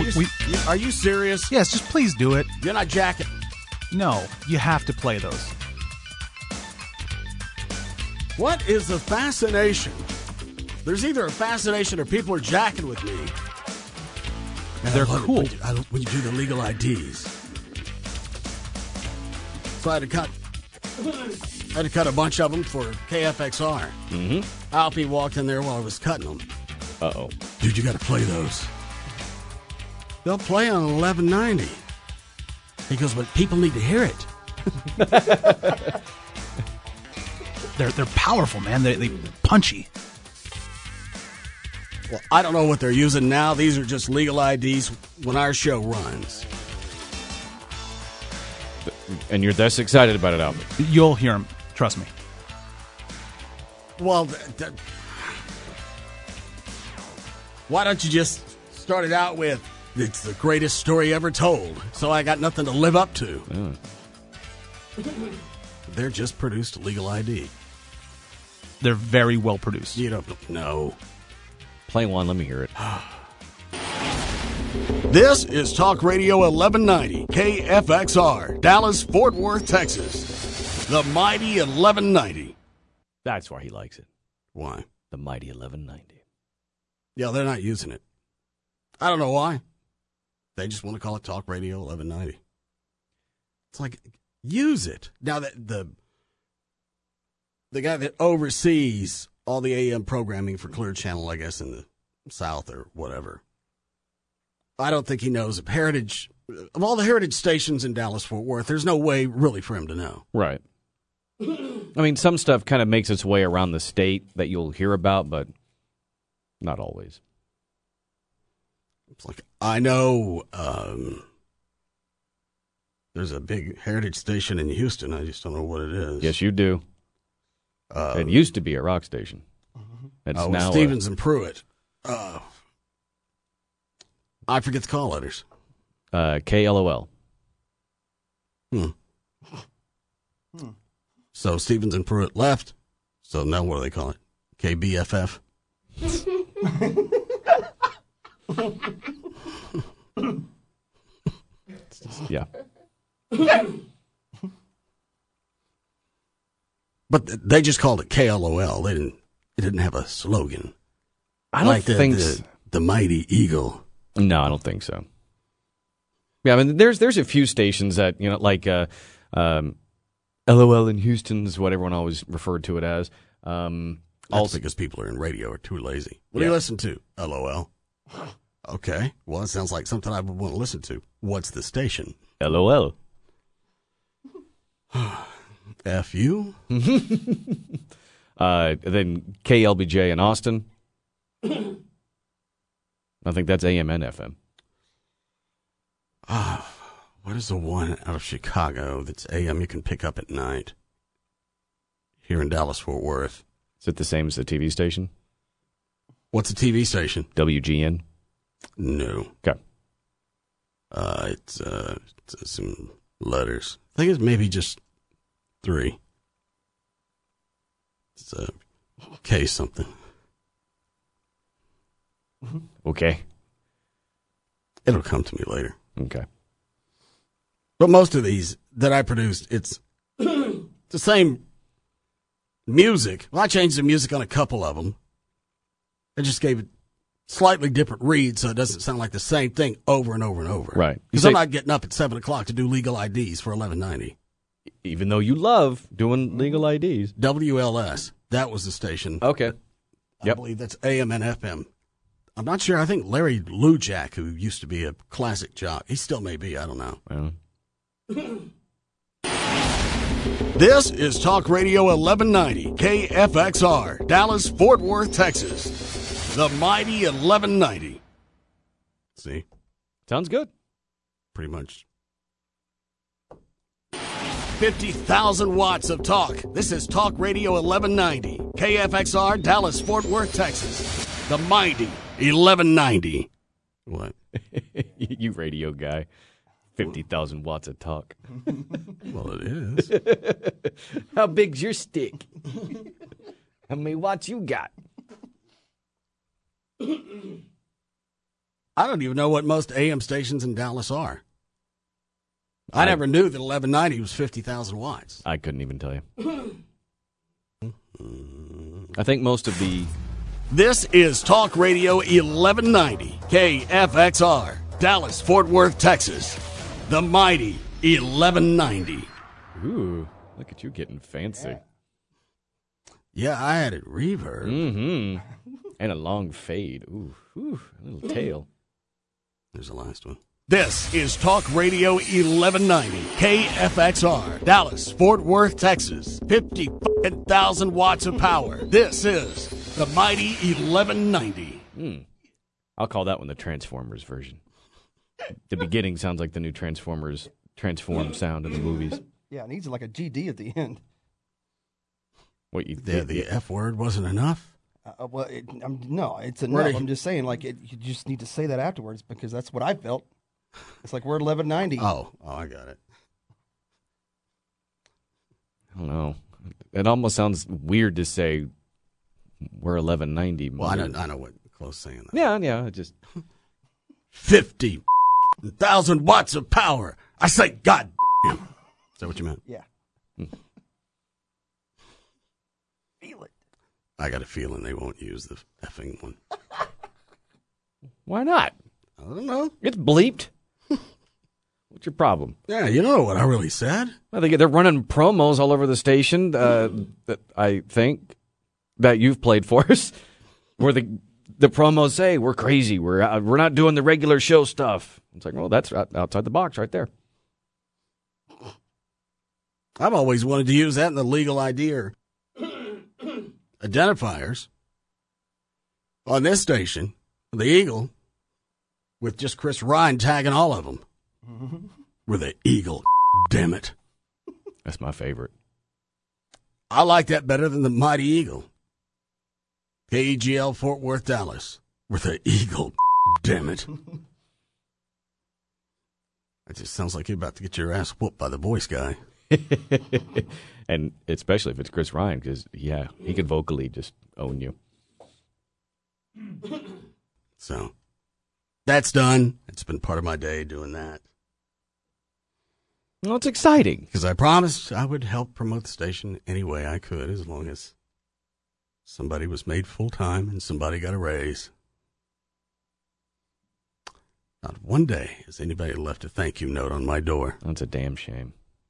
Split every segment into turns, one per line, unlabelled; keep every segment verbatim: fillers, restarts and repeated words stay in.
you,
we,
you, are you serious?
yes, just please do it.
You're not jacking.
No, you have to play those.
What is the fascination? There's either a fascination or people are jacking with me. Man,
They're
I love it
cool.
When you, I, when you do the legal I Ds. So I had to cut, I had to cut a bunch of them for K F X R.
Mm-hmm.
Alfie walked in there while I was cutting them.
Uh-oh.
Dude, you got to play those. They'll play on eleven ninety. He goes, but people need to hear it.
They're they're powerful, man. They they punchy.
Well, I don't know what they're using now. These are just legal I Ds when our show runs.
And you're thus excited about it, Albert.
You'll hear them. Trust me.
Well, th- th- why don't you just start it out with, it's the greatest story ever told, so I got nothing to live up to.
Yeah.
They're just produced legal I D.
They're very well produced.
You don't know.
Play one. Let me hear it.
This is Talk Radio eleven ninety, K F X R, Dallas, Fort Worth, Texas. The mighty eleven ninety.
That's why he likes it.
Why?
The mighty eleven ninety.
Yeah, they're not using it. I don't know why. They just want to call it Talk Radio eleven ninety. It's like, use it. Now, the, the, the guy that oversees all the A M programming for Clear Channel, I guess, in the South or whatever, I don't think he knows of Heritage, of all the Heritage stations in Dallas-Fort Worth, there's no way really for him to know.
Right. I mean, some stuff kind of makes its way around the state that you'll hear about, but not always.
It's like, I know um, there's a big Heritage station in Houston. I just don't know what it is.
Yes, you do.
Uh,
It used to be a rock station. It's
uh,
now
Stevens and Pruitt. Uh, I forget the call letters.
uh, K L O L.
Hmm. So Stevens and Pruitt left. So now what do they call it? K B F F?
Yeah.
But th- they just called it K L O L. They didn't. It didn't have a slogan.
I don't
like the,
think
the,
s-
the mighty eagle.
No, I don't think so. Yeah, I mean, there's there's a few stations that, you know, like uh, um, L O L in Houston is what everyone always referred to it as. Um,
That's
also,
because people are in radio are too lazy. What do
Yeah.
you listen to? L O L. Okay. Well, it sounds like something I would want to listen to. What's the station?
L O L.
F you?
Uh, then K L B J in Austin. I think that's A M and F M.
Ah, what is the one out of Chicago that's A M you can pick up at night? Here in Dallas-Fort Worth.
Is it the same as the T V station?
What's a T V station?
W G N?
No.
Okay.
Uh, it's, uh, it's some letters. I think it's maybe just three. It's uh, K something.
Okay.
It'll come to me later.
Okay.
But most of these that I produced, it's the same music. Well, I changed the music on a couple of them. I just gave it slightly different reads so it doesn't sound like the same thing over and over and over.
Right. You
Because
say-
I'm not getting up at seven o'clock to do legal I Ds for eleven ninety.
Even though you love doing legal I Ds.
W L S. That was the station.
Okay.
I
Yep.
believe that's A M and F M. I'm not sure. I think Larry Lujak, who used to be a classic jock, he still may be. I don't know.
Well,
This is Talk Radio eleven ninety, K F X R, Dallas, Fort Worth, Texas. The mighty eleven ninety. See?
sounds good.
Pretty much. fifty thousand watts of talk. This is Talk Radio eleven ninety, K F X R, Dallas, Fort Worth, Texas. The mighty eleven ninety. What?
You radio guy. fifty thousand watts of talk.
Well, it is.
How big's your stick? How many watts you got?
I don't even know what most A M stations in Dallas are. I, I never knew that eleven ninety was fifty thousand watts.
I couldn't even tell you. I think most of the...
This is Talk Radio eleven ninety, K F X R, Dallas, Fort Worth, Texas. The mighty eleven ninety.
Ooh, look at you getting fancy.
Yeah, yeah I added reverb.
Mm-hmm. And a long fade. Ooh, ooh, a little tail.
There's the last one. This is Talk Radio eleven ninety, K F X R, Dallas, Fort Worth, Texas. fifty thousand watts of power. This is the mighty eleven ninety.
Mm. I'll call that one the Transformers version. The beginning sounds like the new Transformers transform sound in the movies.
Yeah, it needs like a G D at the end.
What you
the, the F word wasn't enough?
Uh, well, it, um, no, it's enough. I'm just saying, like, it, you just need to say that afterwards because that's what I felt. It's like we're eleven ninety.
Oh, oh, I got it.
I don't know. It almost sounds weird to say we're eleven ninety.
Well, I know, I know what Close saying that.
Yeah, yeah, it just
fifty thousand watts of power. I say, God damn. Is that what you meant?
Yeah. Feel it.
I got a feeling they won't use the effing one.
Why not?
I don't know.
It's bleeped. What's your problem?
Yeah, you know what I really said.
I think they're running promos all over the station. Uh, that I think that you've played for us, where the the promos say we're crazy. We're uh, we're not doing the regular show stuff. It's like, well, that's outside the box right there.
I've always wanted to use that in the legal I D or identifiers on this station, the Eagle, with just Chris Ryan tagging all of them. We're the Eagle, damn it.
That's my favorite.
I like that better than the Mighty Eagle. K E G L, Fort Worth, Dallas. We're the Eagle, damn it. That just sounds like you're about to get your ass whooped by the voice guy.
And especially if it's Chris Ryan, because, yeah, he could vocally just own you.
So, that's done. It's been part of my day doing that.
Well, it's exciting.
Because I promised I would help promote the station any way I could, as long as somebody was made full-time and somebody got a raise. Not one day has anybody left a thank you note on my door.
That's a damn shame.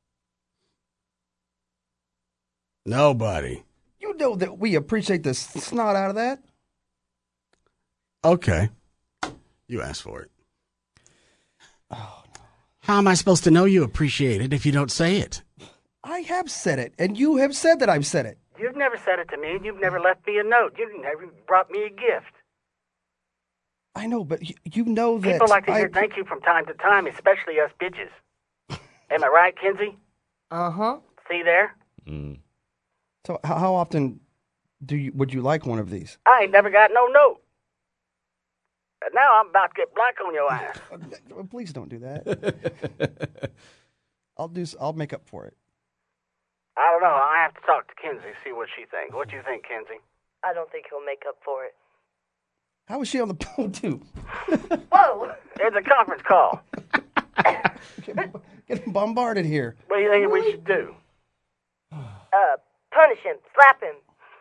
Nobody.
You know that we appreciate the snot out of that.
Okay. You asked for it. Oh, no. How am I supposed to know you appreciate it if you don't say it?
I have said it, and you have said that I've said it.
You've never said it to me, and you've never left me a note. You've never brought me a gift.
I know, but you, you know that...
People like to
I...
hear thank you from time to time, especially us bitches. Am I right, Kinsey?
Uh-huh.
See there?
Mm.
So how, how often do you would you like one of these?
I ain't never got no note. And now I'm about to get black on your ass.
Please don't do that. I'll do. I'll make up for it.
I don't know. I have to talk to Kinsey, see what she thinks. What do you think, Kinsey?
I don't think he'll make up for it.
How is she on the phone, too?
Whoa!
It's a conference call.
Getting bombarded here.
What do you think we should do?
Uh, punish him. Slap him.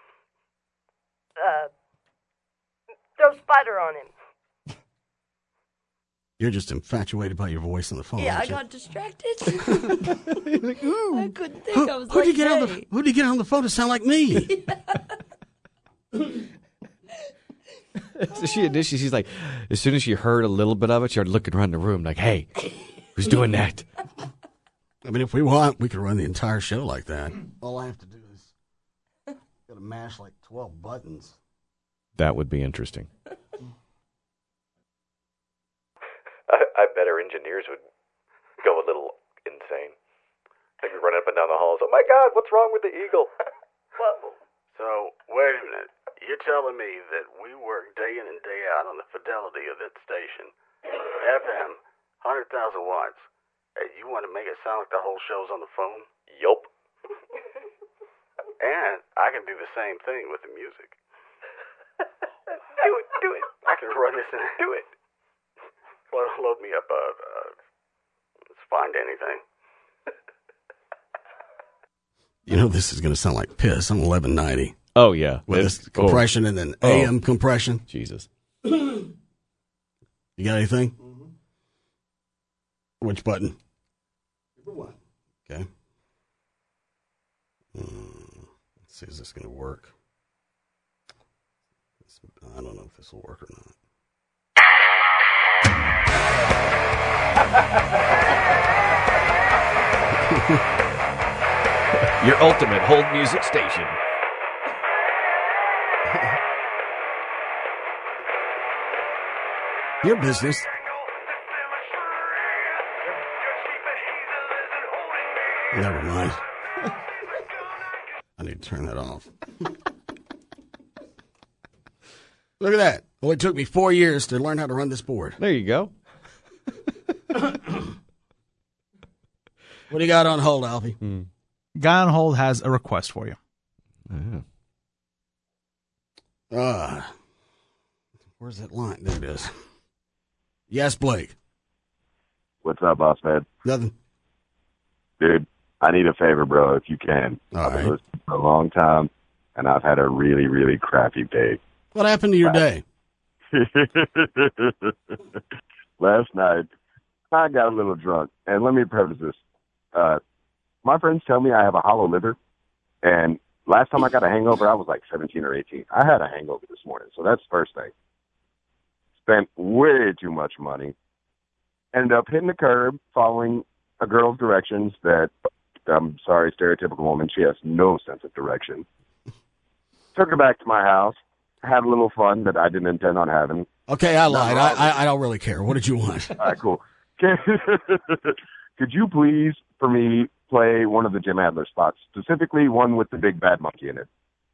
Uh, throw Spider on him.
You're just infatuated by your voice on the phone.
Yeah, I
you?
got distracted.
like, ooh.
I couldn't think.
Who,
I was
who'd
like,
you get
hey.
on the Who'd you get on the phone to sound like me?
So she initially, she's like, as soon as she heard a little bit of it, she started looking around the room like, hey, who's doing that?
I mean, if we want, we could run the entire show like that. All I have to do is gotta mash like twelve buttons.
That would be interesting.
I, I bet our engineers would go a little insane. They'd be running up and down the halls. Oh my God, what's wrong with the Eagle?
Whoa. So, wait a minute. You're telling me that we work day in and day out on the fidelity of that station, F M, one hundred thousand watts, and you want to make it sound like the whole show's on the phone?
Yup.
And I can do the same thing with the music.
Do it, do it.
I can run this in.
Do it.
load, load me up. Uh, uh, let's find anything.
You know, this is going to sound like piss. I'm eleven ninety.
Oh, yeah.
With
It's-
this compression and then
oh.
A M compression.
Jesus.
You got anything? Mm-hmm. Which button? Number one. Okay. Mm, let's see, is this going to work? This, I don't know if this will work or not.
Your ultimate hold music station.
Your business. Never mind. I need to turn that off. Look at that. Well, it took me four years to learn how to run this board.
There you go.
What do you got on hold, Alfie?
Hmm. Guy on hold has a request for you.
Yeah.
Uh, where's that line? There it is. Yes, Blake.
What's up, boss man?
Nothing.
Dude, I need a favor, bro, if you can.
All
I've been
right.
listening for a long time, and I've had a really, really crappy day.
What happened to your day?
Last night, I got a little drunk, and let me preface this. Uh, my friends tell me I have a hollow liver, and last time I got a hangover, I was like seventeen or eighteen. I had a hangover this morning, so that's the first thing. Spent way too much money. Ended up hitting the curb, following a girl's directions that, I'm sorry, stereotypical woman, she has no sense of direction. Took her back to my house, had a little fun that I didn't intend on having.
Okay, I lied.
No,
I, I I don't really care. What did you want?
All right, cool. Could you please, for me, play one of the Jim Adler spots, specifically one with the big bad monkey in it?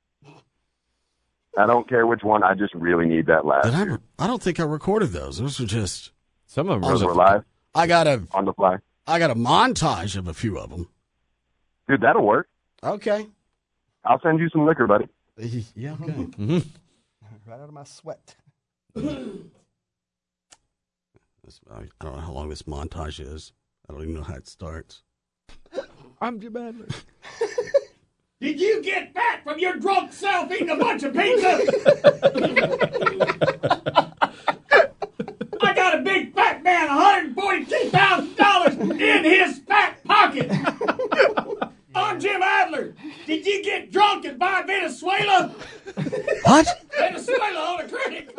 I don't care which one. I just really need that last.
Did I, I don't think I recorded those. Those were just.
Some of them
Those
are
were live
I got a
on the fly.
I got a montage of a few of them.
Dude, that'll work.
Okay.
I'll send you some liquor, buddy.
Yeah. Okay.
Mm-hmm.
Right out of my sweat.
This- I don't know how long this montage is. I don't even know how it starts.
I'm Jim Adler.
Did you get fat from your drunk self eating a bunch of pizza? I got a big fat man, one hundred forty-two thousand dollars in his fat pocket. I'm Jim Adler. Did you get drunk and buy Venezuela?
What?
Venezuela on a critic.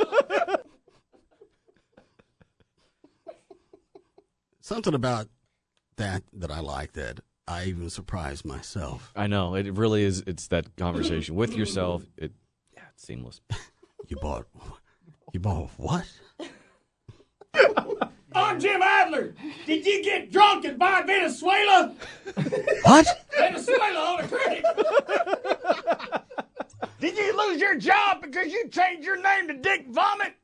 Something about that that I like that I even surprised myself.
I know. It really is. It's that conversation with yourself. It, yeah, it's seamless.
You bought, you bought what?
I'm Jim Adler. Did you get drunk and buy Venezuela?
What?
Venezuela on a critic. Did you lose your job because you changed your name to Dick Vomit?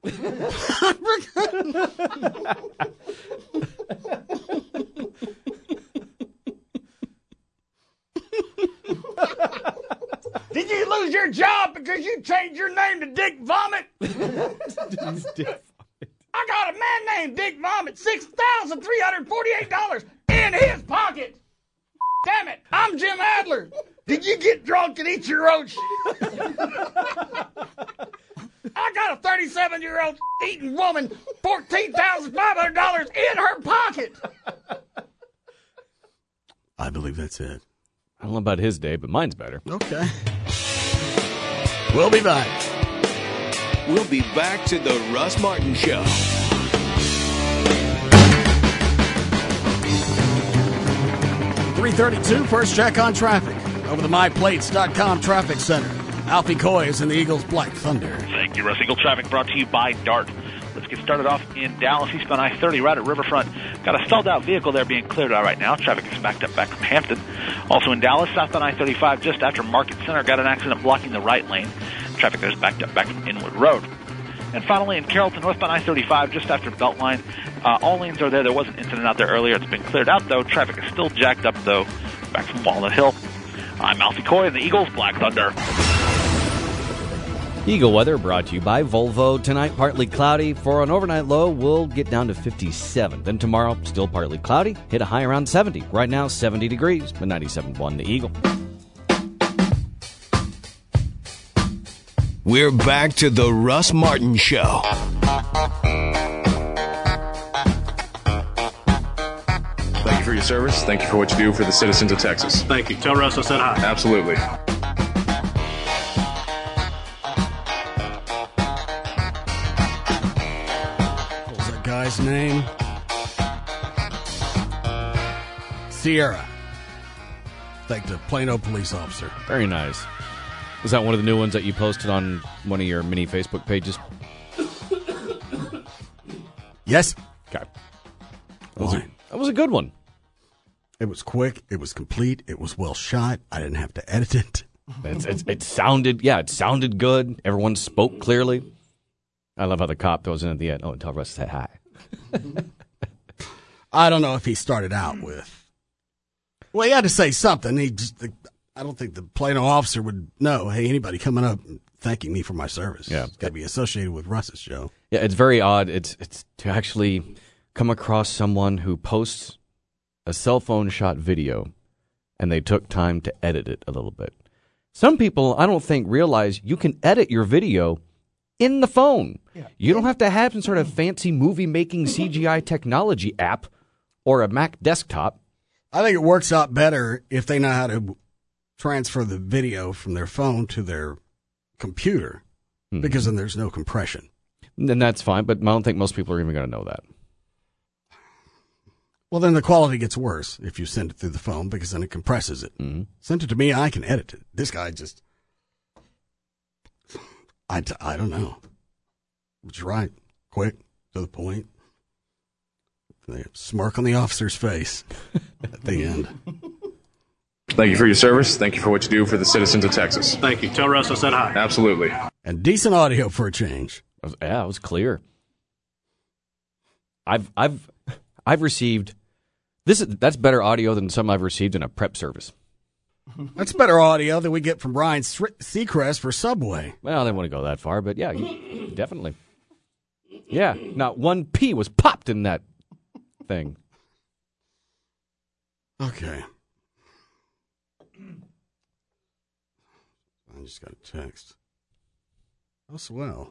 Did you lose your job because you changed your name to Dick Vomit? I got a man named Dick Vomit, six thousand three hundred forty-eight dollars in his pocket. Damn it, I'm Jim Adler. Did you get drunk and eat your own shit? I got a thirty-seven-year-old eating woman, fourteen thousand five hundred dollars in her pocket.
I believe that's it.
I don't know about his day, but mine's better.
Okay. We'll be back.
We'll be back to the Russ Martin Show.
three thirty-two, first check on traffic. Over the my plates dot com traffic center. Alfie Coy is in the Eagles Black Thunder.
Thank you, Russ. Eagle Traffic brought to you by DART. Let's get started off in Dallas, eastbound I thirty, right at Riverfront. Got a stalled-out vehicle there being cleared out right now. Traffic is backed up back from Hampton. Also in Dallas, southbound I thirty-five, just after Market Center, got an accident blocking the right lane. Traffic there is backed up back from Inwood Road. And finally, in Carrollton, northbound I thirty-five, just after Beltline, uh, all lanes are there. There was an incident out there earlier. It's been cleared out, though. Traffic is still jacked up, though, back from Walnut Hill. I'm Alfie Coy in the Eagles Black Thunder.
Eagle weather brought to you by Volvo. Tonight, partly cloudy. For an overnight low, we'll get down to fifty-seven. Then tomorrow, still partly cloudy. Hit a high around seventy. Right now, seventy degrees. But ninety-seven point one The Eagle.
We're back to the Russ Martin Show.
Thank you for your service. Thank you for what you do for the citizens of Texas.
Thank you. Tell Russ I said hi.
Absolutely.
Guy's name? Sierra. Like the Plano police officer.
Very nice. Was that one of the new ones that you posted on one of your mini Facebook pages?
Yes.
Okay. That was, a, that was a good one.
It was quick. It was complete. It was well shot. I didn't have to edit it.
It's, it's, it sounded, yeah, it sounded good. Everyone spoke clearly. I love how the cop goes in at the end. Oh, and tell Russ to say hi.
I don't know if he started out with. Well, he had to say something. He just, I don't think the Plano officer would know. Hey, anybody coming up and thanking me for my service?
Yeah,
it's got to be associated with Russ's show.
Yeah, it's very odd. It's it's to actually come across someone who posts a cell phone shot video, and they took time to edit it a little bit. Some people, I don't think, realize you can edit your video in the phone. Yeah. You don't have to have some sort of fancy movie-making C G I technology app or a Mac desktop.
I think it works out better if they know how to transfer the video from their phone to their computer, mm-hmm. because then there's no compression.
Then that's fine, but I don't think most people are even going to know that.
Well, then the quality gets worse if you send it through the phone, because then it compresses it.
Mm-hmm.
Send it to me, I can edit it. This guy just... I, t- I don't know. But you're right. Quick, to the point. The smirk on the officer's face at the end.
Thank you for your service. Thank you for what you do for the citizens of Texas.
Thank you. Tell Russ I said hi.
Absolutely.
And decent audio for a change.
Yeah, it was clear. I've I've I've received this. Is, that's better audio than some I've received in a prep service.
That's better audio than we get from Ryan Seacrest for Subway.
Well, I didn't want to go that far, but yeah, definitely. Yeah, not one P was popped in that thing.
Okay. I just got a text. Oh, swell.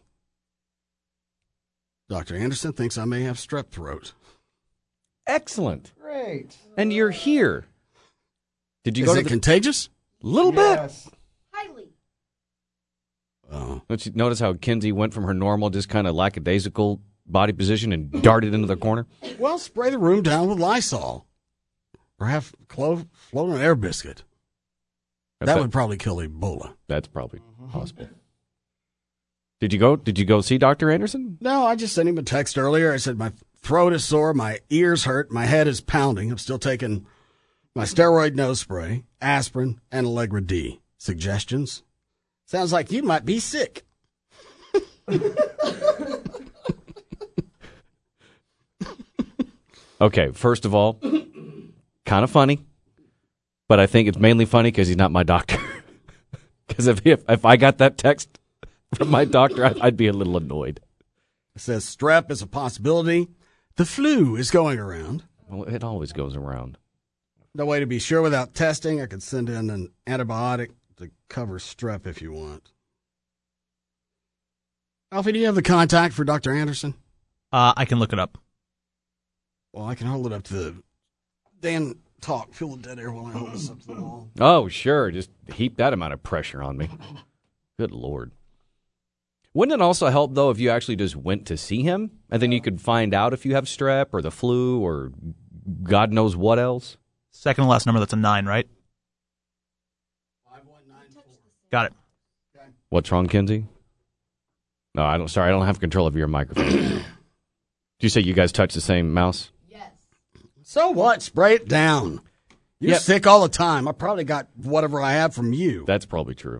Doctor Anderson thinks I may have strep throat.
Excellent.
Great.
And you're here. Did you
Is
go to
it
the...
contagious?
A little
yes.
bit.
Highly.
Oh.
Don't you notice how Kinsey went from her normal, just kind of lackadaisical body position and darted into the corner?
Well, spray the room down with Lysol. Or have clove, floating air biscuit.
That's
that
a,
would probably kill Ebola.
That's probably possible. Did you go? Did you go see Doctor Anderson?
No, I just sent him a text earlier. I said my throat is sore, my ears hurt, my head is pounding. I'm still taking my steroid nose spray, aspirin, and Allegra D. Suggestions? Sounds like you might be sick.
Okay, first of all, kind of funny, but I think it's mainly funny because he's not my doctor. Because if, if if I got that text from my doctor, I'd, I'd be a little annoyed.
It says strep is a possibility. The flu is going around.
Well, it always goes around.
No way to be sure without testing. I could send in an antibiotic to cover strep if you want. Alfie, do you have the contact for Doctor Anderson?
Uh, I can look it up.
Well, I can hold it up to the Dan talk. Feel the dead air while I hold this up to the wall.
Oh, sure. Just heap that amount of pressure on me. Good Lord. Wouldn't it also help, though, if you actually just went to see him, and then you could find out if you have strep or the flu or God knows what else?
Second to last number, that's a nine, right? Got it.
What's wrong, Kinsey? No, I don't. Sorry, I don't have control of your microphone. Did you say you guys touch the same mouse?
Yes.
So what? Spray it down. You're
Yep.
sick all the time. I probably got whatever I have from you.
That's probably true.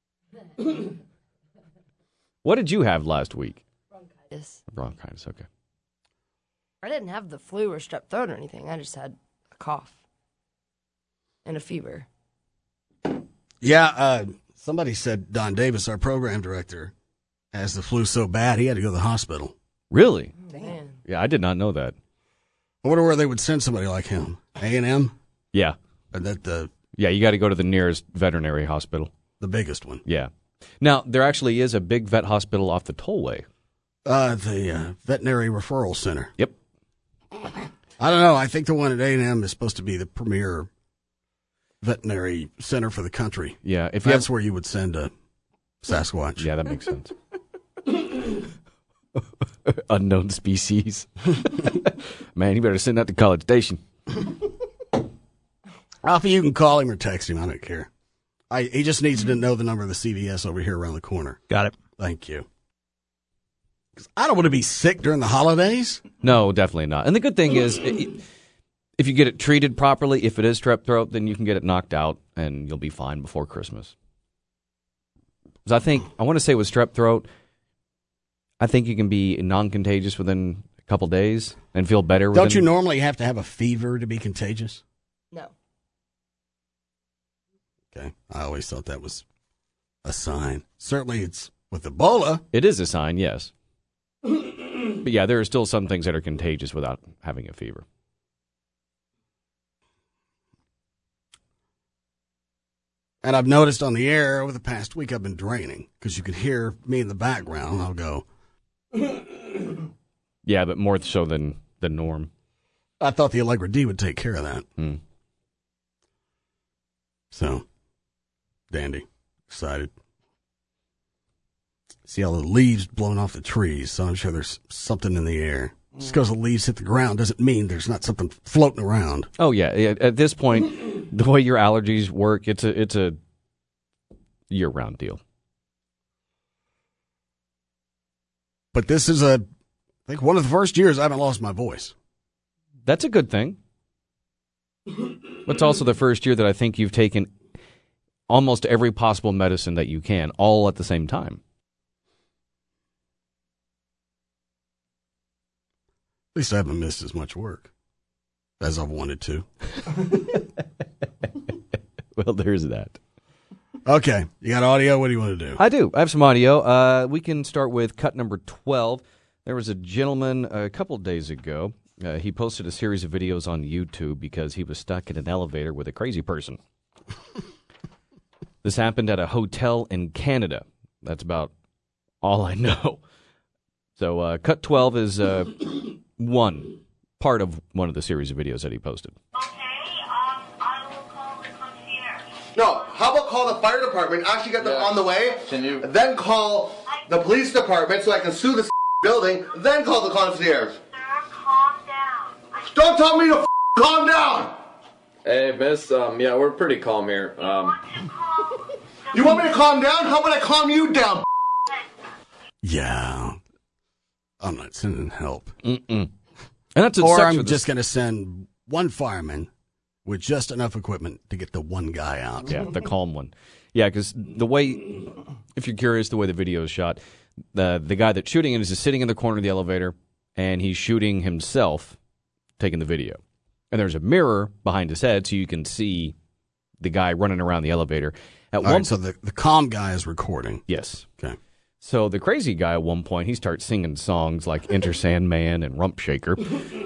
What did you have last week?
Bronchitis.
Bronchitis, okay.
I didn't have the flu or strep throat or anything. I just had a cough and a fever.
Yeah, uh, somebody said Don Davis, our program director, has the flu so bad he had to go to the hospital.
Really?
Man.
Yeah, I did not know that.
I wonder where they would send somebody like him. A and M?
Yeah.
And that the
Yeah, you got to go to the nearest veterinary hospital.
The biggest one.
Yeah. Now, there actually is a big vet hospital off the tollway.
Uh, the uh, veterinary referral center.
Yep.
I don't know. I think the one at A and M is supposed to be the premier veterinary center for the country.
Yeah, if you
that's
have...
where you would send a Sasquatch.
Yeah, that makes sense. Unknown species. Man, you better send that to College Station.
Alfie, you can call him or text him. I don't care. I he just needs to know the number of the C V S over here around the corner.
Got it.
Thank you. 'Cause I don't want to be sick during the holidays.
No, definitely not. And the good thing is, it, if you get it treated properly, if it is strep throat, then you can get it knocked out and you'll be fine before Christmas. Because I think, I want to say with strep throat, I think you can be non-contagious within a couple days and feel better. Within...
Don't you normally have to have a fever to be contagious?
No.
Okay. I always thought that was a sign. Certainly it's with Ebola.
It is a sign, yes. But yeah, there are still some things that are contagious without having a fever.
And I've noticed on the air over the past week I've been draining because you could hear me in the background. I'll go.
Yeah, but more so than the norm.
I thought the Allegra D would take care of that.
Hmm.
So, dandy. Excited. See all the leaves blowing off the trees, so I'm sure there's something in the air. Just because the leaves hit the ground doesn't mean there's not something floating around.
Oh, yeah. At this point, the way your allergies work, it's a, it's a year-round deal.
But this is, a, I think, one of the first years I haven't lost my voice.
That's a good thing. It's also the first year that I think you've taken almost every possible medicine that you can, all at the same time.
At least I haven't missed as much work as I've wanted to.
Well, there's that.
Okay. You got audio? What do you want to do?
I do. I have some audio. Uh, we can start with cut number twelve. There was a gentleman a couple of days ago. Uh, he posted a series of videos on YouTube because he was stuck in an elevator with a crazy person. This happened at a hotel in Canada. That's about all I know. So uh, cut twelve is uh, one part of one of the series of videos that he posted.
No, how about call the fire department, actually get them
Yeah.
on the way,
Can you?
then call the police department so I can sue the building, then call the concierge. Sir, calm down. Don't tell me to f- calm down!
Hey, miss, um, yeah, we're pretty calm here. Um,
You want me to calm down? How about I calm you down?
Yeah. I'm not sending help.
Mm-mm. And that's
or
such
I'm
for
just
this-
going to send one fireman with just enough equipment to get the one guy out.
Yeah, the calm one. Yeah, because the way, if you're curious, the way the video is shot, the the guy that's shooting it is just sitting in the corner of the elevator, and he's shooting himself, taking the video. And there's a mirror behind his head, so you can see the guy running around the elevator. At
All
one,
right, so the, the calm guy is recording.
yes.
Okay.
So the crazy guy at one point, he starts singing songs like Enter Sandman and Rump Shaker.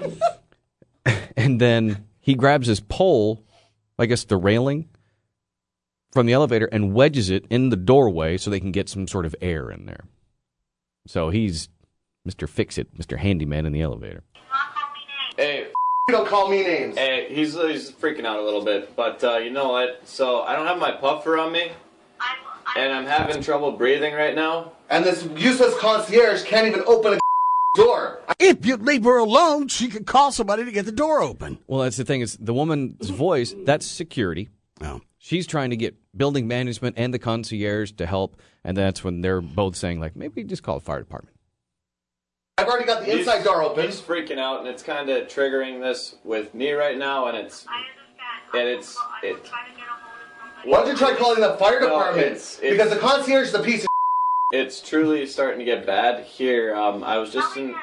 And then he grabs his pole, I guess the railing, from the elevator and wedges it in the doorway so they can get some sort of air in there. So he's Mister Fix-It, Mister Handyman in the elevator.
hey,
You don't call me names.
hey, he's he's freaking out a little bit, but uh, you know what? So I don't have my puffer on me, and I'm having trouble breathing right now.
And this useless concierge can't even open a door.
If you leave her alone, she could call somebody to get the door open.
Well, that's the thing is the woman's voice, that's security.
Oh.
She's trying to get building management and the concierge to help, and that's when they're both saying, like, maybe just call the fire department.
I've already got the
He's-
inside door open.
He's freaking out, and it's kind of triggering this with me right now, and it's and it's it.
Why don't you try calling the fire
No,
department?
it's- it's-
because the concierge is a piece of
It's truly starting to get bad here. Um, I was just in.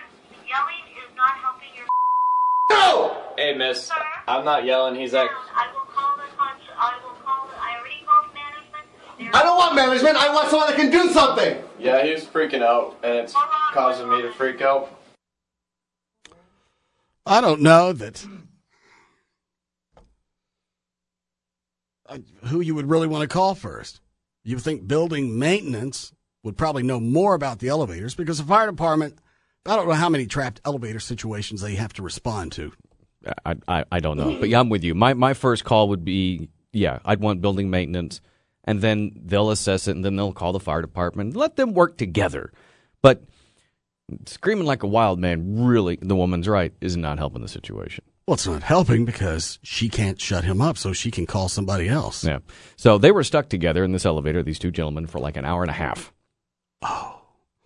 No!
Hey, miss, I'm not yelling. He's like,
I don't want management. I want someone that can do something.
Yeah, he was freaking out, and it's causing me to freak out.
I don't know that uh, who you would really want to call first. You would think building maintenance would probably know more about the elevators because the fire department, I don't know how many trapped elevator situations they have to respond to.
I, I, I don't know. But yeah, I'm with you. My my first call would be, yeah, I'd want building maintenance, and then they'll assess it, and then they'll call the fire department. Let them work together. But screaming like a wild man, really, the woman's right, is not helping the situation.
Well, it's not helping because she can't shut him up, so she can call somebody else.
Yeah. So they were stuck together in this elevator, these two gentlemen, for like an hour and a half.
Oh.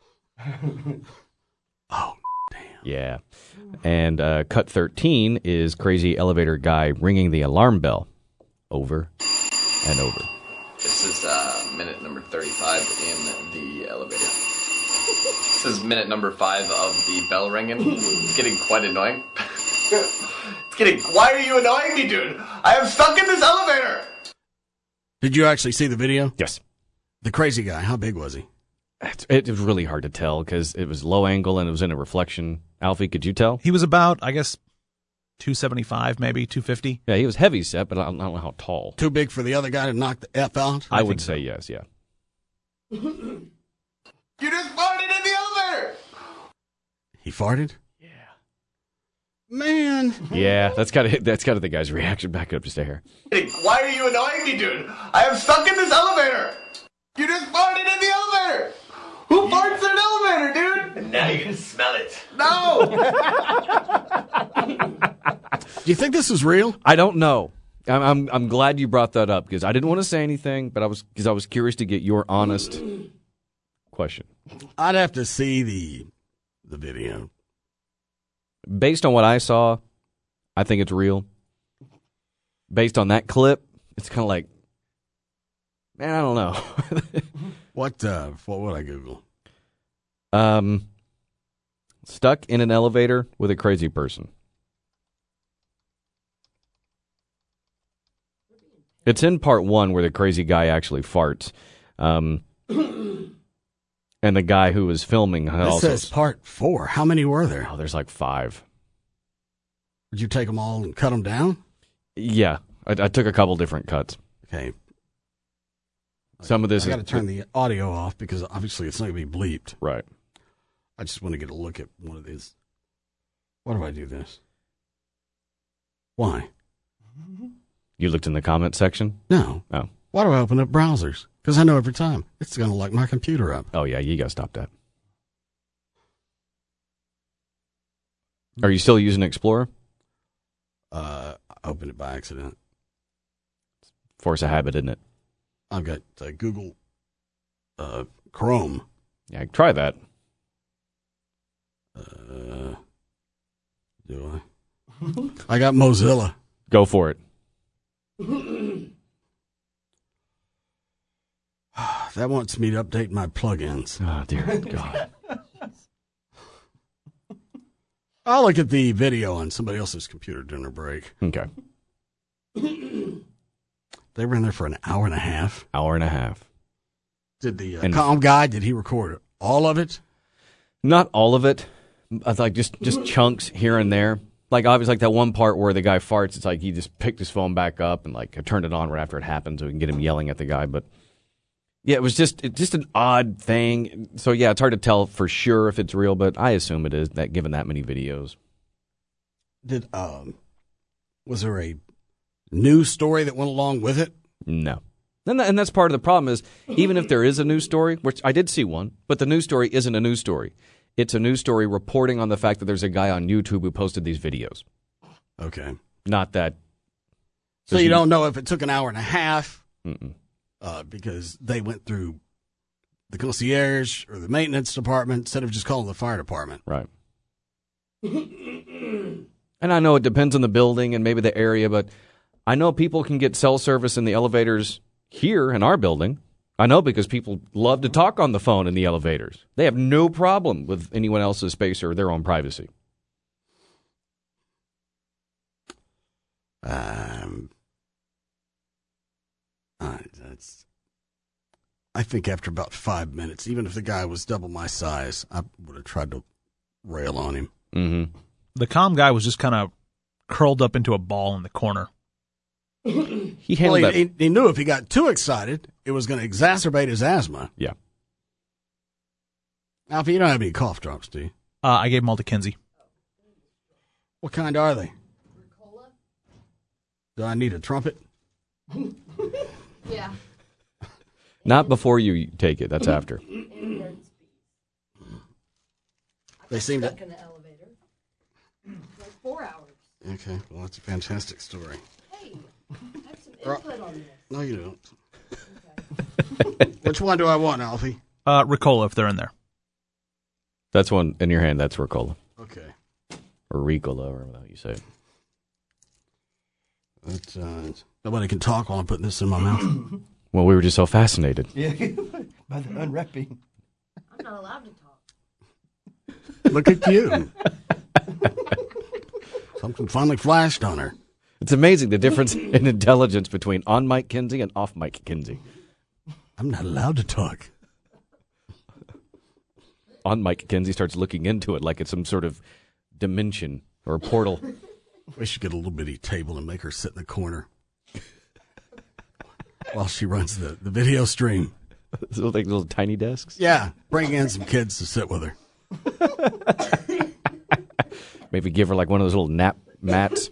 Oh, damn.
Yeah. And uh, cut thirteen is crazy elevator guy ringing the alarm bell over and over.
This is uh, minute number thirty-five in the elevator. This is minute number five of the bell ringing. It's getting quite annoying. It's getting... Why are you annoying me, dude? I am stuck in this elevator!
Did you actually see the video?
Yes.
The crazy guy, how big was he?
It, it was really hard to tell because it was low angle and it was in a reflection. Alfie, could you tell?
He was about, I guess, two seventy-five, maybe two fifty.
Yeah, he was heavy set, but I don't, I don't know how tall.
Too big for the other guy to knock the F out?
I, I would say so. Yes, yeah.
You just farted in the elevator!
He farted? Yeah. Man.
Yeah, that's got to that's got to the guy's reaction. Back up just a hair.
Why are you annoying me, dude? I am stuck in this elevator! You just farted in the elevator! Who farts in an elevator, dude?
And now you can smell it.
No!
Do you think this is real?
I don't know. I'm I'm, I'm glad you brought that up because I didn't want to say anything, but I was because I was curious to get your honest question.
I'd have to see the the video.
Based on what I saw, I think it's real. Based on that clip, it's kind of like, man, I don't know.
What uh, what would I Google?
Um, stuck in an elevator with a crazy person. It's in part one where the crazy guy actually farts. Um, and the guy who was filming
This
also
says part four. How many were there?
Oh, there's like five.
Would you take them all and cut them down?
Yeah, I, I took a couple different cuts.
Okay.
Some of this
I got to
is
turn the audio off because obviously it's not going to be bleeped.
Right.
I just want to get a look at one of these. Why do I do this? Why?
You looked in the comment section?
No.
Oh.
Why do I open up browsers? Because I know every time it's going to lock my computer up.
Oh, yeah, you got to stop that. Are you still using Explorer?
Uh, I opened it by accident.
Force of habit, isn't it?
I've got uh, Google uh, Chrome.
Yeah, try that.
Uh, do I? I got Mozilla.
Go for it.
That wants me to update my plugins.
Oh, dear God.
I'll look at the video on somebody else's computer during a break.
Okay.
They were in there for an hour and a half.
Hour and a half.
Did the uh,
And-
comm guy, did he record all of it?
Not all of it. I like just just chunks here and there. Like obviously, like that one part where the guy farts. It's like he just picked his phone back up and like turned it on right after it happened, so we can get him yelling at the guy. But yeah, it was just it, just an odd thing. So yeah, it's hard to tell for sure if it's real, but I assume it is. That given that many videos.
Did um, was there a news story that went along with it?
No. And, that, and that's part of the problem is even if there is a news story, which I did see one, but the news story isn't a news story. It's a news story reporting on the fact that there's a guy on YouTube who posted these videos.
Okay.
Not that.
So you don't know if it took an hour and a half
Mm-mm.
uh, because they went through the concierge or the maintenance department instead of just calling the fire department.
Right. And I know it depends on the building and maybe the area, but I know people can get cell service in the elevators here in our building. I know because people love to talk on the phone in the elevators. They have no problem with anyone else's space or their own privacy.
Um, uh, that's I think after about five minutes, even if the guy was double my size, I would have tried to rail on him.
Mm-hmm.
The calm guy was just kind of curled up into a ball in the corner.
He
Well,
handled
he,
that.
he, he knew if he got too excited, it was going to exacerbate his asthma.
Yeah.
Alfie, you don't have any cough drops, do you?
Uh, I gave them all to Kinsey.
What kind are they? Do I need a trumpet?
Yeah.
Not before you take it. That's after.
They seem to.
Stuck in the elevator. Like four hours.
Okay, well, that's a fantastic story.
Hey, I have some input on this.
No, you don't. Which one do I want, Alfie?
Uh, Ricola, if they're in there.
That's one in your hand. That's Ricola.
Okay.
Or Ricola, or whatever you say it.
But, uh, nobody can talk while I'm putting this in my mouth.
Well, we were just so fascinated.
Yeah, by the unwrapping.
I'm not allowed to talk.
Look at you. Something finally flashed on her.
It's amazing the difference in intelligence between on mic Kinsey and off mic Kinsey.
I'm not allowed to talk.
On mic Kinsey starts looking into it like it's some sort of dimension or a portal.
We should get a little bitty table and make her sit in the corner while she runs the, the video stream.
Little, like little tiny desks?
Yeah, bring in some kids to sit with her.
Maybe give her like one of those little nap mats.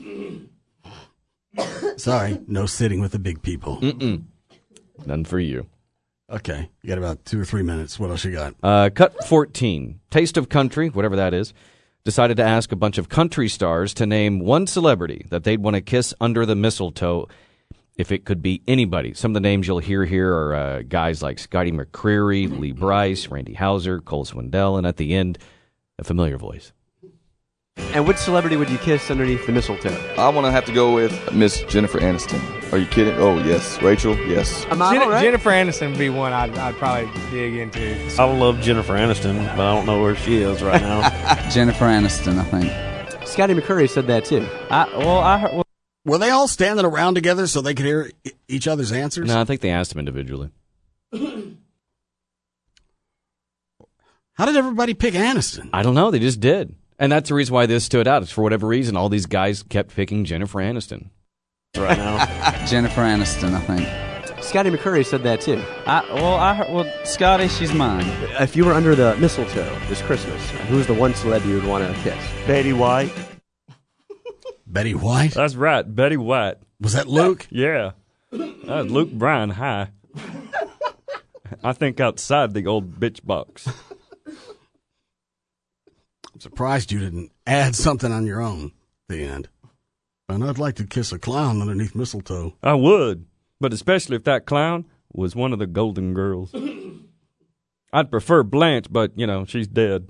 Sorry, no sitting with the big people.
Mm-mm. None for you.
Okay, you got about two or three minutes. What else you got?
Uh, cut fourteen. Taste of Country, whatever that is, decided to ask a bunch of country stars to name one celebrity that they'd want to kiss under the mistletoe if it could be anybody. Some of the names you'll hear here are uh, guys like Scotty McCreery, Lee Bryce, Randy Houser, Cole Swindell, and at the end, a familiar voice.
And which celebrity would you kiss underneath the mistletoe?
I want to have to go with Miss Jennifer Aniston. Are you kidding? Oh, yes. Rachel, yes.
Am I
Jen-
all right?
Jennifer Aniston would be one I'd, I'd probably dig into.
I love Jennifer Aniston, but I don't know where she is right now.
Jennifer Aniston, I think.
Scotty McCreery said that too.
I, well, I heard, well,
Were they all standing around together so they could hear e- each other's answers?
No, I think they asked him individually.
How did everybody pick Aniston?
I don't know. They just did. And that's the reason why this stood out. It's for whatever reason, all these guys kept picking Jennifer Aniston.
Right now.
Jennifer Aniston, I think.
Scotty McCreery said that too.
I, well, I heard, well,
Scotty, she's mine.
If you were under the mistletoe this Christmas, who's the one celeb you would want to kiss?
Betty White.
Betty White?
That's right, Betty White.
Was that Luke?
Yeah. That was Luke Bryan High. I think outside the old bitch box.
I'm surprised you didn't add something on your own at the end. And I'd like to kiss a clown underneath mistletoe.
I would, but especially if that clown was one of the Golden Girls. I'd prefer Blanche, but, you know, she's dead.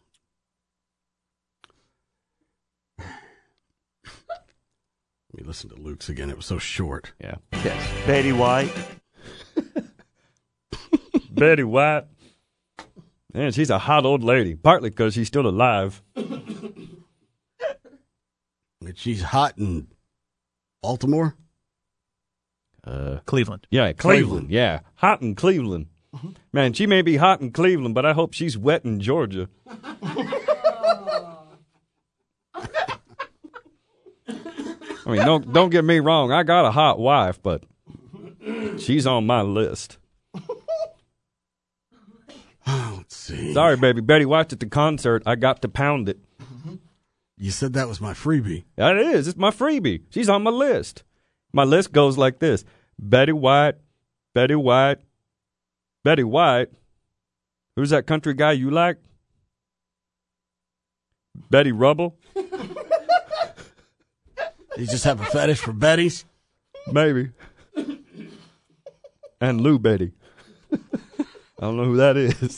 Let me listen to Luke's again. It was so short.
Yeah.
Yes.
Betty White. Betty White. Man, she's a hot old lady, partly because she's still alive.
And she's hot in Baltimore?
Uh,
Cleveland.
Yeah,
Cleveland.
Cleveland. Yeah.
Hot in Cleveland. Man, she may be hot in Cleveland, but I hope she's wet in Georgia. I mean, don't don't get me wrong. I got a hot wife, but she's on my list.
Oh, let's see.
Sorry, baby. Betty White's at the concert. I got to pound it.
You said that was my freebie.
That is. It's my freebie. She's on my list. My list goes like this. Betty White, Betty White, Betty White. Who's that country guy you like? Betty Rubble?
You just have a fetish for Bettys?
Maybe. And Lou Betty. I don't know who that is.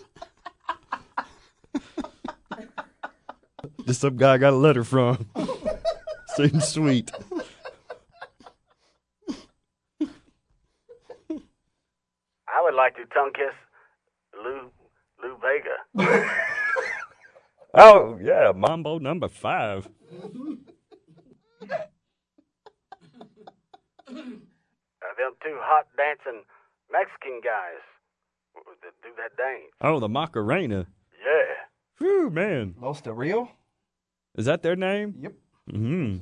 Just some guy I got a letter from. Seems sweet.
I would like to tongue kiss Lou Lou Vega.
Oh, yeah, Mambo number five.
Uh, them two hot dancing Mexican guys that do that dance.
Oh, the Macarena.
Yeah.
Whew, man.
Los Del Rio?
Is that their name?
Yep.
Mm-hmm.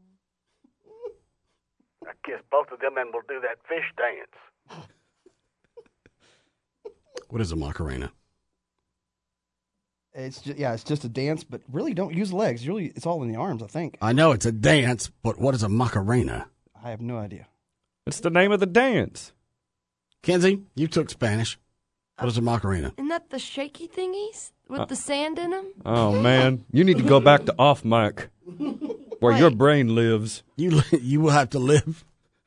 I kiss both of them and we'll do that fish dance.
What is a Macarena?
It's just, yeah, it's just a dance, but really don't use legs. Really, it's all in the arms, I think.
I know it's a dance, but what is a Macarena?
I have no idea.
It's the name of the dance.
Kenzie, you took Spanish. What is a Macarena?
Isn't that the shaky thingies with
Uh,
the sand in them?
Oh, man. You need to go back to off mic, where your brain lives.
You you will have to live.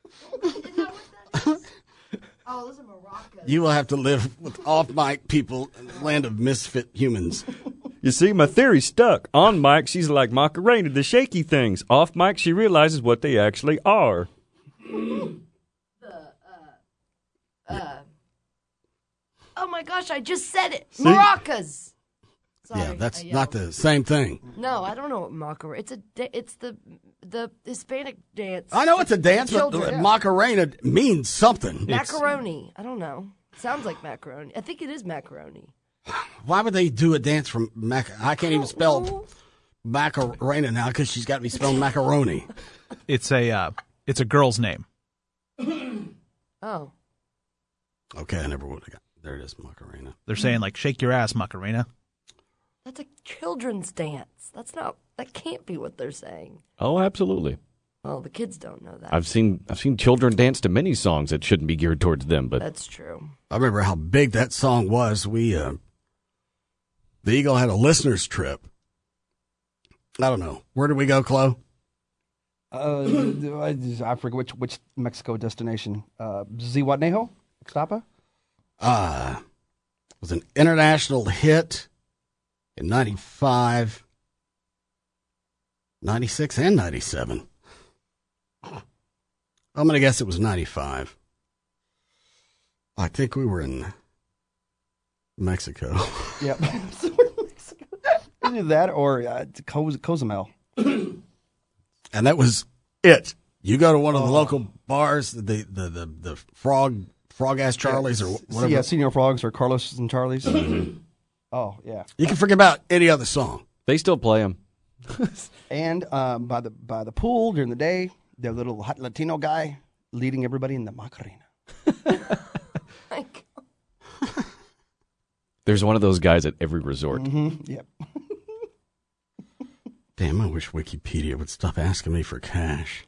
Oh, those are maracas.
You will have to live with off mic people in the land of misfit humans.
You see, my theory's stuck. On mic, she's like Macarena, the shaky things. Off mic, she realizes what they actually are.
The, uh, uh, oh my gosh, I just said it.
See?
Maracas. Sorry,
Yeah, that's
I yelled.
not the same thing.
No, I don't know what macarena. It's a. Da- it's the the Hispanic dance.
I know it's a dance, but
Children.
Macarena means something.
Macaroni. I don't know. Sounds like macaroni. I think it is macaroni.
Why would they do a dance from Mac? I can't even spell Macarena now because she's got to be spelled macaroni.
It's a uh, it's a girl's name.
Oh.
Okay, I never would have got. There it is, Macarena.
They're saying like shake your ass, Macarena.
That's a children's dance. That's not. That can't be what they're saying.
Oh, absolutely.
Well, the kids don't know that.
I've seen I've seen children dance to many songs that shouldn't be geared towards them, but
That's true.
I remember how big that song was. We, uh, the Eagle had a listeners trip. I don't know. Where did we go, Chloe?
Uh, I, just- I forget which which Mexico destination. Uh, Zihuatanejo? Ixtapa?
Uh, it was an international hit in ninety-five, ninety-six, and ninety-seven. I'm going to guess it was ninety-five. I think we were in Mexico.
Yep. Either that or uh, Coz- Cozumel.
And that was it. You go to one of the local bars, the the the, the frog frog ass Charlie's or whatever.
Yeah, Senior Frogs or Carlos and Charlie's. Oh, yeah.
You can forget about any other song.
they still play them.
And um, by the by the pool during the day, their little hot Latino guy leading everybody in the Macarena.
There's one of those guys at every resort.
Mm-hmm. Yep.
Damn, I wish Wikipedia would stop asking me for cash.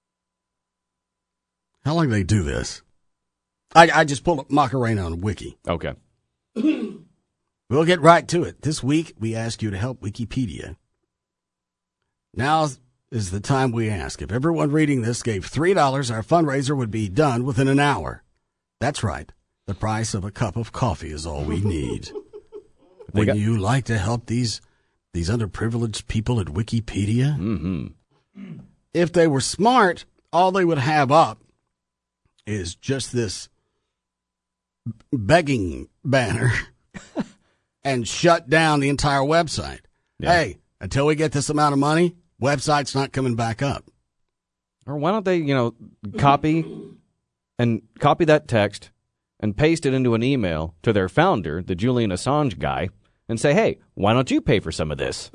How long do they do this? I, I just pulled up Macarena on Wiki.
Okay.
We'll get right to it. This week, we ask you to help Wikipedia. Now is the time we ask. If everyone reading this gave three dollars, our fundraiser would be done within an hour. That's right. The price of a cup of coffee is all we need. Would
got-
you like to help these these underprivileged people at Wikipedia?
Mm-hmm.
If they were smart, all they would have up is just this begging banner and shut down the entire website.
Yeah.
Hey, until we get this amount of money, website's not coming back up.
Or why don't they, you know, copy and copy that text and paste it into an email to their founder, the Julian Assange guy, and say, hey, why don't you pay for some of this?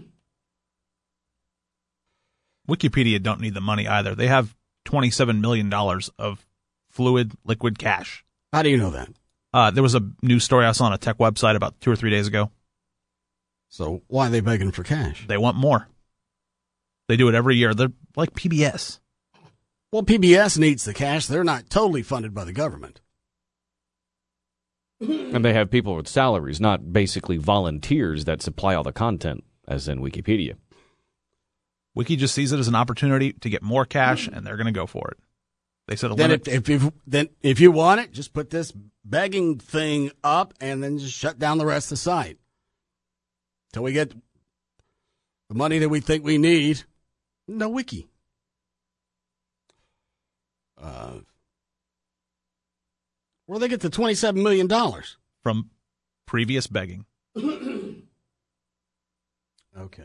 Wikipedia don't need the money either. They have twenty-seven million dollars of fluid liquid cash.
How do you know that?
Uh, there was a news story I saw on a tech website about two or three days ago.
So why are they begging for cash?
They want more. They do it every year. They're like P B S.
Well, P B S needs the cash. They're not totally funded by the government.
And they have people with salaries, not basically volunteers that supply all the content, as in Wikipedia.
Wiki just sees it as an opportunity to get more cash, and they're going to go for it. They set a
Then
limit.
if, if, if, then if you want it, just put this begging thing up and then just shut down the rest of the site. Till we get the money that we think we need. No wiki. Uh, where do they get the twenty-seven million dollars?
From previous begging.
Okay.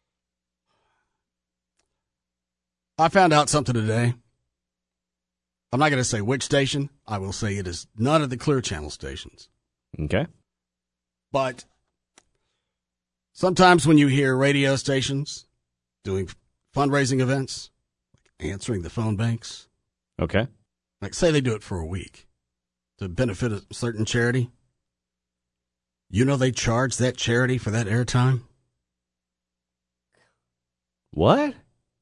I found out something today. I'm not going to say which station. I will say it is none of the Clear Channel stations.
Okay.
But sometimes when you hear radio stations doing fundraising events, like answering the phone banks.
Okay.
Like say they do it for a week to benefit a certain charity. You know they charge that charity for that airtime?
What?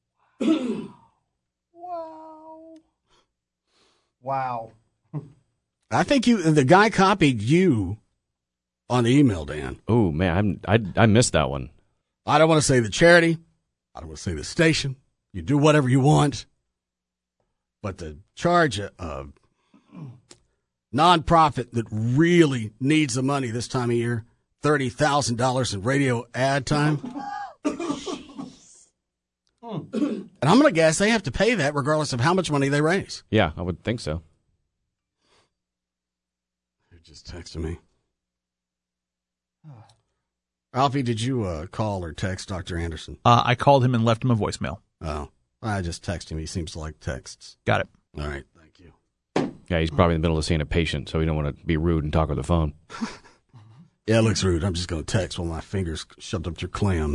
Wow.
I think you the guy copied you on the email, Dan.
Oh, man, I'm, I I missed that one.
I don't want to say the charity. I don't want to say the station. You do whatever you want. But to charge a, a nonprofit that really needs the money this time of year, thirty thousand dollars in radio ad time. And I'm going to guess they have to pay that regardless of how much money they raise.
Yeah, I would think so.
You just texted me. Alfie, did you uh, call or text Doctor Anderson?
Uh, I called him and left him a voicemail.
Oh, I just texted him. He seems to like texts.
Got it.
All right, thank you.
Yeah, he's probably in the middle of seeing a patient, so he don't want to be rude and talk on the phone.
Yeah, it looks rude. I'm just going to text while my fingers shoved up your clam.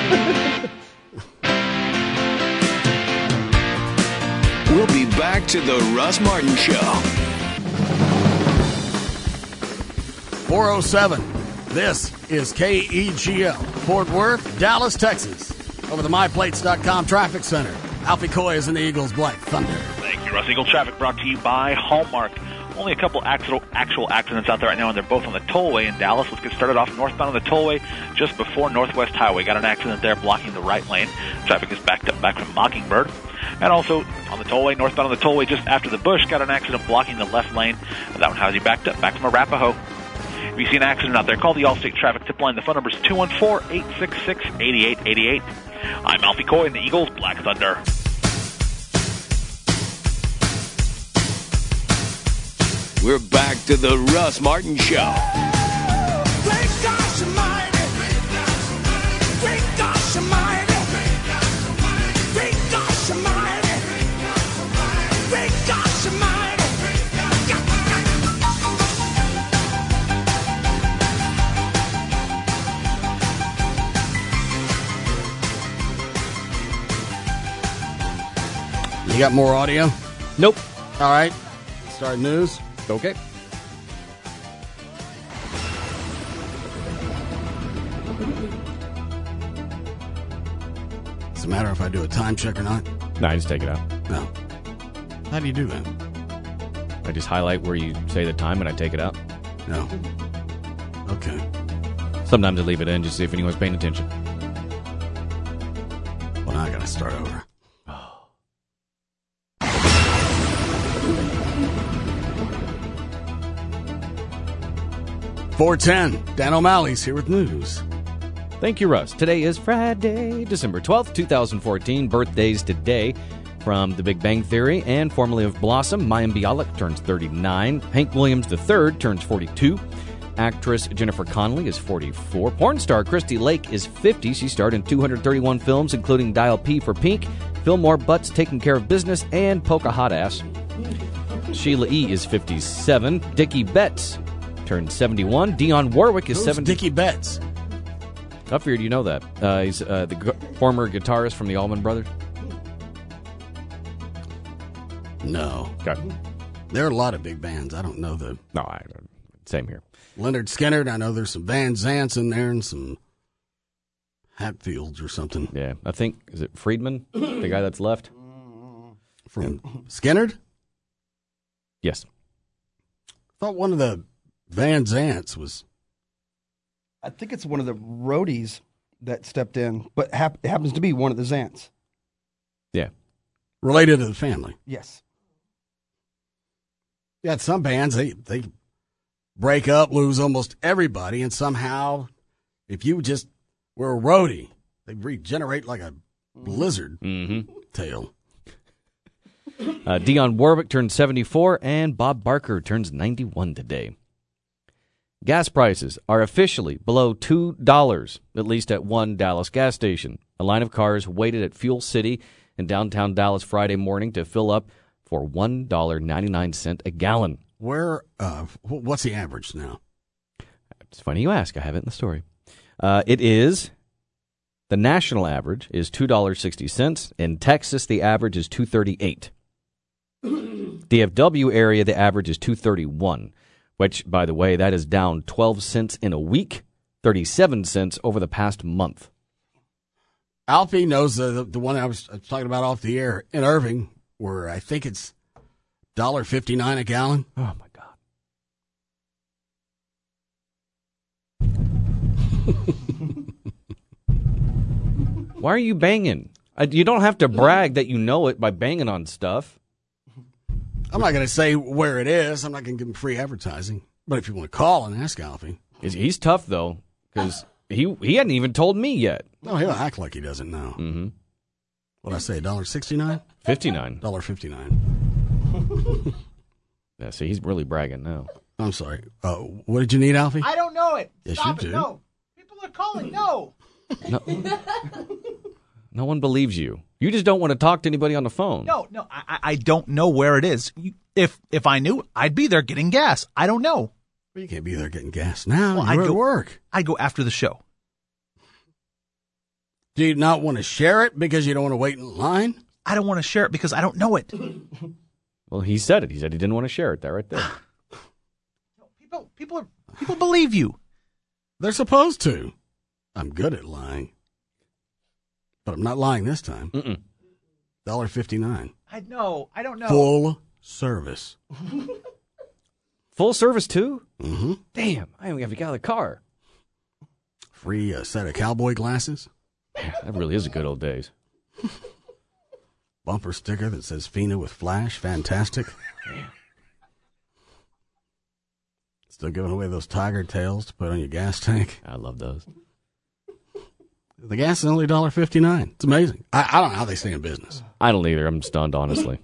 We'll be back to the Russ Martin Show.
four oh seven. This is K E G L, Fort Worth, Dallas, Texas. Over the my plates dot com traffic center. Alfie Coy is in the Eagles Black Thunder.
Thank you, Russ. Eagle Traffic brought to you by Hallmark. Only a couple actual, actual accidents out there right now, and they're both on the tollway in Dallas. Let's get started off northbound on the tollway just before Northwest Highway. Got an accident there blocking the right lane. Traffic is backed up back from Mockingbird. And also on the tollway, northbound on the tollway just after the Bush, got an accident blocking the left lane. That one has you backed up back from Arapahoe. If you see an accident out there, call the Allstate Traffic Tip Line. The phone number is two one four, eight six six, eight eight eight eight. I'm Alfie Coy in the Eagles Black Thunder.
We're back to the Russ Martin Show.
You got more audio?
Nope.
All right. Start news.
Okay.
Does it matter if I do a time check or not?
No, I just take it out.
No. How do you do that?
I just highlight where you say the time and I take it out.
No. Okay.
Sometimes I leave it in just to see if anyone's paying attention.
Well, now I got to start over. four ten, Dan O'Malley's here with news.
Thank you, Russ. Today is Friday, December twelfth, twenty fourteen. Birthdays today from The Big Bang Theory and formerly of Blossom. Mayim Bialik turns thirty-nine. Hank Williams the third turns forty-two. Actress Jennifer Connelly is forty-four. Porn star Christy Lake is fifty. She starred in two hundred thirty-one films, including Dial P for Pink, Fillmore Butts Taking Care of Business, and Polka Hot Ass. Sheila E. is fifty-seven. Dickie Betts turned seventy-one. Dionne Warwick is
Who's
seventy.
Dickie Betts?
I figured you know that. Uh, he's uh, the g- former guitarist from the Allman Brothers.
No.
Okay.
There are a lot of big bands. I don't know the...
No, I same here.
Leonard Skinner. I know there's some Van Zants in there and some Hatfields or something.
Yeah, I think, is it Friedman, the guy that's left?
From Skinner?
Yes.
I thought one of the Van Zants was...
I think it's one of the roadies that stepped in, but hap- it happens to be one of the Zants.
Yeah.
Related to the family.
Yes.
Yeah, some bands, they, they break up, lose almost everybody, and somehow, if you just were a roadie, they regenerate like a lizard
mm-hmm.
tail.
Uh, Dionne Warwick turns seventy-four, and Bob Barker turns ninety-one today. Gas prices are officially below two dollars, at least at one Dallas gas station. A line of cars waited at Fuel City in downtown Dallas Friday morning to fill up for one dollar and ninety-nine cents a gallon.
Where? Uh, what's the average now?
It's funny you ask. I have it in the story. Uh, it is, the national average is two dollars and sixty cents. In Texas, the average is two dollars and thirty-eight cents. D F W area, the average is two dollars and thirty-one cents, which, by the way, that is down twelve cents in a week, thirty-seven cents over the past month.
Alfie knows the, the, the one I was talking about off the air in Irving, where I think it's one dollar and fifty-nine cents a gallon.
Oh, my God. Why are you banging? Uh, you don't have to brag that you know it by banging on stuff.
I'm not going to say where it is. I'm not going to give him free advertising. But if you want to call and ask Alfie.
He's, he's tough, though, because he, he hadn't even told me yet.
No, he'll act like he doesn't know.
Mm-hmm.
What'd I say, one dollar and sixty-nine cents?
fifty-nine.
one dollar and fifty-nine.
Yeah, see, he's really bragging now.
I'm sorry. Uh, what did you need, Alfie?
I don't know it.
Yes,
Stop
you
it.
do.
No. People are calling. No.
No, no one believes you. You just don't want to talk to anybody on the phone.
No, no, I, I don't know where it is. You- If if I knew, I'd be there getting gas. I don't know.
Well, you can't be there getting gas now.
Well,
You're
I'd
at
go,
work.
I'd go after the show.
Do you not want to share it because you don't want to wait in line?
I don't want to share it because I don't know it.
Well, he said it. He said he didn't want to share it. That right there.
People, people are people believe you.
They're supposed to. I'm good at lying. But I'm not lying this time.
Mm-mm.
one dollar and fifty-nine cents.
I know. I don't know.
Full service.
Full service, too?
Mm-hmm.
Damn, I don't have to get out of the car.
Free uh, set of cowboy glasses.
That really is the good old days.
Bumper sticker that says Fina with flash. Fantastic. Still giving away those tiger tails to put on your gas tank.
I love those.
The gas is only one dollar and fifty-nine cents. It's amazing. I, I don't know how they stay in business.
I don't either. I'm stunned, honestly.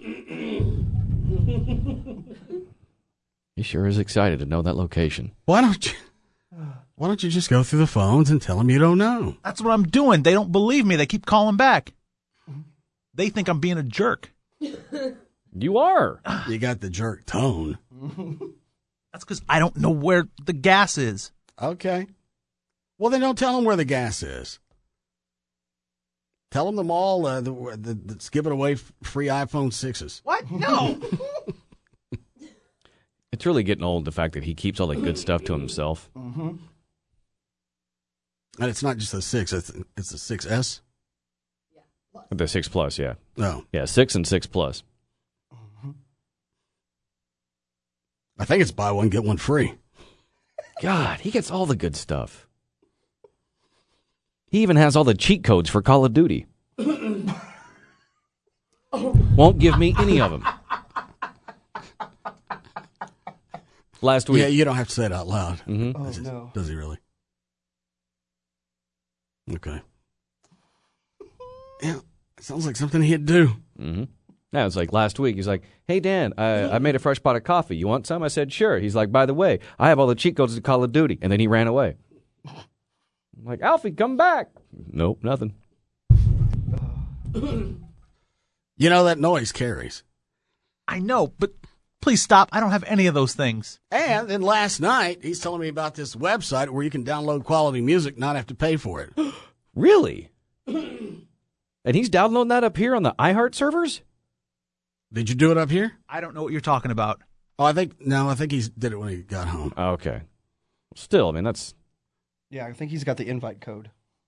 He sure is excited to know that location.
Why don't you? Why don't you just go through the phones and tell them you don't know?
That's what I'm doing. They don't believe me. They keep calling back. They think I'm being a jerk.
You are.
You got the jerk tone.
That's because I don't know where the gas is.
Okay. Well, then don't tell them where the gas is. Tell them the mall uh, the, the, that's giving away f- free iPhone sixes.
What? No.
It's really getting old, the fact that he keeps all the good stuff to himself.
Mm-hmm. And it's not just the six, it's, it's the six S.
The six Plus, yeah.
No.
Yeah, six and six Plus.
I think it's buy one, get one free.
God, he gets all the good stuff. He even has all the cheat codes for Call of Duty. Won't give me any of them. Last week.
Yeah, you don't have to say it out loud.
Mm-hmm.
Oh,
Does,
no.
does he really? Okay. Yeah, it sounds like something he'd do.
Mm-hmm. Yeah, it's like last week. He's like, hey, Dan, I, I made a fresh pot of coffee. You want some? I said, sure. He's like, by the way, I have all the cheat codes to Call of Duty. And then he ran away. I'm like, Alfie, come back. Nope, nothing.
You know that noise carries.
I know, but please stop. I don't have any of those things.
And then last night, he's telling me about this website where you can download quality music, not have to pay for it.
Really? And he's downloading that up here on the iHeart servers?
Did you do it up here?
I don't know what you're talking about.
Oh, I think, no, I think he did it when he got home.
Okay. Still, I mean, that's...
Yeah, I think he's got the invite code.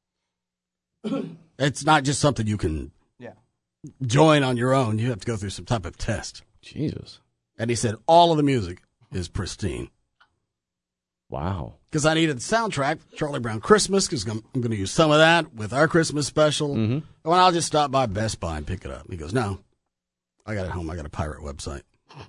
It's not just something you can
Yeah.
join on your own. You have to go through some type of test.
Jesus.
And he said all of the music is pristine.
Wow.
Because I needed the soundtrack, Charlie Brown Christmas, because I'm, I'm going to use some of that with our Christmas special.
Mm-hmm.
Well, I'll just stop by Best Buy and pick it up. He goes, no, I got it home. I got a pirate website.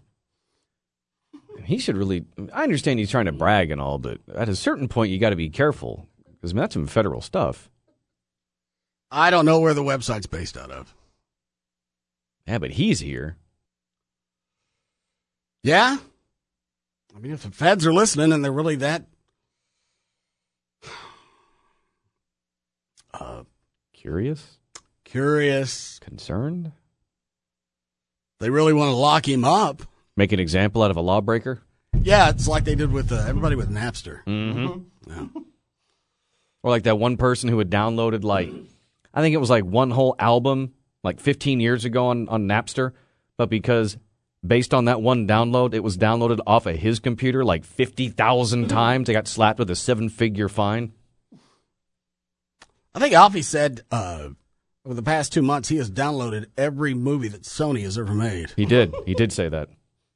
He should really... I understand he's trying to brag and all, but at a certain point, you got to be careful. Because, I mean, that's some federal stuff.
I don't know where the website's based out of.
Yeah, but he's here.
Yeah? I mean, if the feds are listening and they're really that... Uh,
Curious?
curious.
Concerned?
They really want to lock him up.
Make an example out of a lawbreaker?
Yeah, it's like they did with uh, everybody with Napster.
Mm-hmm.
Yeah.
Or like that one person who had downloaded, like, I think it was like one whole album, like fifteen years ago on, on Napster, but because based on that one download, it was downloaded off of his computer like fifty thousand times. They got slapped with a seven-figure fine.
I think Alfie said uh, over the past two months he has downloaded every movie that Sony has ever made.
He did. He did say that.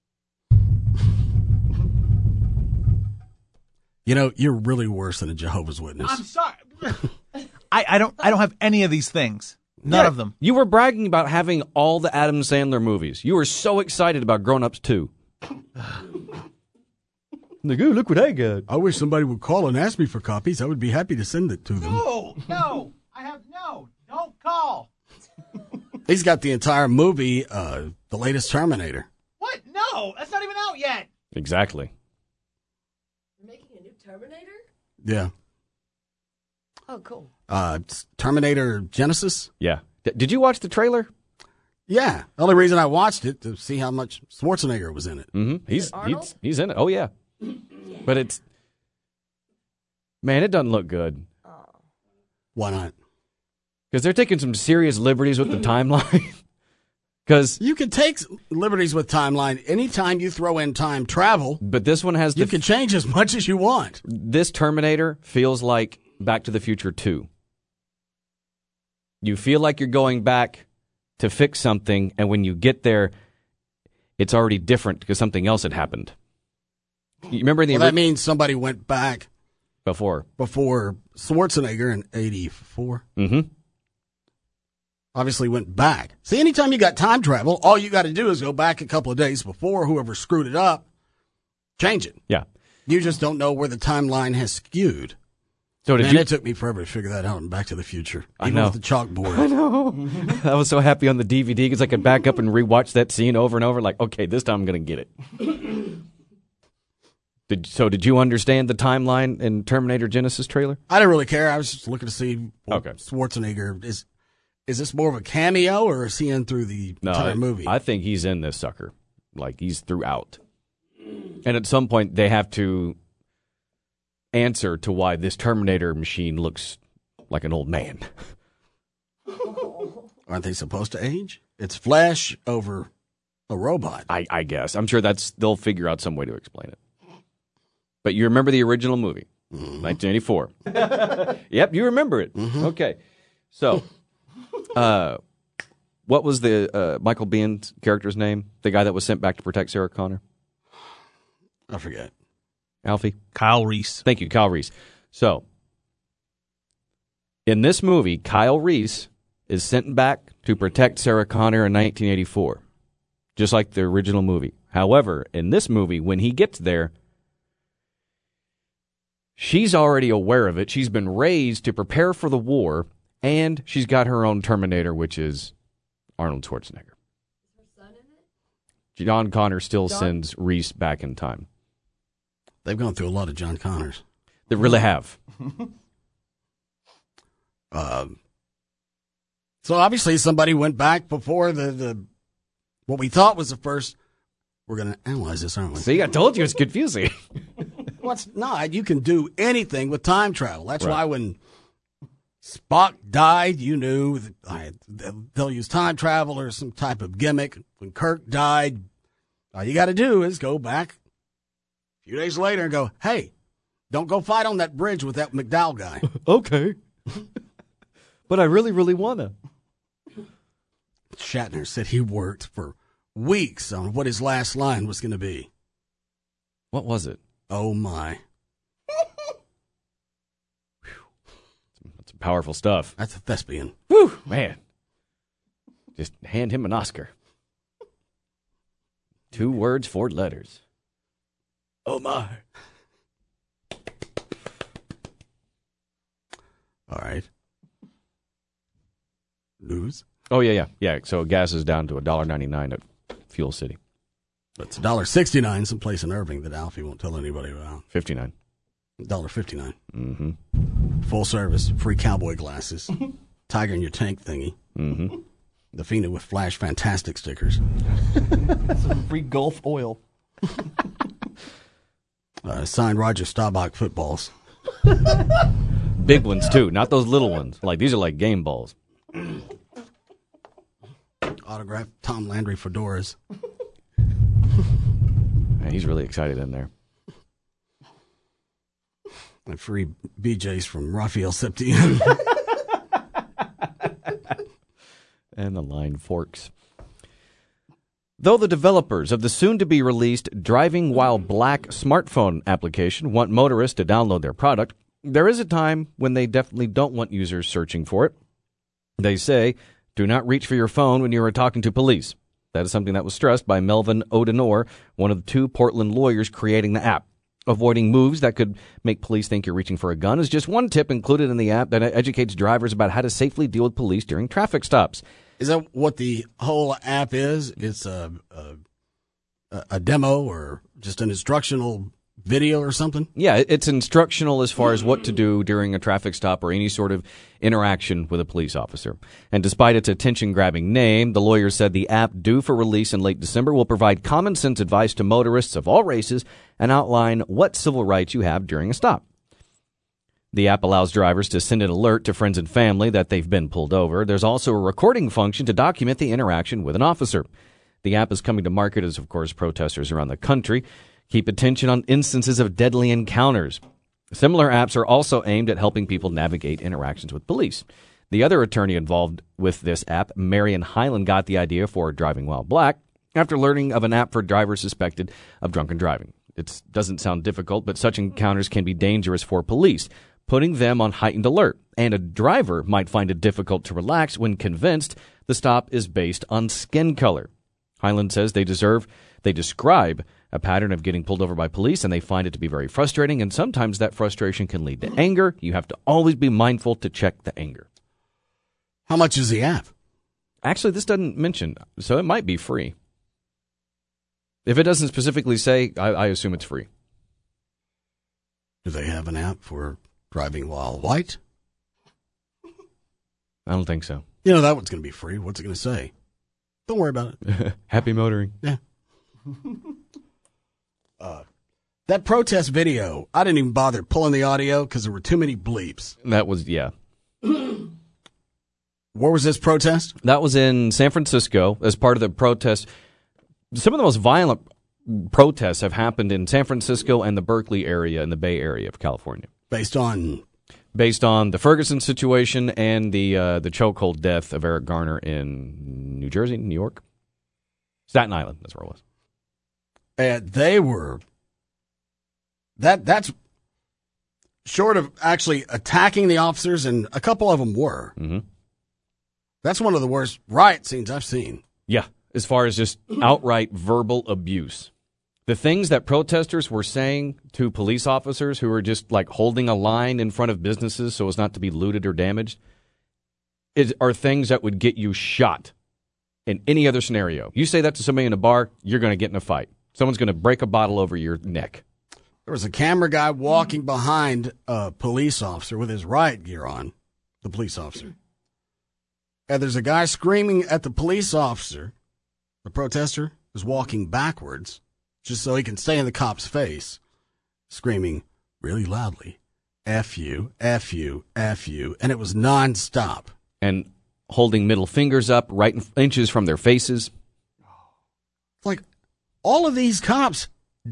You know, you're really worse than a Jehovah's Witness.
I'm sorry. I, I don't I don't have any of these things. None
Yeah,
of them.
You were bragging about having all the Adam Sandler movies. You were so excited about Grown Ups two. Like, oh, look what I got.
I wish somebody would call and ask me for copies. I would be happy to send it to them.
No, no. I have no. Don't call.
He's got the entire movie, uh, the latest Terminator.
What? No, that's not even out yet.
Exactly.
You're making a new Terminator?
Yeah.
Oh, cool.
Uh, it's Terminator Genesis.
Yeah. D- did you watch the trailer?
Yeah. The only reason I watched it to see how much Schwarzenegger was in it.
Mm-hmm. He's,
Arnold?
he's he's in it. Oh yeah. But it's man, it doesn't look good.
Why not?
Because they're taking some serious liberties with the timeline. Because
you can take liberties with timeline anytime you throw in time travel.
But this one has
you
the
can change as much as you want.
This Terminator feels like Back to the Future two. You feel like you're going back to fix something, and when you get there, it's already different because something else had happened. You remember the
well, that means somebody went back
before
before Schwarzenegger in eighty-four.
Mm-hmm.
Obviously went back. See, anytime you got time travel, all you got to do is go back a couple of days before whoever screwed it up, change it.
Yeah.
You just don't know where the timeline has skewed.
So did
Man,
you?
it took me forever to figure that out in Back to the Future.
I
Even
know.
with the chalkboard.
I know. I was so happy on the D V D because I could back up and rewatch that scene over and over. Like, okay, this time I'm going to get it. Did, so did you understand the timeline in Terminator Genesis trailer?
I didn't really care. I was just looking to see well,
Okay.
Schwarzenegger. Is is this more of a cameo or is he in through the
No,
entire
I,
movie?
I think he's in this sucker. Like, he's throughout. And at some point, they have to answer to why this Terminator machine looks like an old man.
Aren't they supposed to age? It's flesh over a robot.
I, I guess. I'm sure that's they'll figure out some way to explain it. But you remember the original movie, mm-hmm. nineteen eighty-four. Yep, you remember it. Mm-hmm. Okay. So, uh, what was the uh, Michael Biehn's character's name? The guy that was sent back to protect Sarah Connor?
I forget.
Alfie?
Kyle Reese.
Thank you, Kyle Reese. So, in this movie, Kyle Reese is sent back to protect Sarah Connor in nineteen eighty-four, just like the original movie. However, in this movie, when he gets there, she's already aware of it. She's been raised to prepare for the war, and she's got her own Terminator, which is Arnold Schwarzenegger.
Is her son in it?
John Connor still
John?
sends Reese back in time.
They've gone through a lot of John Connors.
They really have.
um, so obviously somebody went back before the, the what we thought was the first. We're going to analyze this, aren't we?
See, I told you it's confusing.
What's not? You can do anything with time travel. That's
Right.
why when Spock died, you knew that I, they'll use time travel or some type of gimmick. When Kirk died, all you got to do is go back a few days later and go, hey, don't go fight on that bridge with that McDowell guy.
Okay. But I really, really want to.
Shatner said he worked for weeks on what his last line was going to be.
What was it?
Oh, my.
That's powerful stuff.
That's a thespian.
Whew, man. Just hand him an Oscar. Two words, four letters. Oh, my.
All right. News?
Oh, yeah, yeah. Yeah, so gas is down to one dollar ninety-nine at Fuel City.
It's one dollar sixty-nine someplace in Irving that Alfie won't tell anybody about.
fifty-nine.
one dollar fifty-nine.
Mm-hmm.
Full service, free cowboy glasses, tiger in your tank thingy.
Mm-hmm.
The Fina with Flash Fantastic stickers.
Some free Gulf oil.
Uh, signed Roger Staubach footballs.
Big ones, too. Not those little ones. Like, these are like game balls.
Autographed Tom Landry fedoras.
Man, he's really excited in there.
And free B Js from Raphael Septien.
And the line forks. Though the developers of the soon-to-be-released Driving While Black smartphone application want motorists to download their product, there is a time when they definitely don't want users searching for it. They say, do not reach for your phone when you are talking to police. That is something that was stressed by Melvin Odenor, one of the two Portland lawyers creating the app. Avoiding moves that could make police think you're reaching for a gun is just one tip included in the app that educates drivers about how to safely deal with police during traffic stops.
Is that what the whole app is? It's a, a, a demo or just an instructional video or something?
Yeah, it's instructional as far as what to do during a traffic stop or any sort of interaction with a police officer. And despite its attention-grabbing name, the lawyer said the app, due for release in late December, will provide common-sense advice to motorists of all races and outline what civil rights you have during a stop. The app allows drivers to send an alert to friends and family that they've been pulled over. There's also a recording function to document the interaction with an officer. The app is coming to market as, of course, protesters around the country keep attention on instances of deadly encounters. Similar apps are also aimed at helping people navigate interactions with police. The other attorney involved with this app, Marion Hyland, got the idea for Driving While Black after learning of an app for drivers suspected of drunken driving. It doesn't sound difficult, but such encounters can be dangerous for police, putting them on heightened alert. And a driver might find it difficult to relax when convinced the stop is based on skin color. Hyland says they deserve, they describe a pattern of getting pulled over by police, and they find it to be very frustrating, and sometimes that frustration can lead to anger. You have to always be mindful to check the anger.
How much is the app?
Actually, this doesn't mention, so it might be free. If it doesn't specifically say, I, I assume it's free.
Do they have an app for driving while white?
I don't think so.
You know, that one's going to be free. What's it going to say? Don't worry about it.
Happy motoring.
Yeah. uh, that protest video, I didn't even bother pulling the audio because there were too many bleeps.
That was, yeah.
Where was this protest?
That was in San Francisco as part of the protest. Some of the most violent protests have happened in San Francisco and the Berkeley area in the Bay Area of California.
Based on?
Based on the Ferguson situation and the uh, the chokehold death of Eric Garner in New Jersey, New York. Staten Island, that's where it was.
And they were, that that's short of actually attacking the officers, and a couple of them were.
Mm-hmm.
That's one of the worst riot scenes I've seen.
Yeah, as far as just outright verbal abuse. The things that protesters were saying to police officers who were just like holding a line in front of businesses so as not to be looted or damaged is, are things that would get you shot in any other scenario. You say that to somebody in a bar, you're going to get in a fight. Someone's going to break a bottle over your neck.
There was a camera guy walking behind a police officer with his riot gear on, the police officer. And there's a guy screaming at the police officer. The protester is walking backwards just so he can stay in the cop's face, screaming really loudly, F you, F you, F you. And it was nonstop.
And holding middle fingers up right in inches from their faces.
Like, all of these cops,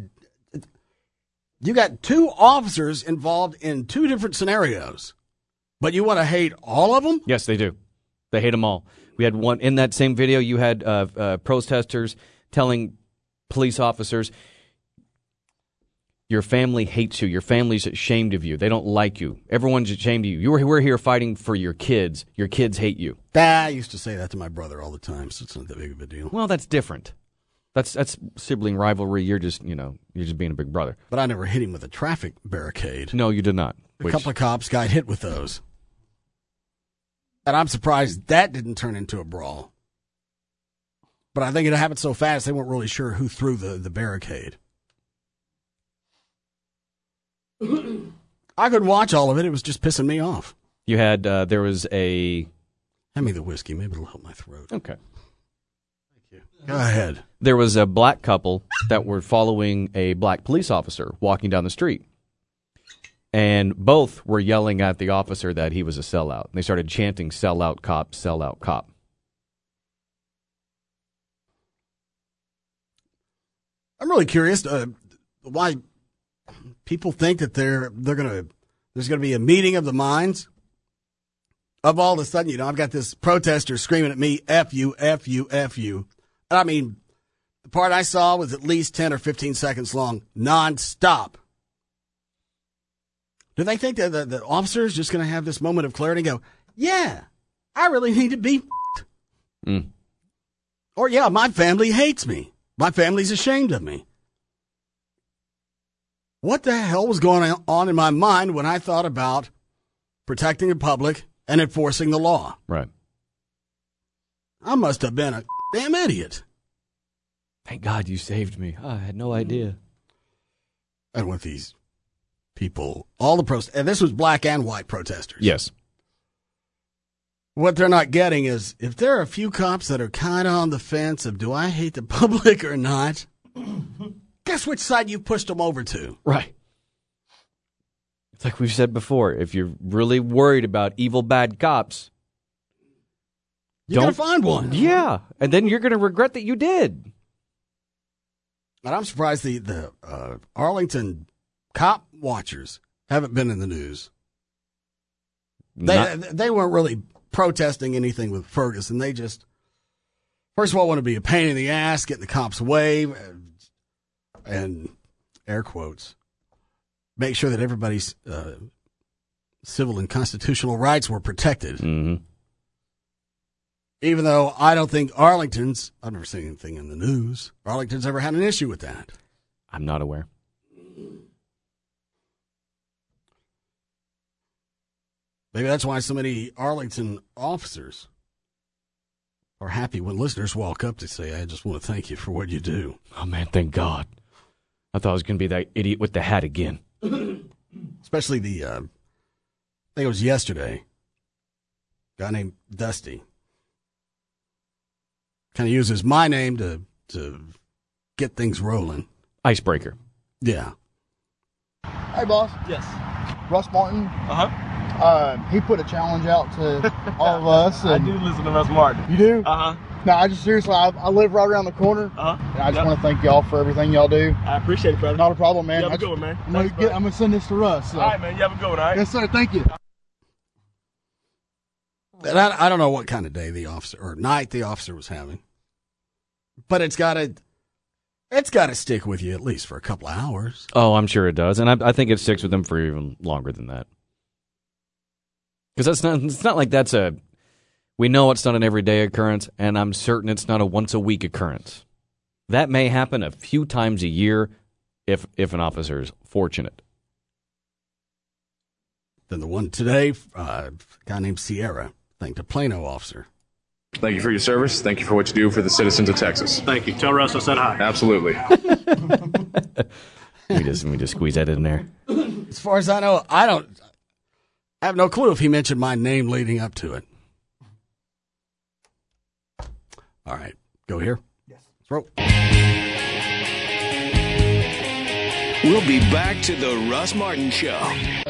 you got two officers involved in two different scenarios, but you want to hate all of them?
Yes, they do. They hate them all. We had one in that same video. You had uh, uh, protesters telling police officers, your family hates you. Your family's ashamed of you. They don't like you. Everyone's ashamed of you. You were, we're here fighting for your kids. Your kids hate you.
Ah, I used to say that to my brother all the time, so it's not that big of a deal.
Well, that's different. That's that's sibling rivalry. You're just, you know, you're just being a big brother.
But I never hit him with a traffic barricade.
No, you did not.
A
Which,
couple of cops got hit with those. And I'm surprised that didn't turn into a brawl. But I think it happened so fast they weren't really sure who threw the, the barricade. I could watch all of it. It was just pissing me off.
You had, uh, there was a
Hand me the whiskey. Maybe it'll help my throat.
Okay.
Go ahead.
There was a black couple that were following a black police officer walking down the street. And both were yelling at the officer that he was a sellout. And they started chanting, "Sell out cop, sell out cop."
I'm really curious uh, why people think that they're they're gonna there's gonna be a meeting of the minds. Of all of a sudden, you know, I've got this protester screaming at me, "F you, F you, F you." I mean, the part I saw was at least ten or fifteen seconds long, nonstop. Do they think that the, the officer is just going to have this moment of clarity and go, "Yeah, I really need to be
mm.
Or, "Yeah, my family hates me. My family's ashamed of me." What the hell was going on in my mind when I thought about protecting the public and enforcing the law?
Right.
I must have been a damn idiot.
Thank God you saved me. I had no idea.
And with these people, all the pros, and this was black and white protesters.
Yes.
What they're not getting is if there are a few cops that are kind of on the fence of do I hate the public or not, guess which side you pushed them over to?
Right. It's like we've said before, if you're really worried about evil, bad cops,
you're going to find one.
Yeah, and then you're going to regret that you did.
And I'm surprised the, the uh, Arlington cop watchers haven't been in the news. They
Not-
they weren't really protesting anything with Ferguson. They just, first of all, want to be a pain in the ass, get in the cops' way, and, and air quotes, make sure that everybody's uh, civil and constitutional rights were protected.
Mm-hmm.
Even though I don't think Arlington's, I've never seen anything in the news, Arlington's ever had an issue with that.
I'm not aware.
Maybe that's why so many Arlington officers are happy when listeners walk up to say, "I just want to thank you for what you do."
Oh, man, thank God. I thought I was going to be that idiot with the hat again.
Especially the, uh, I think it was yesterday, a guy named Dusty. Kind of uses my name to to get things rolling.
Icebreaker.
Yeah.
Hey, boss.
Yes.
Russ Martin.
Uh-huh.
Uh, he put a challenge out to all of us.
I
and-
do listen to Russ Martin.
You do?
Uh-huh.
No, I just seriously, I, I live right around the corner.
Uh-huh.
And I just
Yep.
want to thank y'all for everything y'all do.
I appreciate it, brother.
Not a problem, man.
You have
I
a good
just-
one, man.
I'm gonna,
Thanks,
get, I'm gonna send this to Russ. So.
All right, man. You have a good one, all right?
Yes, sir. Thank you.
And I, I don't know what kind of day the officer, or night the officer was having. But it's got to, it's got to stick with you at least for a couple of hours.
Oh, I'm sure it does. And I, I think it sticks with them for even longer than that. Because that's not, it's not like that's a, we know it's not an everyday occurrence, and I'm certain it's not a once a week occurrence. That may happen a few times a year if if an officer is fortunate.
Then the one today, uh, a guy named Sierra, thanked a Plano officer.
Thank you for your service. Thank you for what you do for the citizens of Texas.
Thank you. Tell Russ I said hi.
Absolutely.
Let me just, let me just squeeze that in there.
As far as I know, I don't, I have no clue if he mentioned my name leading up to it. All right, go here. Yes. Let's roll.
We'll be back to the Russ Martin Show.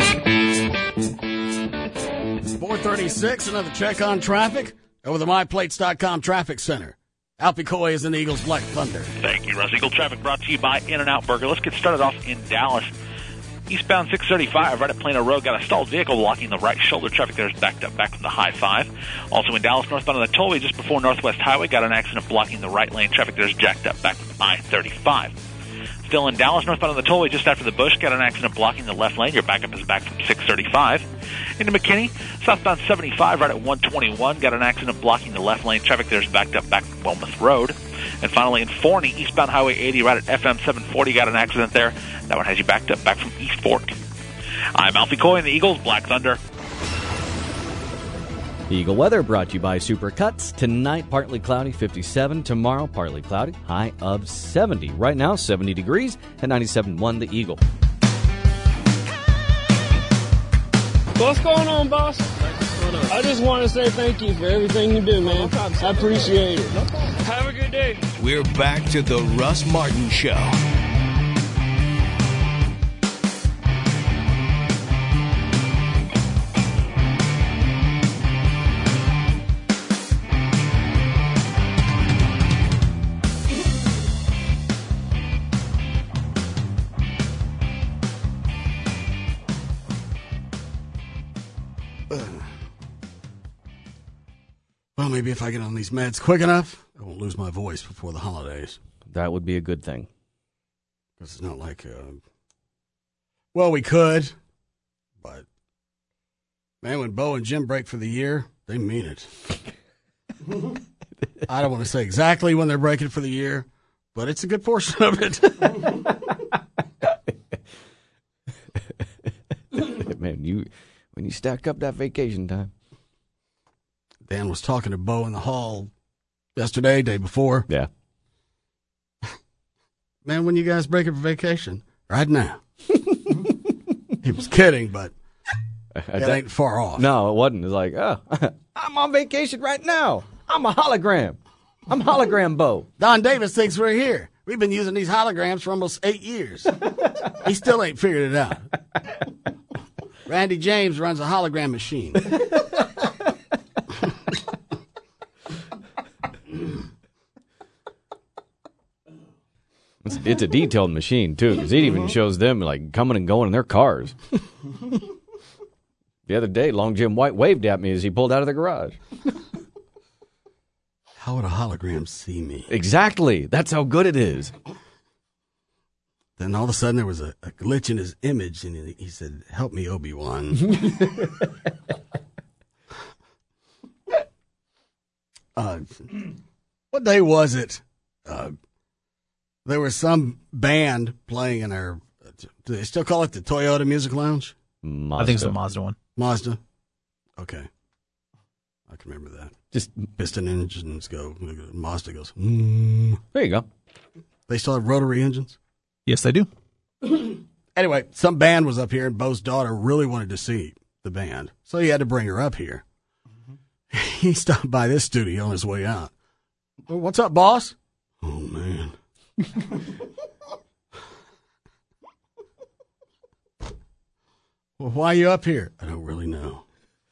four thirty-six, another check on traffic over the my plates dot com traffic center. Alfie Coy is in the Eagles Black Thunder.
Thank you, Russ. Eagle traffic brought to you by In-N-Out Burger. Let's get started off in Dallas. Eastbound six thirty-five, right at Plano Road, got a stalled vehicle blocking the right shoulder. Traffic there is backed up back from the high five. Also in Dallas, northbound on the tollway, just before Northwest Highway, got an accident blocking the right lane. Traffic there is jacked up back from I thirty-five. Still in Dallas, northbound on the tollway, just after the Bush, got an accident blocking the left lane. Your backup is back from six thirty-five. Into McKinney, southbound seventy-five, right at one twenty-one, got an accident blocking the left lane. Traffic there is backed up back from Wilmouth Road. And finally in Forney, eastbound Highway eighty, right at F M seven forty, got an accident there. That one has you backed up back from East Fork. I'm Alfie Coy in the Eagles Black Thunder.
Eagle weather brought to you by Supercuts. Tonight, partly cloudy, fifty-seven. Tomorrow, partly cloudy, high of seventy. Right now, seventy degrees at ninety-seven point one The Eagle.
What's going on, boss?
I just want to say thank you for everything you do, man. I appreciate it. Have a good day.
We're back to the Russ Martin Show.
Well, maybe if I get on these meds quick enough, I won't lose my voice before the holidays.
That would be a good thing.
Because it's not like, uh, well, we could, but, man, when Bo and Jim break for the year, they mean it. I don't want to say exactly when they're breaking for the year, but it's a good portion of it.
Man, you when you stack up that vacation time.
Dan was talking to Bo in the hall yesterday, day before.
Yeah.
Man, when you guys breaking for vacation? Right now. He was kidding, but it ain't far off.
No, it wasn't. It's like, oh, I'm on vacation right now. I'm a hologram. I'm hologram Bo.
Don Davis thinks we're here. We've been using these holograms for almost eight years. He still ain't figured it out. Randy James runs a hologram machine.
It's, it's a detailed machine, too, because it even shows them, like, coming and going in their cars. The other day, Long Jim White waved at me as he pulled out of the garage.
How would a hologram see me?
Exactly. That's how good it is.
Then all of a sudden there was a, a glitch in his image, and he, he said, "Help me, Obi-Wan." uh, what day was it? Uh, there was some band playing in our, do they still call it the Toyota Music Lounge?
Mazda. I think it's the Mazda one.
Mazda? Okay. I can remember that.
Just
piston engines go. Mazda goes. Mm.
There you go.
They still have rotary engines?
Yes, they do.
Anyway, some band was up here, and Bo's daughter really wanted to see the band, so he had to bring her up here. Mm-hmm. He stopped by this studio on his way out. Well, what's up, boss? Oh, man. Well, why are you up here? I don't really know.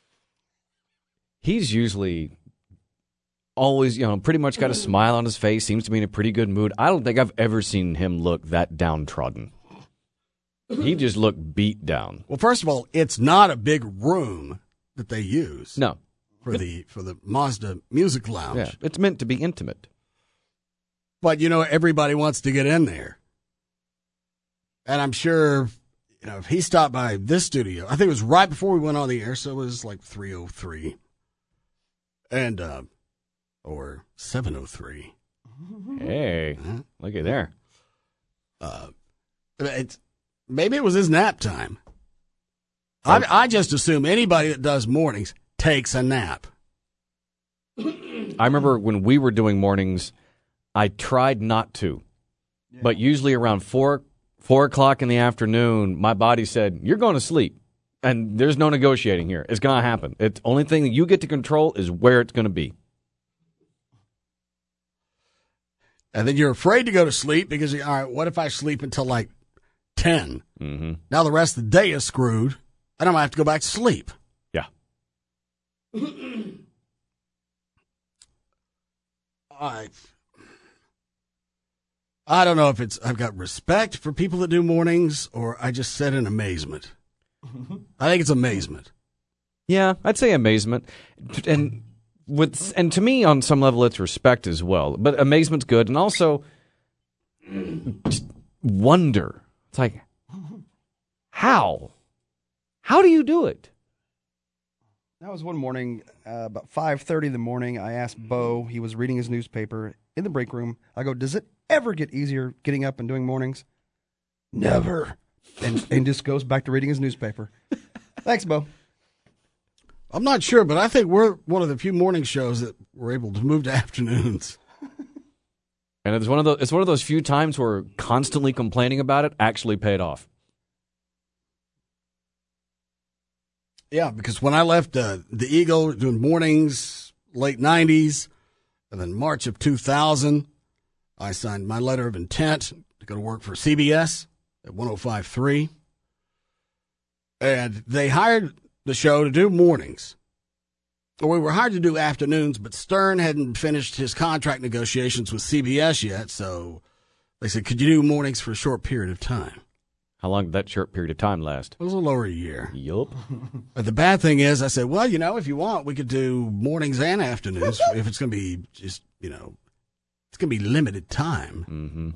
He's usually always, you know, pretty much got a smile on his face, seems to be in a pretty good mood. I don't think I've ever seen him look that downtrodden. He just looked beat down.
Well, first of all, it's not a big room that they use.
No.
For the for the Mazda Music Lounge.
Yeah, it's meant to be intimate.
But, you know, everybody wants to get in there. And I'm sure, you know, if he stopped by this studio, I think it was right before we went on the air, so it was like three oh three. And, uh, or seven oh three.
Hey,
uh-huh.
Look at there.
Uh, it's, maybe it was his nap time. I, I just assume anybody that does mornings takes a nap.
I remember when we were doing mornings, I tried not to. Yeah. But usually around four, four o'clock in the afternoon, my body said, "You're going to sleep." And there's no negotiating here. It's going to happen. It's the only thing that you get to control is where it's going to be.
And then you're afraid to go to sleep because, all right, what if I sleep until like ten?
Mm-hmm.
Now the rest of the day is screwed, and I'm going to have to go back to sleep.
Yeah.
I, I don't know if it's I've got respect for people that do mornings or I just said in amazement. I think it's amazement.
Yeah, I'd say amazement. And with and to me, on some level, it's respect as well. But amazement's good. And also, just wonder. It's like, how? How do you do it?
That was one morning, uh, about five thirty in the morning. I asked Bo, he was reading his newspaper in the break room. I go, does it ever get easier getting up and doing mornings? Never. And, and just goes back to reading his newspaper. Thanks, Bo.
I'm not sure, but I think we're one of the few morning shows that were able to move to afternoons.
And it's one of those. It's one of those few times where constantly complaining about it actually paid off.
Yeah, because when I left uh, the Eagle, doing mornings, late nineties, and then March of two thousand, I signed my letter of intent to go to work for C B S at one oh five point three. And they hired the show to do mornings. Well, we were hired to do afternoons, but Stern hadn't finished his contract negotiations with C B S yet, so they said, could you do mornings for a short period of time?
How long did that short period of time last?
It was a little over a year.
Yup.
But the bad thing is, I said, well, you know, if you want, we could do mornings and afternoons if it's going to be just, you know, it's going to be limited time.
Mm-hmm.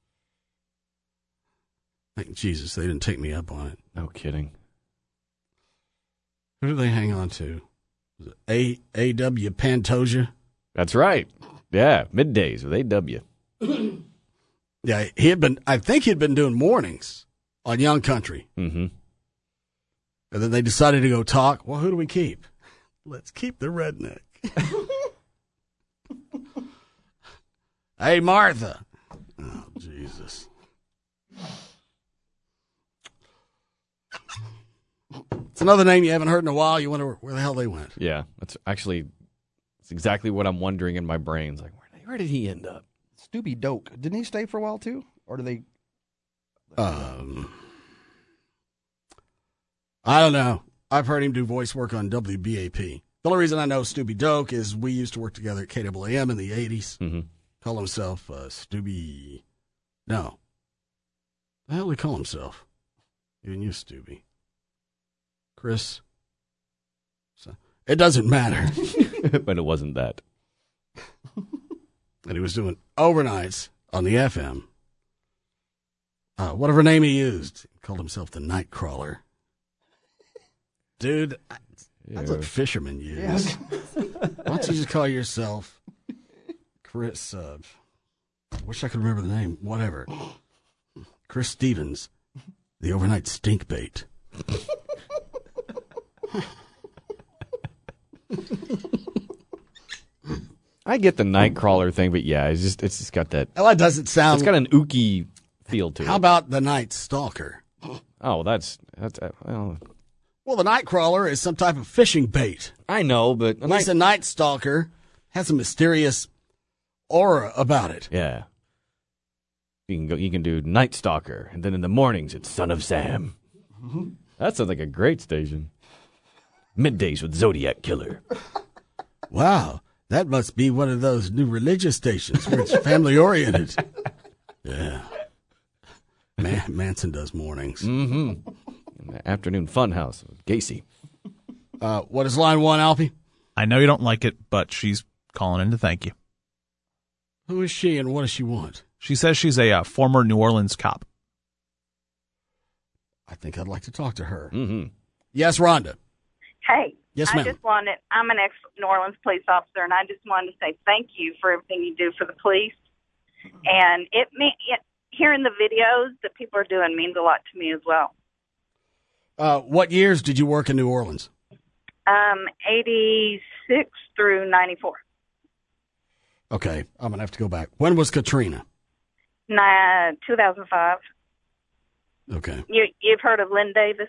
Thank Jesus they didn't take me up on it.
No kidding.
Who do they hang on to? Was it A A W Pantoja?
That's right. Yeah, middays with A W.
Yeah, he had been. I think he'd been doing mornings on Young Country.
Mm-hmm.
And then they decided to go talk. Well, who do we keep? Let's keep the redneck. Hey, Martha. Oh, Jesus. It's another name you haven't heard in a while. You wonder where the hell they went.
Yeah, that's actually that's exactly what I'm wondering in my brain. It's like, where, where did he end up?
Stubby Doak. Didn't he stay for a while, too? Or do they...
Um, I don't know. I've heard him do voice work on W B A P. The only reason I know Stubby Doak is we used to work together at K A A M in the eighties.
Mm-hmm.
Call himself uh, Stubby. No. The hell did he call himself? He didn't use Stubby. Chris. So, it doesn't matter.
But it wasn't that.
And he was doing overnights on the F M. Uh, whatever name he used. He called himself the Nightcrawler. Dude, that's what fishermen use.
Yes.
Why don't you just call yourself Chris, uh, I wish I could remember the name, whatever. Chris Stevens, the overnight stink bait.
I get the Nightcrawler thing, but yeah, it's just it's just got that.
Well, that doesn't sound.
It's got an ooky feel to
How
it.
about the Night Stalker?
Oh, that's that's uh, well.
Well, the Nightcrawler is some type of fishing bait.
I know, but
at least a Night Stalker has a mysterious aura about it.
Yeah. You can go. You can do Night Stalker, and then in the mornings it's Son of Sam.
Mm-hmm.
That sounds like a great station. Middays with Zodiac Killer.
Wow, that must be one of those new religious stations where it's family oriented. Yeah. Man, Manson does mornings.
Mm-hmm. In the afternoon funhouse with Gacy.
Uh, what is line one, Alfie?
I know you don't like it, but she's calling in to thank you.
Who is she and what does she want?
She says she's a uh, former New Orleans cop.
I think I'd like to talk to her.
Mm-hmm.
Yes, Rhonda.
Hey,
Yes,
I
ma'am.
just wanted, I'm an ex-New Orleans police officer, and I just wanted to say thank you for everything you do for the police. And it, me- it hearing the videos that people are doing means a lot to me as well.
Uh, what years did you work in New Orleans?
Um, eighty-six through ninety-four.
Okay, I'm going to have to go back. When was Katrina?
Nah, two thousand five.
Okay.
You, you've heard of Lynn Davis?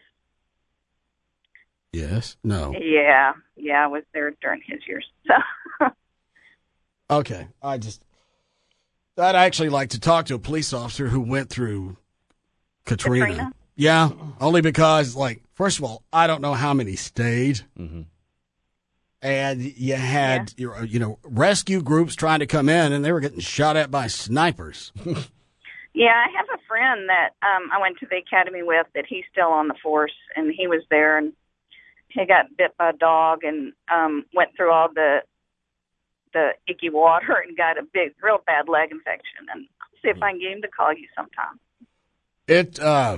Yes? No.
Yeah, yeah, I was there during his years. So,
Okay, I just... I'd actually like to talk to a police officer who went through Katrina.
Katrina?
Yeah, only because, like, first of all, I don't know how many stayed.
Mm-hmm.
And you had, your, you know, rescue groups trying to come in, and they were getting shot at by snipers.
yeah, I have a friend that um, I went to the academy with that he's still on the force, and he was there, and he got bit by a dog and um, went through all the the icky water and got a big, real bad leg infection. And I'll see if I can get him to call you sometime.
It, uh,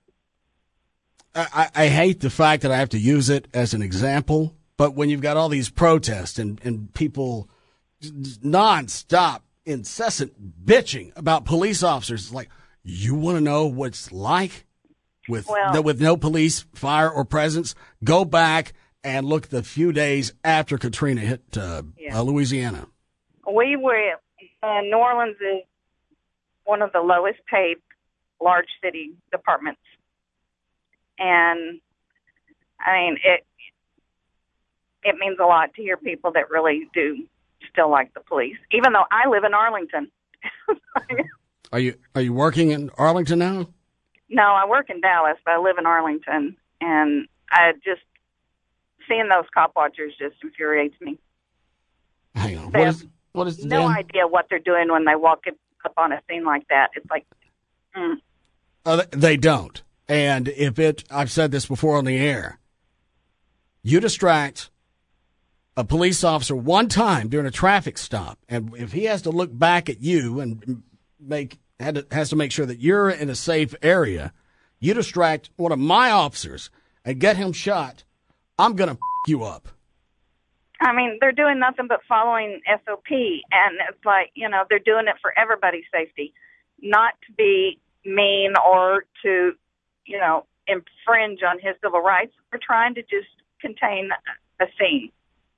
I, I hate the fact that I have to use it as an example, but when you've got all these protests and, and people nonstop, incessant bitching about police officers, it's like, you want to know what it's like with,
Well-
no, with no police, fire, or presence? Go back and look the few days after Katrina hit uh,
Yeah.
uh, Louisiana.
We were, uh, New Orleans is one of the lowest paid large city departments. And I mean, it it means a lot to hear people that really do still like the police, even though I live in Arlington.
Are you are you working in Arlington now?
No, I work in Dallas, but I live in Arlington, and I just seeing those cop watchers just infuriates me.
Hang on.
They
What
have
is what is the
no
damn?
idea what they're doing when they walk up up on a scene like that. It's like, mm.
Uh, they don't. And if it, I've said this before on the air, you distract a police officer one time during a traffic stop, and if he has to look back at you and make had to, has to make sure that you're in a safe area, you distract one of my officers and get him shot, I'm gonna f- you up.
I mean, they're doing nothing but following S O P, and it's like, you know, they're doing it for everybody's safety, not to be mean or to, you know, infringe on his civil rights. They're trying to just contain a scene.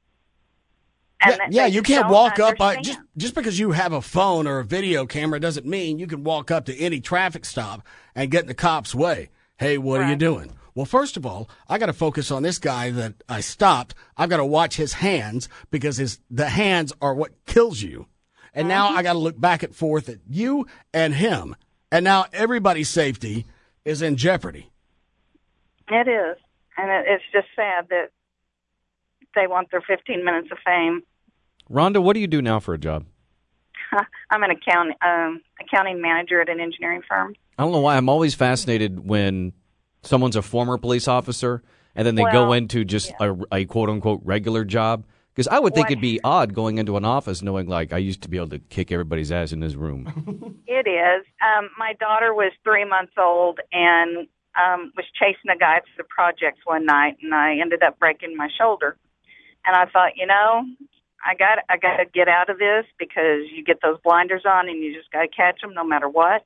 And
Yeah,
they
yeah, you
just
can't
don't
walk up. I,
understand.
just just because you have a phone or a video camera doesn't mean you can walk up to any traffic stop and get in the cop's way. Hey, what are you doing? Well, first of all, I got to focus on this guy that I stopped. I've got to watch his hands because his the hands are what kills you. And now I got to look back and forth at you and him. And now everybody's safety is in jeopardy.
It is, and it, it's just sad that they want their fifteen minutes of fame.
Rhonda, what do you do now for a job?
I'm an account, um, accounting manager at an engineering firm.
I don't know why. I'm always fascinated when someone's a former police officer and then they
Well,
go into just a, a quote-unquote regular job. Because I would think
What-
it'd be odd going into an office knowing, like, I used to be able to kick everybody's ass in this room.
It is. Um, my daughter was three months old and um, was chasing a guy through the projects one night, and I ended up breaking my shoulder. And I thought, you know, I got I got to get out of this because you get those blinders on and you just got to catch them no matter what.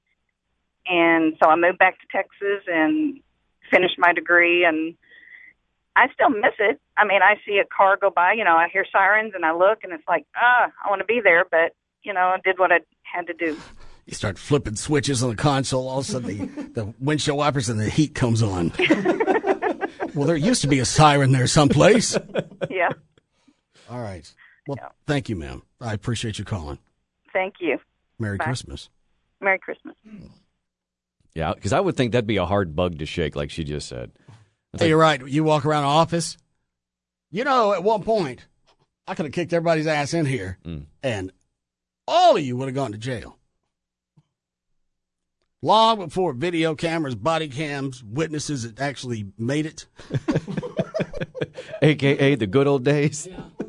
And so I moved back to Texas and finished my degree, and I still miss it. I mean, I see a car go by, you know, I hear sirens and I look and it's like, ah, I want to be there, but, you know, I did what I had to do.
You start flipping switches on the console, all of a sudden the, the windshield wipers and the heat comes on. Well, there used to be a siren there someplace.
Yeah.
All right. Well, thank you, ma'am. I appreciate you calling.
Thank you.
Merry
Bye.
Christmas.
Merry Christmas.
Yeah, because I would think that'd be a hard bug to shake, like she just said. It's
Hey,
like,
you're right. You walk around an office. You know, at one point, I could have kicked everybody's ass in here,
Mm.
and all of you would have gone to jail. Long before video cameras, body cams, witnesses that actually made it.
A K A the good old days.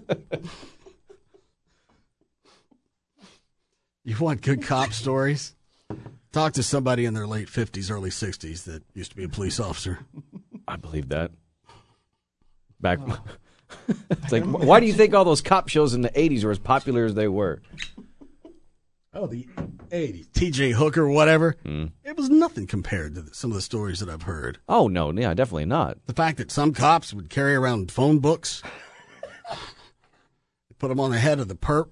You want good cop stories? Talk to somebody in their late fifties, early sixties that used to be a police officer.
I believe that. Back, it's like, why do you think all those cop shows in the eighties were as popular as they were?
Oh, the eighties. T J Hooker, whatever. Mm. It was nothing compared to some of the stories that I've heard.
Oh, no, yeah, definitely not.
The fact that some cops would carry around phone books, put them on the head of the perp,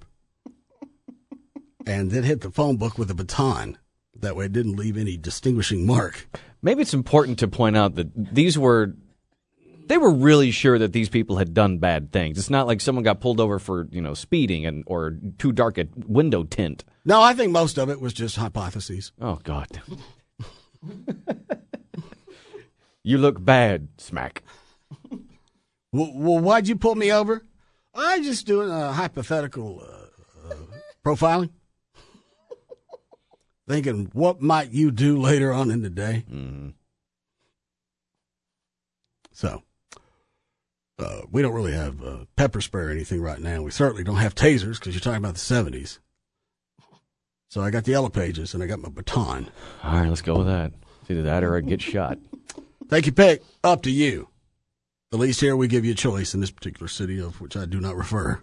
and then hit the phone book with a baton. That way it didn't leave any distinguishing mark.
Maybe it's important to point out that these were, they were really sure that these people had done bad things. It's not like someone got pulled over for, you know, speeding and or too dark a window tint.
No, I think most of it was just hypotheses.
Oh, God. You look bad, smack.
Well, well, why'd you pull me over? I'm just doing a hypothetical uh, uh, profiling. Thinking, what might you do later on in the day?
Mm-hmm.
So, uh, we don't really have uh, pepper spray or anything right now. We certainly don't have tasers because you're talking about the seventies. So I got the yellow pages and I got my baton.
All right, let's go with that. It's either that or I get shot.
Take your pick. Up to you. At least here we give you a choice in this particular city, of which I do not refer.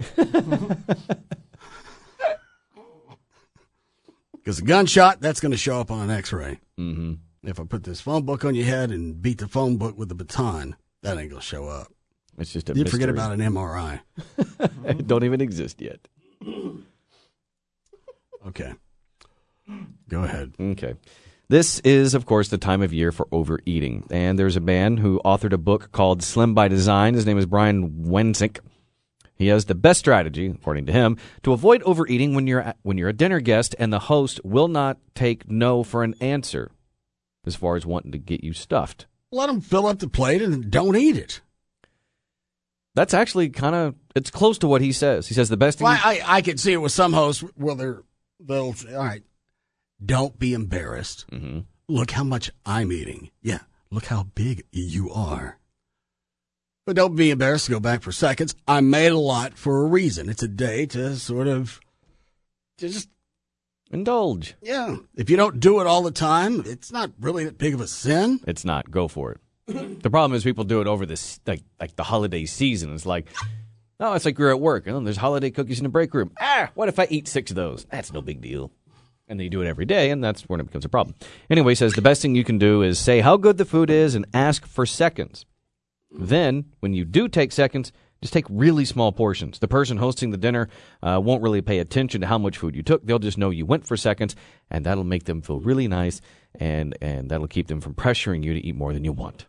Because a gunshot, that's going to show up on an x-ray.
Mm-hmm.
If I put this phone book on your head and beat the phone book with a baton, that ain't going to show up.
It's just a
You
mystery.
forget about an M R I.
It don't even exist yet.
Okay. Go ahead.
Okay. This is, of course, the time of year for overeating. And there's a man who authored a book called Slim by Design. His name is Brian Wensink. He has the best strategy, according to him, to avoid overeating when you're when you're a dinner guest and the host will not take no for an answer as far as wanting to get you stuffed.
Let them fill up the plate and don't eat it.
That's actually kind of, it's close to what he says. He says the best thing...
Well, I, I can see it with some hosts where they're, they'll say, all right, don't be embarrassed.
Mm-hmm.
Look how much I'm eating. Yeah, look how big you are. But don't be embarrassed to go back for seconds. I made a lot for a reason. It's a day to sort of to just
indulge.
Yeah. If you don't do it all the time, it's not really that big of a sin.
It's not. Go for it. The problem is people do it over this, like like the holiday season. It's like, oh, it's like you're at work and there's holiday cookies in the break room. Ah, what if I eat six of those? That's no big deal. And then you do it every day, and that's when it becomes a problem. Anyway, he says the best thing you can do is say how good the food is and ask for seconds. Then, when you do take seconds, just take really small portions. The person hosting the dinner uh, won't really pay attention to how much food you took. They'll just know you went for seconds, and that'll make them feel really nice, and, and that'll keep them from pressuring you to eat more than you want.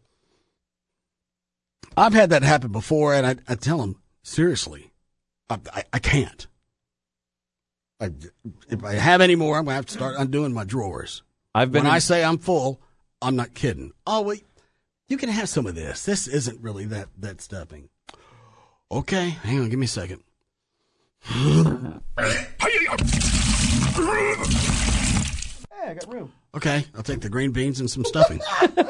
I've had that happen before, and I, I tell them, seriously, I, I, I can't. I, if I have any more, I'm going to have to start undoing my drawers.
I've been
when
in-
I say I'm full, I'm not kidding. Oh, wait. You can have some of this. This isn't really that, that stuffing. Okay, hang on, give me a second.
Hey, I got room.
Okay, I'll take the green beans and some stuffing.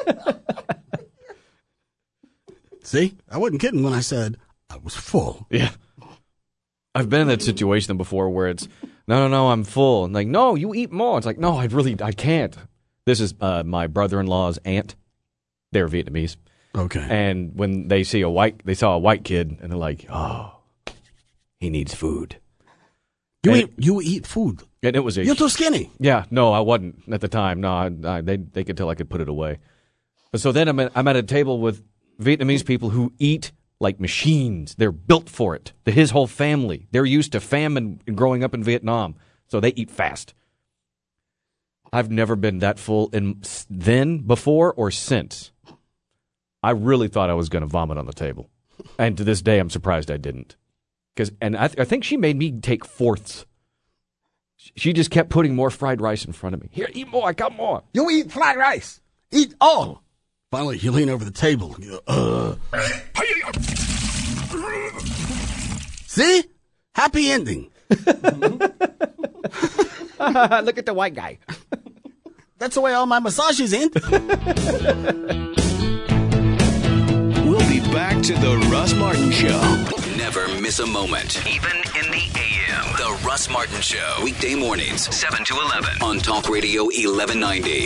See, I wasn't kidding when I said I was full.
Yeah. I've been in that situation before where it's, no, no, no, I'm full. And like, no, you eat more. It's like, no, I really, I can't. This is uh, my brother-in-law's aunt. They're Vietnamese.
Okay.
And when they see a white, they saw a white kid, and they're like, "Oh, he needs food."
You
and
eat, you eat food.
And it was a,
You're too skinny.
Yeah, no, I wasn't at the time. No, I, I, they they could tell I could put it away. But so then I'm at, I'm at a table with Vietnamese people who eat like machines. They're built for it. The, his whole family. They're used to famine growing up in Vietnam, so they eat fast. I've never been that full in then, before, or since. I really thought I was going to vomit on the table. And to this day, I'm surprised I didn't. Cause, and I, th- I think she made me take fourths. She just kept putting more fried rice in front of me. Here, eat more. I got more.
You eat fried rice. Eat all. Finally, you lean over the table. You go, uh. See? Happy ending.
Look at the white guy.
That's the way all my massages end.
We'll be back to the Russ Martin Show.
Never miss a moment, even in the A M. The Russ Martin Show, weekday mornings, seven to eleven, on Talk Radio eleven ninety.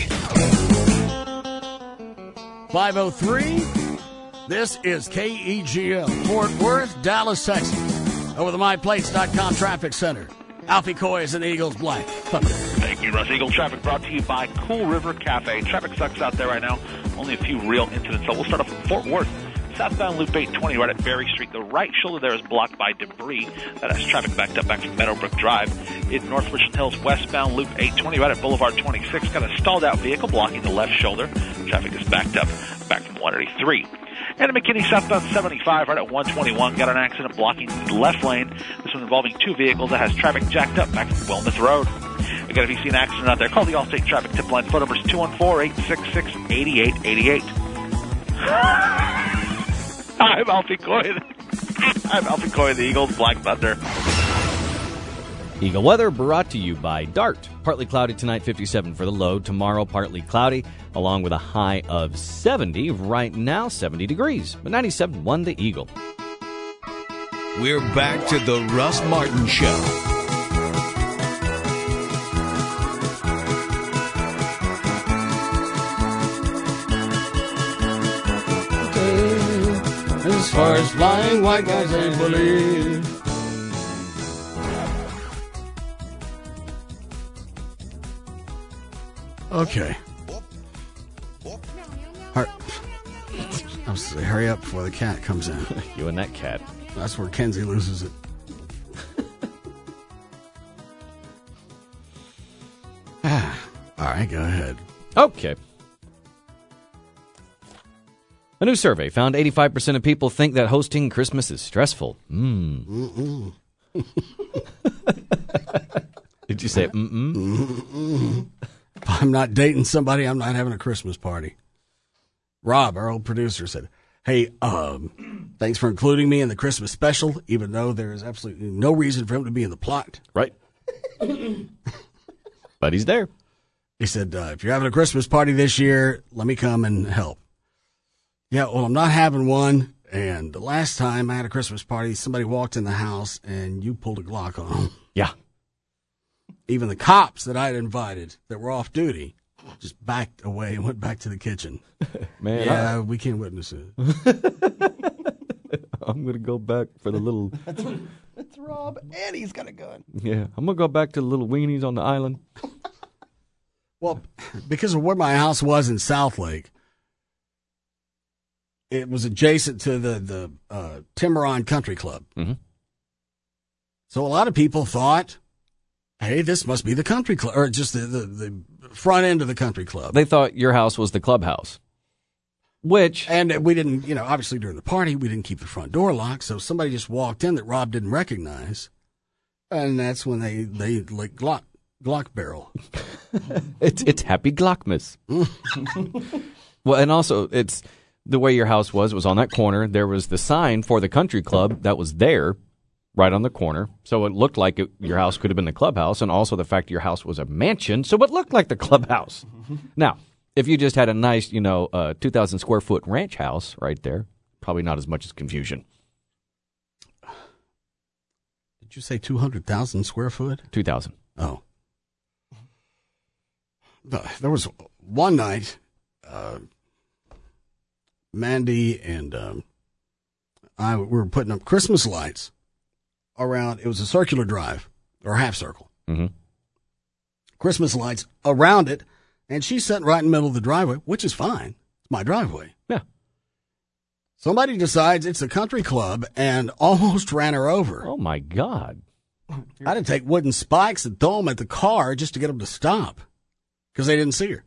five oh three. This is K E G L, Fort Worth, Dallas, Texas. Over the my plates dot com traffic center. Alfie Coy is an Eagles Black Thunder.
Thank you, Russ. Eagle traffic brought to you by Cool River Cafe. Traffic sucks out there right now. Only a few real incidents. So we'll start off in Fort Worth. Southbound Loop eight twenty right at Berry Street. The right shoulder there is blocked by debris. That has traffic backed up back from Meadowbrook Drive. In North Richland Hills, westbound Loop eight twenty right at Boulevard twenty-six. Got a stalled out vehicle blocking the left shoulder. Traffic is backed up back from one eighty-three. And in McKinney, southbound seventy-five right at one twenty-one. Got an accident blocking the left lane. This one involving two vehicles that has traffic jacked up back from Wilmouth Road. Again, if you see an accident out there, call the Allstate Traffic Tip Line. Phone number is two one four, eight six six, eight eight eight eight. I'm Alfie Coy. I'm Alfie Coy, the Eagles Black Thunder.
Eagle weather brought to you by Dart. Partly cloudy tonight, fifty-seven for the low. Tomorrow, partly cloudy, along with a high of seventy. Right now, seventy degrees. But ninety-seven point one the Eagle.
We're back to the Russ Martin Show.
As far as flying white guys ain't believe. Okay. Hur- I was say, hurry up before the cat comes in.
You and that cat.
That's where Kenzie loses it. All right, go ahead.
Okay. A new survey found eighty-five percent of people think that hosting Christmas is stressful. Mm. Did you say mm-mm?
Mm-mm. If I'm not dating somebody, I'm not having a Christmas party. Rob, our old producer, said, hey, um, thanks for including me in the Christmas special, even though there is absolutely no reason for him to be in the plot.
Right. But he's there.
He said, uh, if you're having a Christmas party this year, let me come and help. Yeah, well, I'm not having one. And the last time I had a Christmas party, somebody walked in the house and you pulled a Glock on them.
Yeah.
Even the cops that I had invited that were off duty just backed away and went back to the kitchen.
Man,
yeah,
I-
we can't witness it.
I'm going to go back for the little...
That's, that's Rob, and he's got a gun.
Yeah, I'm going to go back to the little weenies on the island.
Well, because of where my house was in South Lake, it was adjacent to the, the uh, Tiburon Country Club.
Mm-hmm.
So a lot of people thought, hey, this must be the country club, or just the, the, the front end of the country club.
They thought your house was the clubhouse. Which...
And we didn't, you know, obviously during the party, we didn't keep the front door locked, so somebody just walked in that Rob didn't recognize. And that's when they, they like, Glock, Glock barrel.
it's it's Happy Glockmas. Well, and also, it's the way your house was, it was on that corner. There was the sign for the country club that was there, right on the corner. So it looked like it, your house could have been the clubhouse, and also the fact your house was a mansion, so it looked like the clubhouse. Now, if you just had a nice, you know, uh, two thousand square foot ranch house right there, probably not as much as confusion.
Did you say two hundred thousand square foot?
two thousand.
Oh. There was one night, uh, Mandy and um, I we were putting up Christmas lights around, it was a circular drive, or half circle.
Mm-hmm.
Christmas lights around it, and she's sitting right in the middle of the driveway, which is fine. It's my driveway.
Yeah.
Somebody decides it's a country club and almost ran her over.
Oh, my God.
I had to take wooden spikes and throw them at the car just to get them to stop because they didn't see her.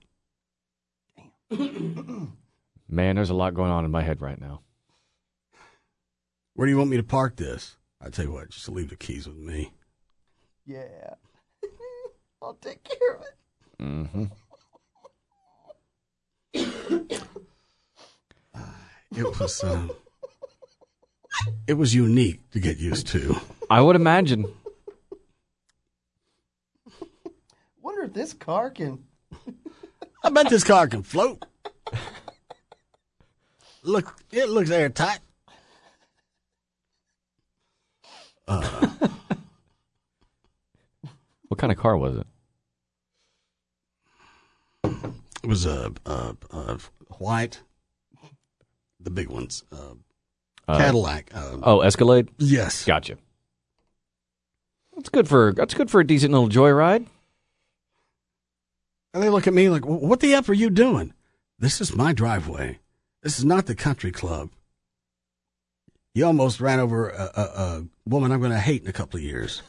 Man, there's a lot going on in my head right now.
Where do you want me to park this? I tell you what, just leave the keys with me.
Yeah. I'll take care of it.
Mm-hmm.
It was, um, it was unique to get used to.
I would imagine.
Wonder if this car can.
I bet this car can float. Look, it looks airtight. Uh,
what kind of car was it?
It was a, a, a white, the big ones, uh,
Uh,
Cadillac. Uh,
oh, Escalade?
Yes.
Gotcha. That's good for that's good for a decent little joyride.
And they look at me like, what the F are you doing? This is my driveway. This is not the country club. You almost ran over a, a, a woman I'm going to hate in a couple of years.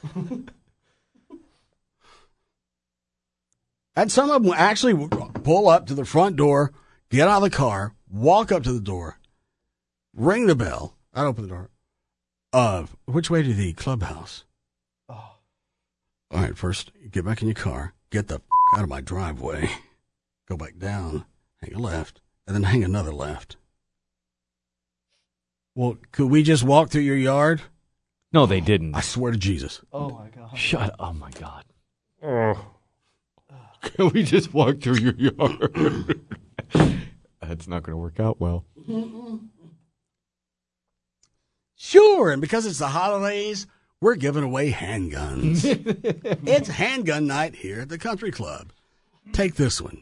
And some of them actually pull up to the front door, get out of the car, walk up to the door, ring the bell. I'd open the door. Uh, which way to the clubhouse? Oh. All right, first, get back in your car, get the f- out of my driveway, go back down, hang a left, and then hang another left. Well, could we just walk through your yard?
No, they didn't.
I swear to Jesus.
Oh, my God.
Shut up. Oh, my God.
Oh. Can we just walk through your yard? That's not going to work out well.
Sure, and because it's the holidays, we're giving away handguns. It's handgun night here at the country club. Take this one.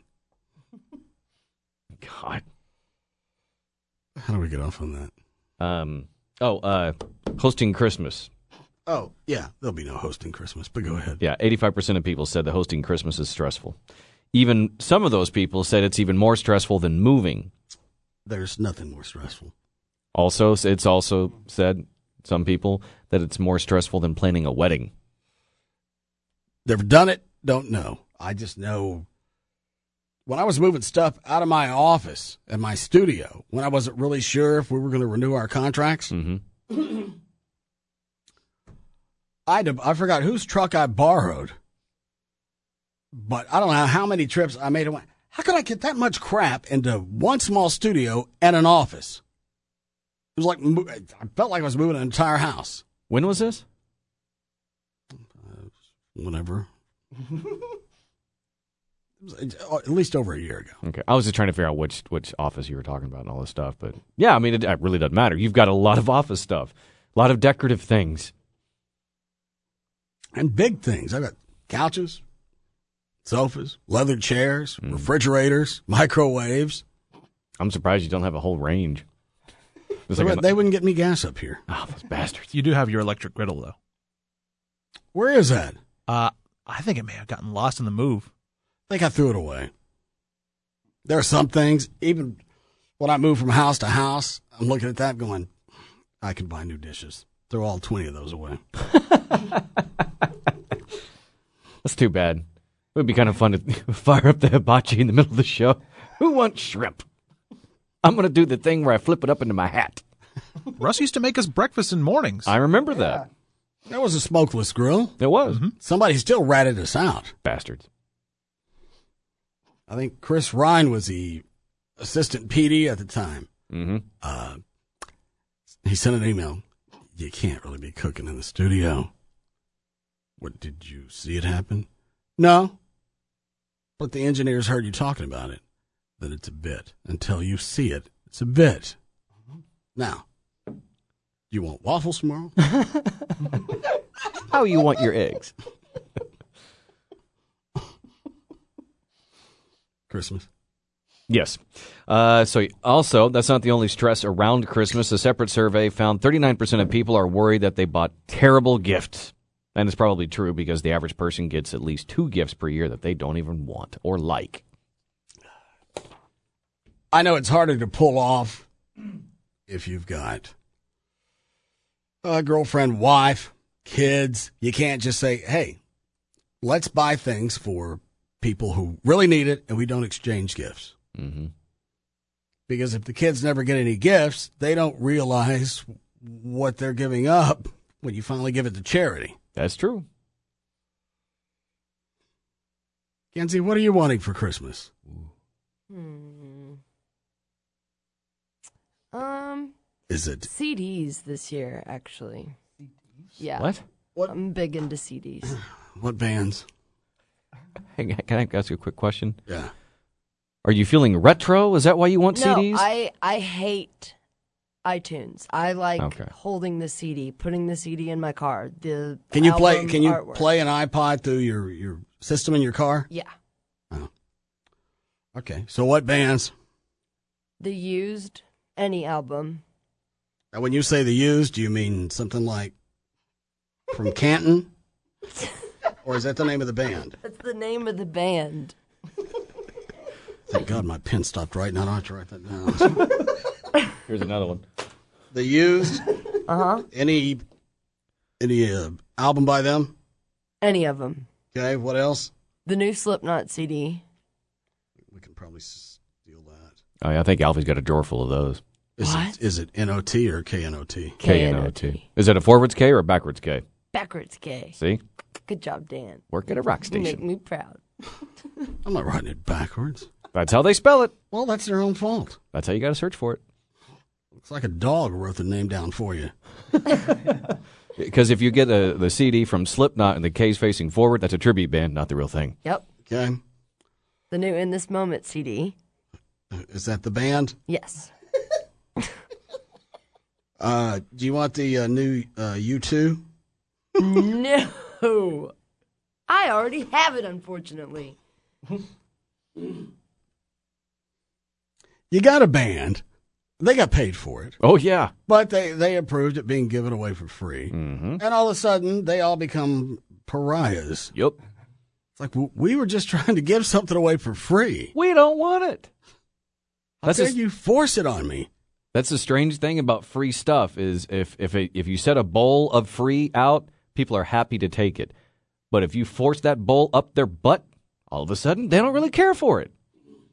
God.
How do we get off on that?
Um. Oh, uh, hosting Christmas.
Oh, yeah, there'll be no hosting Christmas, but go ahead.
Yeah, eighty-five percent of people said that hosting Christmas is stressful. Even some of those people said it's even more stressful than moving.
There's nothing more stressful.
Also, it's also said, some people, that it's more stressful than planning a wedding.
Never done it, don't know. I just know when I was moving stuff out of my office and my studio, when I wasn't really sure if we were going to renew our contracts,
mm-hmm.
I, had to, I forgot whose truck I borrowed, but I don't know how many trips I made. How could I get that much crap into one small studio and an office? It was like, I felt like I was moving an entire house.
When was this?
Uh, whenever. At least over a year ago.
Okay, I was just trying to figure out which which office you were talking about and all this stuff. But yeah, I mean, it, it really doesn't matter. You've got a lot of office stuff, a lot of decorative things.
And big things. I've got couches, sofas, leather chairs, mm. refrigerators, microwaves.
I'm surprised you don't have a whole range.
They, like a, they wouldn't get me gas up here.
Oh, those bastards.
You do have your electric griddle, though.
Where is that?
Uh, I think it may have gotten lost in the move.
I think I threw it away. There are some things, even when I move from house to house, I'm looking at that going, I can buy new dishes. Throw all twenty of those away.
That's too bad. It would be kind of fun to fire up the hibachi in the middle of the show. Who wants shrimp? I'm going to do the thing where I flip it up into my hat.
Russ used to make us breakfast in mornings.
I remember yeah. that.
That was a smokeless grill.
It was.
Mm-hmm. Somebody still ratted us out.
Bastards.
I think Chris Ryan was the assistant P D at the time.
Mm-hmm.
Uh, he sent an email. You can't really be cooking in the studio. What, did you see it happen? No. But the engineers heard you talking about it. Then it's a bit. Until you see it, it's a bit. Now, you want waffles tomorrow?
How you want your eggs?
Christmas.
Yes. Uh, so also, that's not the only stress around Christmas. A separate survey found thirty-nine percent of people are worried that they bought terrible gifts. And it's probably true because the average person gets at least two gifts per year that they don't even want or like.
I know it's harder to pull off if you've got a girlfriend, wife, kids. You can't just say, hey, let's buy things for people who really need it and we don't exchange gifts.
Mm-hmm.
Because if the kids never get any gifts, they don't realize what they're giving up when you finally give it to charity.
That's true.
Kenzie, what are you wanting for Christmas?
Hmm. Um.
Is it
C Ds this year? Actually. C Ds? Yeah.
What?
What?
I'm big into C Ds.
What bands?
Hey, can I ask you a quick question?
Yeah.
Are you feeling retro? Is that why you want
no,
C Ds?
I I hate iTunes. I like
okay.
holding the C D, putting the C D in my car. The
can you play? Can you
artwork.
play an iPod through your, your system in your car?
Yeah.
Oh. Okay. So what bands?
The Used, any album.
Now, when you say The Used, do you mean something like from Canton? Or is that the name of the band?
That's the name of the band.
Thank God my pen stopped writing. I don't have to write that down.
Here's another one.
The Used?
Uh-huh.
Any any uh, album by them?
Any of them.
Okay, what else?
The new Slipknot C D.
We can probably steal that.
Oh, yeah, I think Alfie's got a drawer full of those.
Is
what?
It, is it N O T or K N O T?
K N O T. Is it a forwards K or a backwards K?
Backwards K.
See?
Good job, Dan.
Work at a rock station.
You make me proud.
I'm not writing it backwards.
That's how they spell it.
Well, that's their own fault.
That's how you got to search for it.
Looks like a dog wrote the name down for you.
Because if you get a, the C D from Slipknot and the K's facing forward, that's a tribute band, not the real thing.
Yep.
Okay.
The new In This Moment C D.
Is that the band?
Yes.
uh, do you want the uh, new uh, U two?
No. I already have it, unfortunately.
You got a band. They got paid for it.
Oh, yeah.
But they, they approved it being given away for free.
Mm-hmm.
And all of a sudden, they all become pariahs.
Yep.
It's like, we were just trying to give something away for free.
We don't want it.
How dare you force it on me?
That's the strange thing about free stuff is if if it, if you set a bowl of free out, people are happy to take it. But if you force that bowl up their butt, all of a sudden, they don't really care for it.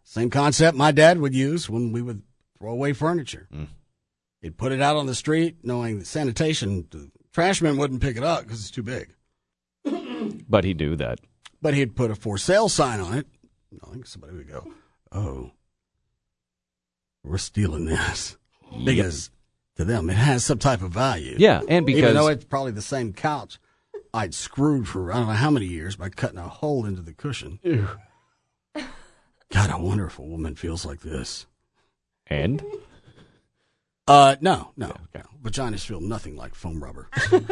Same concept my dad would use when we would throw away furniture.
Mm.
He'd put it out on the street, knowing that sanitation, the trash men wouldn't pick it up because it's too big.
But he'd do that.
But he'd put a for sale sign on it. I think somebody would go, oh, we're stealing this. Because to them, it has some type of value.
Yeah, and because...
Even though it's probably the same couch I'd screwed for I don't know how many years by cutting a hole into the cushion.
Ew.
God, I wonder if a woman feels like this.
And?
Uh, no, no. Okay. Vaginas feel nothing like foam rubber.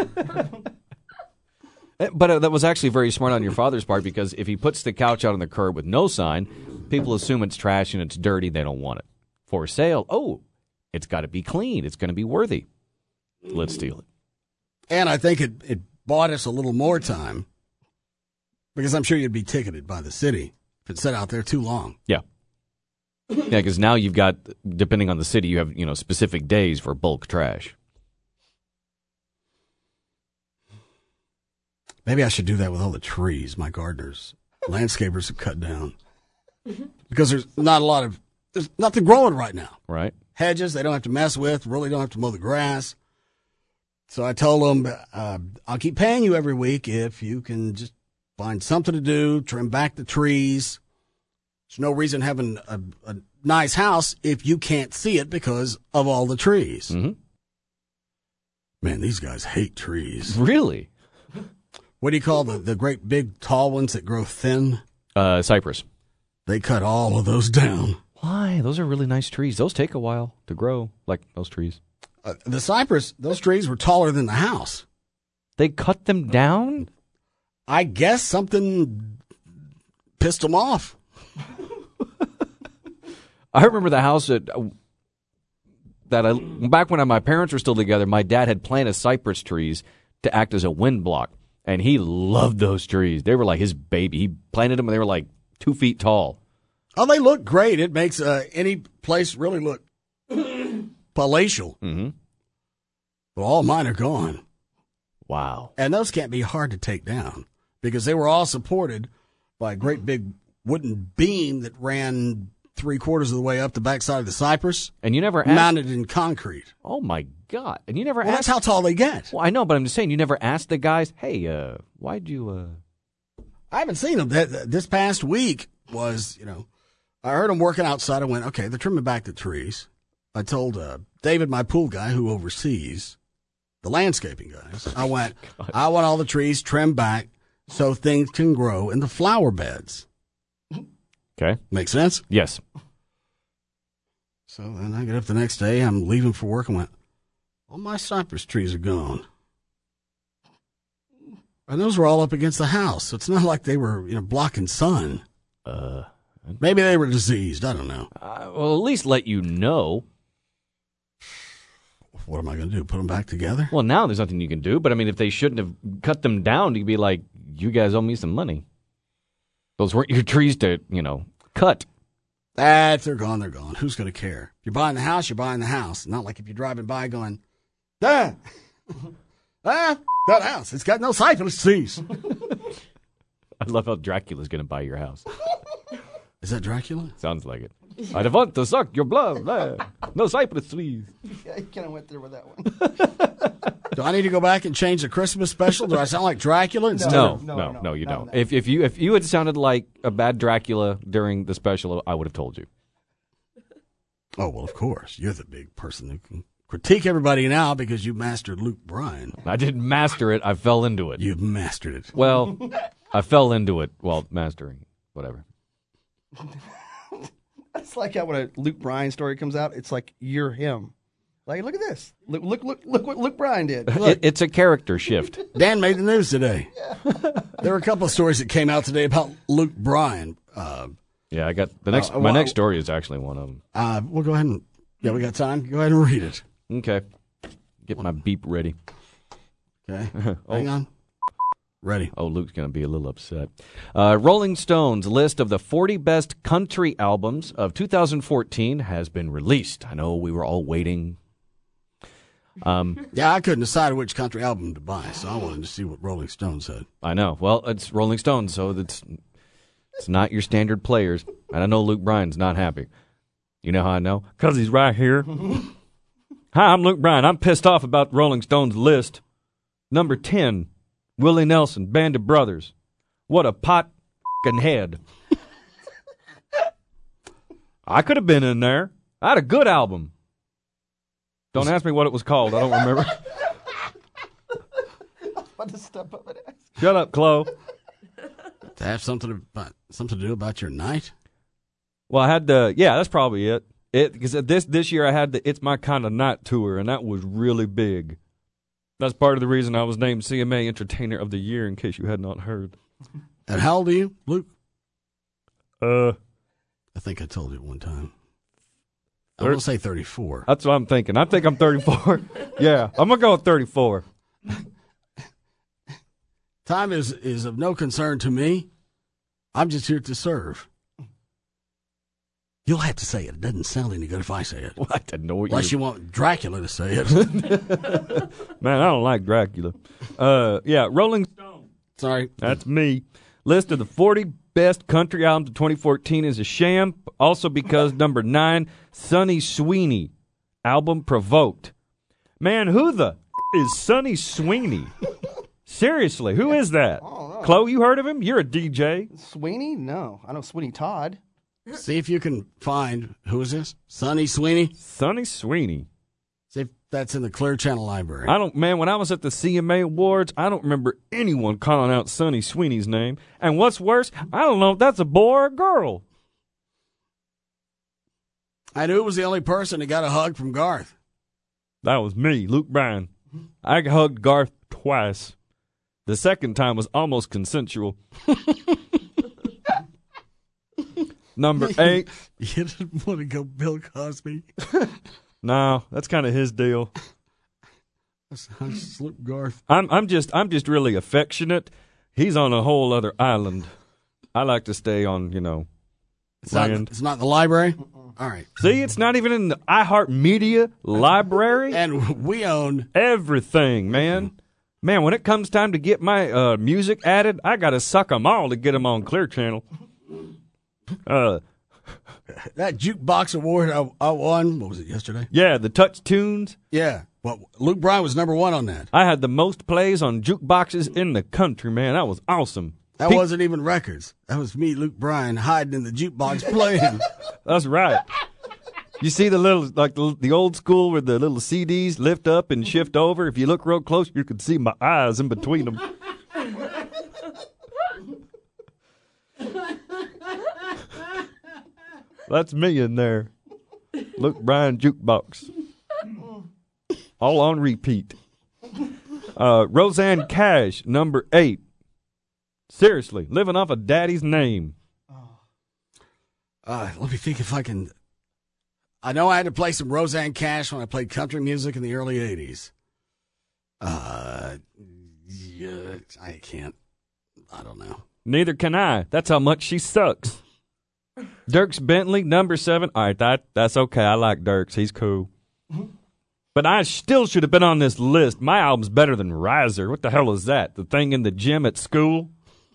But uh, that was actually very smart on your father's part, because if he puts the couch out on the curb with no sign, people assume it's trash and it's dirty. They don't want it. For sale, oh, it's got to be clean. It's going to be worthy. Let's steal it.
And I think it, it bought us a little more time, because I'm sure you'd be ticketed by the city if it sat out there too long.
Yeah. Yeah, because now you've got, depending on the city, you have, you know, specific days for bulk trash.
Maybe I should do that with all the trees my gardeners, landscapers have cut down. Because there's not a lot of, there's nothing growing right now.
Right.
Hedges they don't have to mess with, really don't have to mow the grass. So I told them, uh, I'll keep paying you every week if you can just find something to do, trim back the trees. There's no reason having a, a nice house if you can't see it because of all the trees.
Mm-hmm.
Man, these guys hate trees.
Really?
What do you call the, the great big tall ones that grow thin?
Uh, cypress.
They cut all of those down.
Why? Those are really nice trees. Those take a while to grow, like those trees.
Uh, the cypress, those trees were taller than the house.
They cut them down?
I guess something pissed them off.
I remember the house that, uh, that I, back when my parents were still together, my dad had planted cypress trees to act as a wind block. And he loved those trees. They were like his baby. He planted them and they were like two feet tall.
Oh, they look great. It makes uh, any place really look palatial.
Mm-hmm.
But all mine are gone.
Wow.
And those can't be hard to take down because they were all supported by a great big wooden beam that ran three quarters of the way up the backside of the cypress.
And you never asked...
Mounted in concrete.
Oh, my God. And you never
well,
asked...
that's how tall they get.
Well, I know, but I'm just saying, you never asked the guys, hey, uh, why'd you... Uh...
I haven't seen them. That, this past week was, you know, I heard them working outside. I went, okay, they're trimming back the trees. I told uh, David, my pool guy, who oversees the landscaping guys, I went, God. I want all the trees trimmed back so things can grow in the flower beds.
Okay.
Make sense?
Yes.
So then I get up the next day, I'm leaving for work and went, all my cypress trees are gone. And those were all up against the house. So it's not like they were, you know, blocking sun.
Uh,
Maybe they were diseased. I don't know.
Uh, well, at least let you know.
What am I going to do? Put them back together?
Well, now there's nothing you can do. But, I mean, if they shouldn't have cut them down, you could be like, you guys owe me some money. Those weren't your trees to, you know, cut.
Ah, if they're gone, they're gone. Who's going to care? If you're buying the house, you're buying the house. Not like if you're driving by going, ah, ah, that house. It's got no cypress trees.
I love how Dracula's going to buy your house.
Is that Dracula?
Sounds like it. I want to suck your blood. No cypress trees.
Yeah, you kind of went there with that one.
Do I need to go back and change the Christmas special? Do I sound like Dracula instead
no,
of...
No, no, no, no you don't. If if you if you had sounded like a bad Dracula during the special, I would have told you.
Oh, well, of course. You're the big person who can critique everybody now because you mastered Luke Bryan.
I didn't master it. I fell into it.
You've mastered it.
Well, I fell into it while mastering whatever.
It's like how when a Luke Bryan story comes out, it's like you're him. Like, look at this. Look, look, look, look what Luke Bryan did.
It, it's a character shift.
Dan made the news today. Yeah. There were a couple of stories that came out today about Luke Bryan. Uh,
yeah, I got the next. Uh, my well, next story is actually one of them.
Uh, we'll go ahead and yeah, we got time. Go ahead and read it.
Okay. Get my beep ready.
Okay. oh. Hang on. Ready.
Oh, Luke's going to be a little upset. Uh, Rolling Stone's list of the forty best country albums of two thousand fourteen has been released. I know we were all waiting. Um,
yeah, I couldn't decide which country album to buy, so I wanted to see what Rolling Stone said.
I know. Well, it's Rolling Stone, so it's It's not your standard players. And I know Luke Bryan's not happy. You know how I know? Because he's right here. Hi, I'm Luke Bryan. I'm pissed off about Rolling Stone's list. Number ten, Willie Nelson, Band of Brothers. What a pot f***ing head. I could have been in there. I had a good album. Don't ask me what it was called. I don't remember.
About to step up and ask.
Shut up, Chloe.
To have something about something to do about your night?
Well, I had the yeah, that's probably it. It because this this year I had the It's My Kind of Night tour, and that was really big. That's part of the reason I was named C M A Entertainer of the Year, in case you had not heard.
And how old are you, Luke?
Uh,
I think I told you one time. I'm gonna say thirty-four.
That's what I'm thinking. I think I'm thirty-four. Yeah, I'm gonna go with thirty-four.
Time is, is of no concern to me. I'm just here to serve. You'll have to say it. It doesn't sound any good if I say it.
Well, I didn't know what
Unless
you
you want Dracula to say it.
Man, I don't like Dracula. Uh, yeah, Rolling Stone.
Sorry.
That's me. List of the forty best country albums of twenty fourteen is a sham. Also because number nine, Sonny Sweeney. Album Provoked. Man, who the is Sonny Sweeney? Seriously, who is that? Chloe, you heard of him? You're a D J.
Sweeney? No. I know Sweeney Todd.
See if you can find, who is this? Sonny Sweeney?
Sonny Sweeney.
See if that's in the Clear Channel Library.
I don't, man, when I was at the C M A Awards, I don't remember anyone calling out Sonny Sweeney's name. And what's worse, I don't know if that's a boy or a girl.
I knew it was the only person that got a hug from Garth.
That was me, Luke Bryan. I hugged Garth twice. The second time was almost consensual. Number eight.
You didn't want to go Bill Cosby?
No, that's kind of his deal.
Slip Garth.
I'm I'm just I'm just really affectionate. He's on a whole other island. I like to stay on, you know,
It's
land.
not, it's not in the library? All right.
See, it's not even in the iHeartMedia library.
And we own
everything, man. Man, when it comes time to get my uh, music added, I got to suck them all to get them on Clear Channel. Uh,
that jukebox award I, I won, what was it, yesterday?
Yeah, the Touch Tunes.
Yeah. Well, Luke Bryan was number one on that.
I had the most plays on jukeboxes in the country, man. That was awesome.
That
Pe-
wasn't even records. That was me, Luke Bryan, hiding in the jukebox playing.
That's right. You see the little, like the, the old school where the little C Ds lift up and shift over? If you look real close, you can see my eyes in between them. That's me in there. Luke Bryan jukebox. All on repeat. Uh, Roseanne Cash, number eight. Seriously, living off of daddy's name.
Uh, let me think if I can. I know I had to play some Roseanne Cash when I played country music in the early eighties. Uh, yeah, I can't. I don't know.
Neither can I. That's how much she sucks. Dierks Bentley, number seven. All right, that that's okay. I like Dierks. He's cool. But I still should have been on this list. My album's better than Riser. What the hell is that? The thing in the gym at school?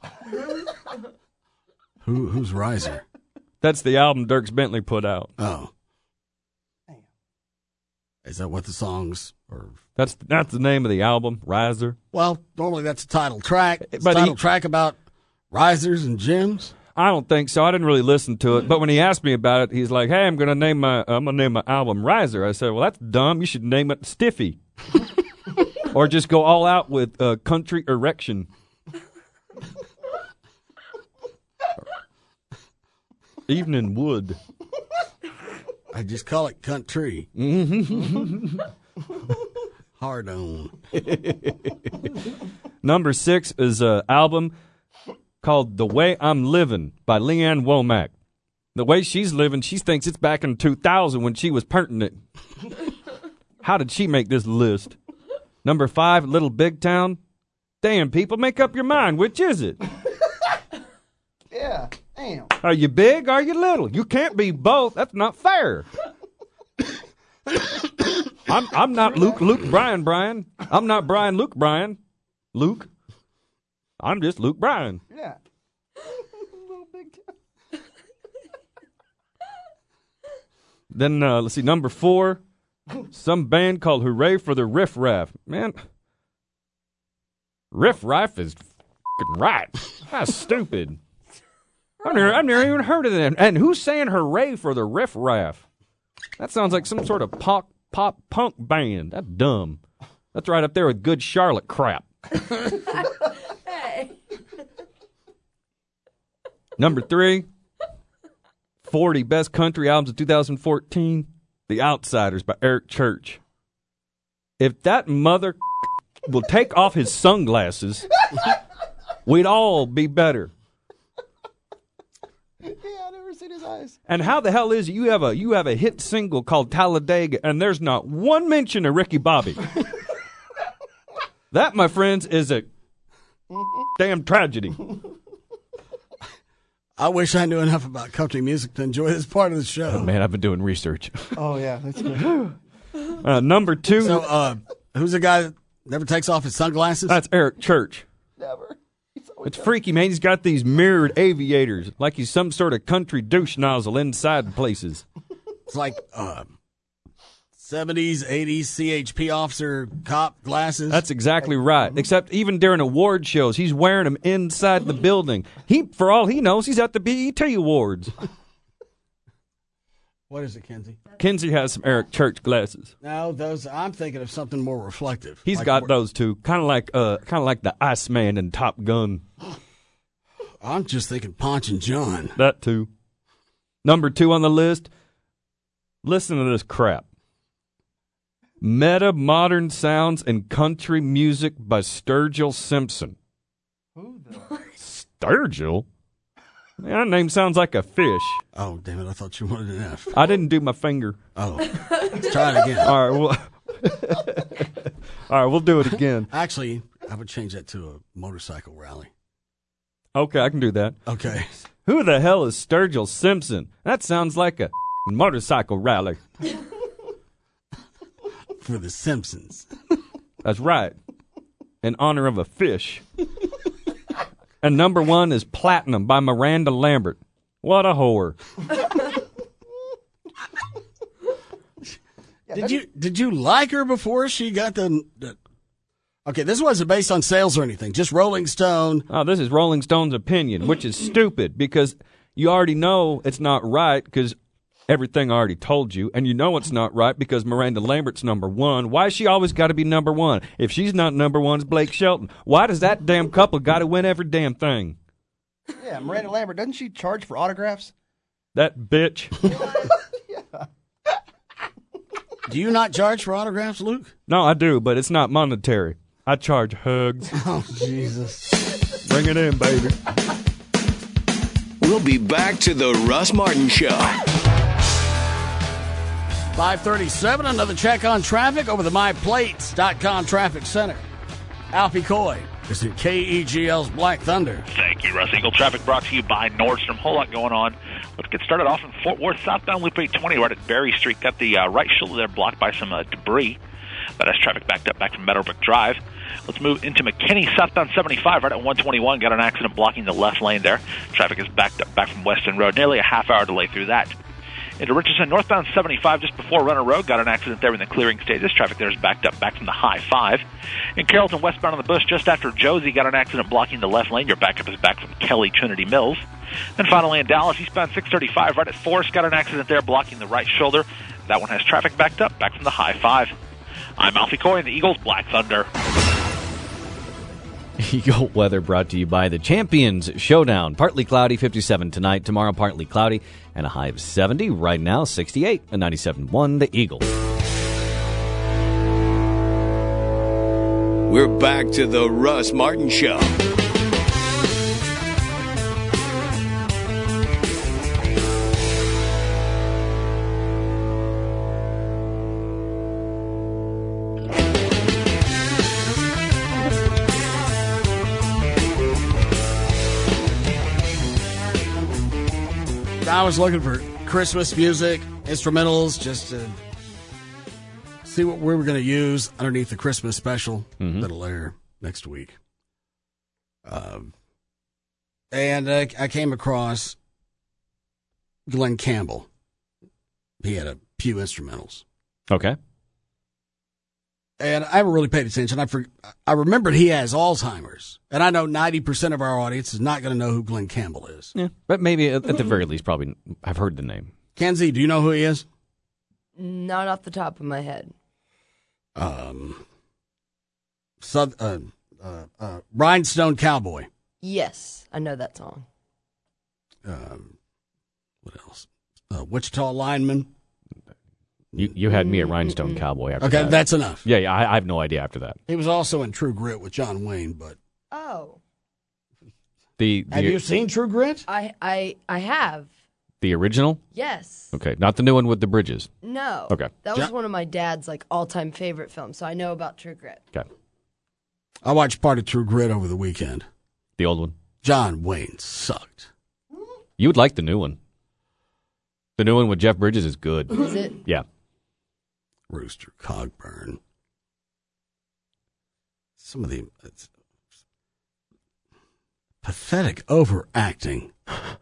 Who who's Riser?
That's the album Dierks Bentley put out.
Oh. Is that what the songs are?
That's that's the name of the album, Riser.
Well, normally that's a title track. It's
But
a title
he-
track about risers and gyms.
I don't think so. I didn't really listen to it. But when he asked me about it, he's like, "Hey, I'm gonna name my I'm gonna name my album Riser." I said, "Well, that's dumb. You should name it Stiffy, or just go all out with uh, Country Erection." Evening Wood.
I just call it country. Hard on.
Number six is an album called The Way I'm Living by Leanne Womack. The way she's living, she thinks it's back in two thousand when she was pertinent. How did she make this list? Number five, Little Big Town. Damn, people, make up your mind. Which is it?
Yeah, damn.
Are you big? Are you little? You can't be both. That's not fair. I'm I'm not Luke Luke Bryan Bryan. I'm not Brian Luke Bryan. Luke. I'm just Luke Bryan.
Yeah. Little Big
Then, uh, let's see, number four, some band called Hooray for the Riff Raff. Man, Riff Raff is f***ing right. That's stupid. I've never, I've never even heard of that. And who's saying hooray for the Riff Raff? That sounds like some sort of pop, pop punk band. That's dumb. That's right up there with Good Charlotte crap.
Hey.
Number three, forty best country albums of two thousand fourteen, The Outsiders by Eric Church. If that mother will take off his sunglasses, we'd all be better.
Yeah, I've never seen his eyes.
And how the hell is it you have a you have a hit single called Talladega and there's not one mention of Ricky Bobby? That, my friends, is a damn tragedy.
I wish I knew enough about country music to enjoy this part of the show.
Oh, man, I've been doing research.
Oh, yeah, that's good.
Uh, number two.
So, uh, who's the guy that never takes off his sunglasses?
That's Eric Church.
Never.
It's freaky, man. He's got these mirrored aviators, like he's some sort of country douche nozzle inside places.
It's like uh, seventies, eighties C H P officer cop glasses.
That's exactly right. Except even during award shows, he's wearing them inside the building. He, for all he knows, he's at the B E T Awards.
What is it, Kenzie?
Kenzie has some Eric Church glasses.
No, those. I'm thinking of something more reflective.
He's
like
got
where-
those too, kind of like uh, kind of like the Iceman in Top Gun.
I'm just thinking Ponch and John.
That too. Number two on the list. Listen to this crap. Meta Modern Sounds and Country Music by Sturgill Simpson.
Who the?
Sturgill? Man, that name sounds like a fish.
Oh, damn it. I thought you wanted an F.
I didn't do my finger.
Oh. Let's try it again.
All right, well, all right, we'll do it again.
Actually, I would change that to a motorcycle rally.
Okay, I can do that.
Okay.
Who the hell is Sturgill Simpson? That sounds like a motorcycle rally.
For the Simpsons.
That's right. In honor of a fish. And number one is Platinum by Miranda Lambert. What a whore.
Did you did you like her before she got the, the Okay, this wasn't based on sales or anything, just Rolling Stone.
Oh, this is Rolling Stone's opinion, which is stupid because you already know it's not right because everything I already told you, and you know it's not right because Miranda Lambert's number one. Why has she always got to be number one? If she's not number one, it's Blake Shelton. Why does that damn couple got to win every damn thing?
Yeah, Miranda Lambert, doesn't she charge for autographs?
That bitch.
Yeah.
Do you not charge for autographs, Luke?
No, I do, but it's not monetary. I charge hugs.
Oh, Jesus.
Bring it in, baby.
We'll be back to the Russ Martin Show.
five thirty-seven, another check on traffic over the my plates dot com Traffic Center. Alfie Coy is in K E G L's Black Thunder.
Thank you, Russ. Eagle traffic brought to you by Nordstrom. Whole lot going on. Let's get started off in Fort Worth, southbound Loop eight twenty, right at Berry Street. Got the uh, right shoulder there blocked by some uh, debris. That has traffic backed up back from Meadowbrook Drive. Let's move into McKinney, southbound seventy-five, right at one twenty-one. Got an accident blocking the left lane there. Traffic is backed up back from Weston Road. Nearly a half hour delay through that. Into Richardson, northbound seventy-five, just before Runner Road. Got an accident there in the clearing stages. Traffic there is backed up back from the high five. In Carrollton, westbound on the Bush, just after Josie, got an accident blocking the left lane. Your backup is back from Kelly Trinity Mills. And finally in Dallas, eastbound six thirty-five, right at Forest. Got an accident there blocking the right shoulder. That one has traffic backed up back from the high five. I'm Alfie Coy in the Eagles Black Thunder.
Eagle weather brought to you by the Champions Showdown. Partly cloudy, fifty-seven tonight. Tomorrow, partly cloudy, and a high of seventy. Right now, sixty-eight and ninety-seven point one, the Eagle.
We're back to the Russ Martin Show.
I was looking for Christmas music, instrumentals, just to see what we were going to use underneath the Christmas special
Mm-hmm.
that'll air next week. Um, and uh, I came across Glenn Campbell. He had a few instrumentals.
Okay.
And I haven't really paid attention. I for, I remembered he has Alzheimer's. And I know ninety percent of our audience is not going to know who Glenn Campbell is.
Yeah, but maybe at, at the very least, probably I've heard the name.
Kenzie, do you know who he is?
Not off the top of my head.
Um, South, uh, uh, uh, Rhinestone Cowboy.
Yes, I know that song.
Um, what else? Uh, Wichita Lineman.
You you had me at Rhinestone Cowboy after
Okay,
that.
that's enough.
Yeah, yeah, I, I have no idea after that.
He was also in True Grit with John Wayne, but
Oh.
The, the
have you seen True Grit?
I, I, I have.
The original?
Yes.
Okay, not the new one with the bridges.
No.
Okay.
That was one of my dad's like all-time favorite films, so I know about True Grit.
Okay.
I watched part of True Grit over the weekend.
The old one?
John Wayne sucked.
You would like the new one. The new one with Jeff Bridges is good.
Is it?
Yeah.
Rooster Cogburn. Some of the it's pathetic overacting.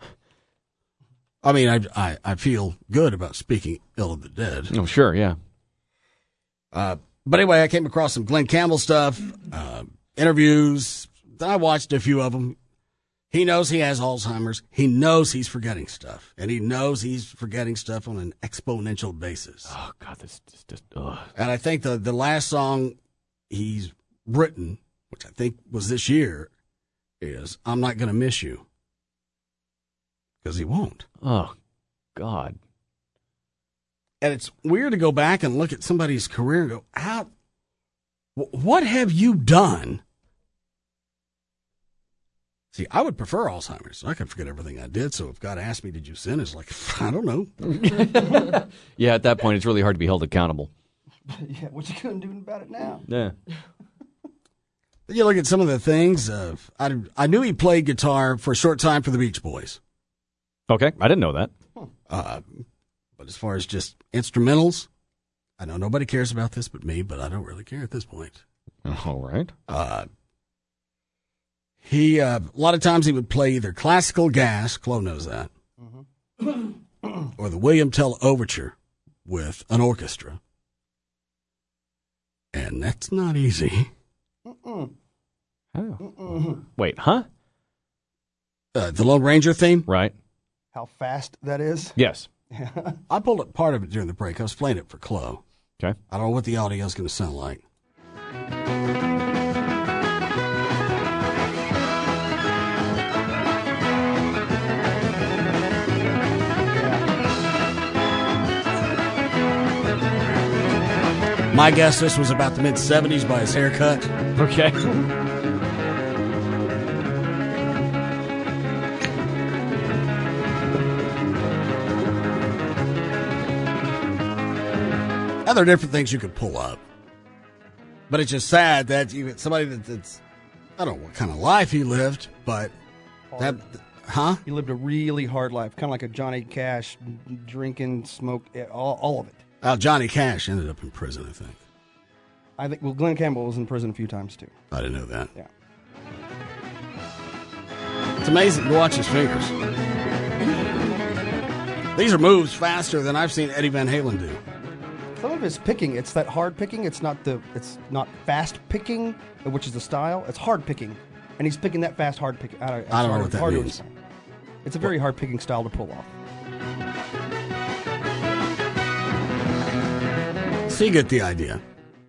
I mean, I, I I feel good about speaking ill of the dead.
Oh, sure, yeah.
Uh, but anyway, I came across some Glenn Campbell stuff, uh, interviews. Then I watched a few of them. He knows he has Alzheimer's. He knows he's forgetting stuff. And he knows he's forgetting stuff on an exponential basis.
Oh, God, this is just, ugh.
And I think the, the last song he's written, which I think was this year, is I'm Not Gonna Miss You. Because he won't.
Oh, God.
And it's weird to go back and look at somebody's career and go, how, what have you done? See, I would prefer Alzheimer's. I could forget everything I did. So if God asked me, did you sin? It's like, I don't know.
Yeah, at that point, it's really hard to be held accountable.
Yeah, what you gonna do about it now?
Yeah.
You look at some of the things. Uh, I, I knew he played guitar for a short time for the Beach Boys.
Okay, I didn't know that.
Uh, but as far as just instrumentals, I know nobody cares about this but me, but I don't really care at this point.
All right.
Uh, he, uh, a lot of times he would play either classical gas, Chloe knows that, mm-hmm. or the William Tell Overture with an orchestra. And that's not easy.
Mm-mm.
Oh.
Mm-mm.
Wait, huh?
Uh, the Lone Ranger theme?
Right.
How fast that is?
Yes.
I pulled up part of it during the break. I was playing it for Chloe.
Okay.
I don't know what the audio is going to sound like. My guess this was about the mid seventies by his haircut.
Okay.
Now, there are different things you could pull up. But it's just sad that you get somebody that, that's, I don't know what kind of life he lived, but that, huh?
He lived a really hard life, kind of like a Johnny Cash, drinking, smoke, all, all of it.
Uh, Johnny Cash ended up in prison, I think.
I think, well, Glenn Campbell was in prison a few times, too.
I didn't know that.
Yeah.
It's amazing to watch his fingers. These are moves faster than I've seen Eddie Van Halen do.
Some of his picking, it's that hard picking. It's not the, it's not fast picking, which is the style. It's hard picking, and he's picking that fast, hard picking. I don't,
I don't know what that means.
It's a very hard picking style to pull off.
So you get the idea.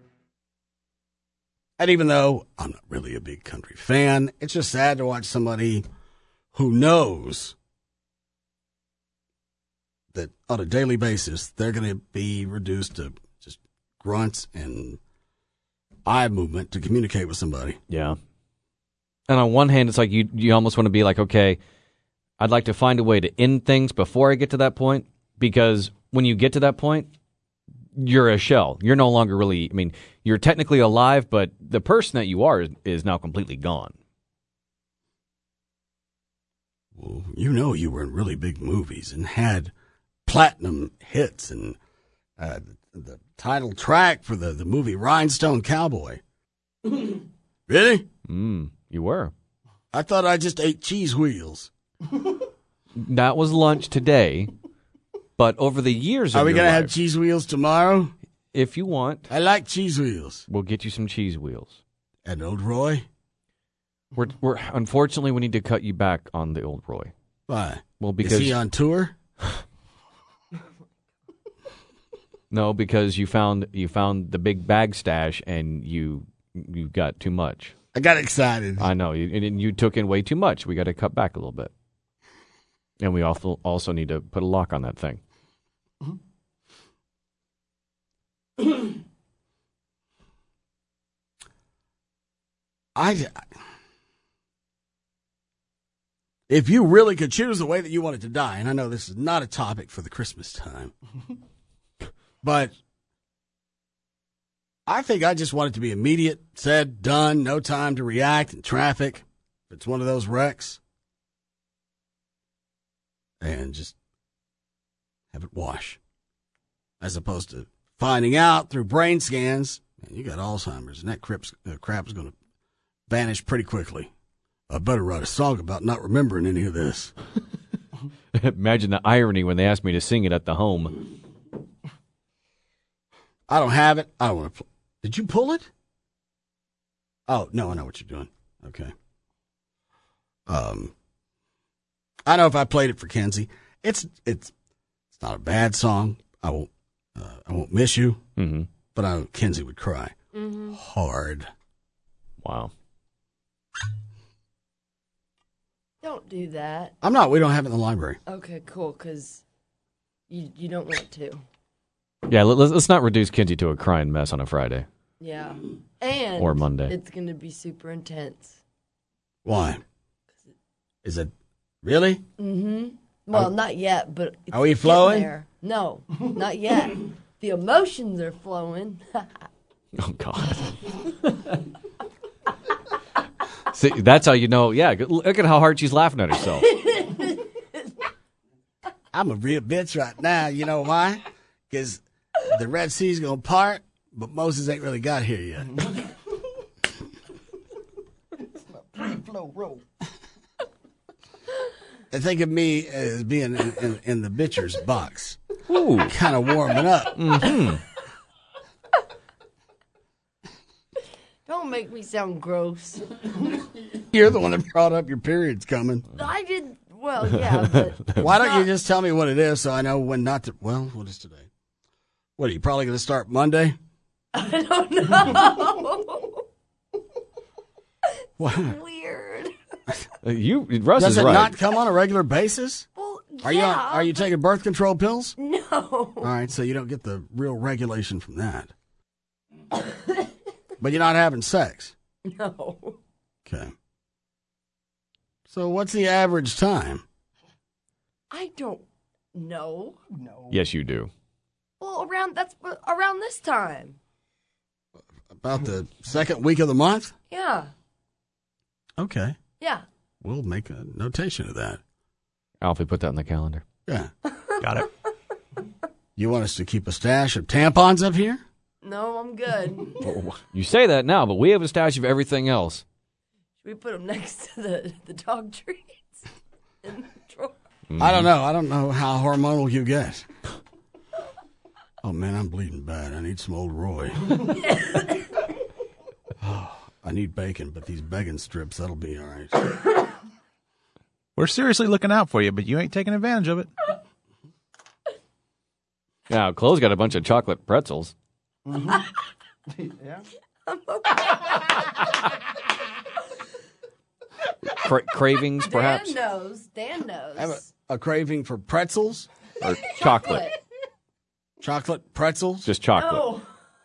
And even though I'm not really a big country fan, it's just sad to watch somebody who knows that on a daily basis, they're going to be reduced to just grunts and eye movement to communicate with somebody.
Yeah. And on one hand, it's like you you almost want to be like, okay, I'd like to find a way to end things before I get to that point, because when you get to that point, you're a shell. You're no longer really, I mean, you're technically alive, but the person that you are is, is now completely gone.
Well, you know you were in really big movies and had platinum hits and uh, the, the title track for the, the movie Rhinestone Cowboy. Really?
Mm, you were.
I thought I just ate cheese wheels.
That was lunch today. But over the years of
Are we
your
going to have
life,
cheese wheels tomorrow?
if you want,
I like cheese wheels.
we'll get you some cheese wheels.
And Old Roy?
We're, we're unfortunately we need to cut you back on the Old Roy.
Why?
Well, because
Is he on tour?
no, because you found you found the big bag stash and you you got too much.
I got excited.
I know, you, and you took in way too much. We got to cut back a little bit, and we also also need to put a lock on that thing.
I, if you really could choose the way that you wanted to die, and I know this is not a topic for the Christmas time, but I think I just want it to be immediate, said, done, no time to react in traffic. If it's one of those wrecks, and just have it wash, as opposed to finding out through brain scans, man, you got Alzheimer's, and that crap's, uh, crap is going to vanish pretty quickly. I better write a song about not remembering any of this.
Imagine the irony when they asked me to sing it at the home.
I don't have it. I don't want to. Pl- Did you pull it? Oh no, I know what you're doing. Okay. Um, I know if I played it for Kenzie, it's it's it's not a bad song. I won't uh, I won't miss you.
Mm-hmm.
But I know Kenzie would cry
Mm-hmm.
hard.
Wow.
Don't do that.
I'm not. We don't have it in the library.
Okay, cool, because you, you don't want to.
Yeah, let's let's not reduce Kenzie to a crying mess on a Friday.
Yeah. And
Or Monday.
it's going to be super intense.
Why? Is it really?
Mm-hmm. Well,
Are-
not yet, but it's
Are we
getting
flowing?
there. No, not yet. The emotions are flowing.
Oh God. See, that's how you know. Yeah, look at how hard she's laughing at herself.
I'm a real bitch right now. You know why? Because the Red Sea's going to part, but Moses ain't really got here yet.
Pre-flow roll.
And think of me as being in, in, in the bitcher's box.
Ooh.
Kind of warming up.
Mm-hmm.
Don't make me sound gross.
You're the one that brought up your period's coming.
I did, well, yeah, but...
Why don't you just tell me what it is so I know when not to... Well, what is today? What, are you probably going to start Monday?
I don't know.
What?
Weird.
Uh, you, Russ
Does
is
it
right.
not come on a regular basis?
Well,
Are you on,
yeah,
are you taking birth control pills?
No.
All right, so you don't get the real regulation from that. But you're not having sex.
No.
Okay. So what's the average time?
I don't know.
No.
Yes, you do.
Well, around, that's around this time.
About the second week of the month?
Yeah.
Okay.
Yeah.
We'll make a notation of that.
Alfie, put that in the calendar.
Yeah.
Got it.
You want us to keep a stash of tampons up here?
No, I'm good.
You say that now, but we have a stash of everything else.
Should we put them next to the, the dog treats? In the drawer?
Mm-hmm.
I don't know. I don't know how hormonal you get. Oh, man, I'm bleeding bad. I need some old Roy. Oh, I need bacon, but these bacon strips, that'll be all right.
We're seriously looking out for you, but you ain't taking advantage of it.
Now, Chloe's got a bunch of chocolate pretzels.
Mm-hmm. Yeah.
Cra- cravings, perhaps?
Dan knows. Dan knows.
I have a, a craving for pretzels.
Or chocolate.
Chocolate pretzels?
Just chocolate.
No.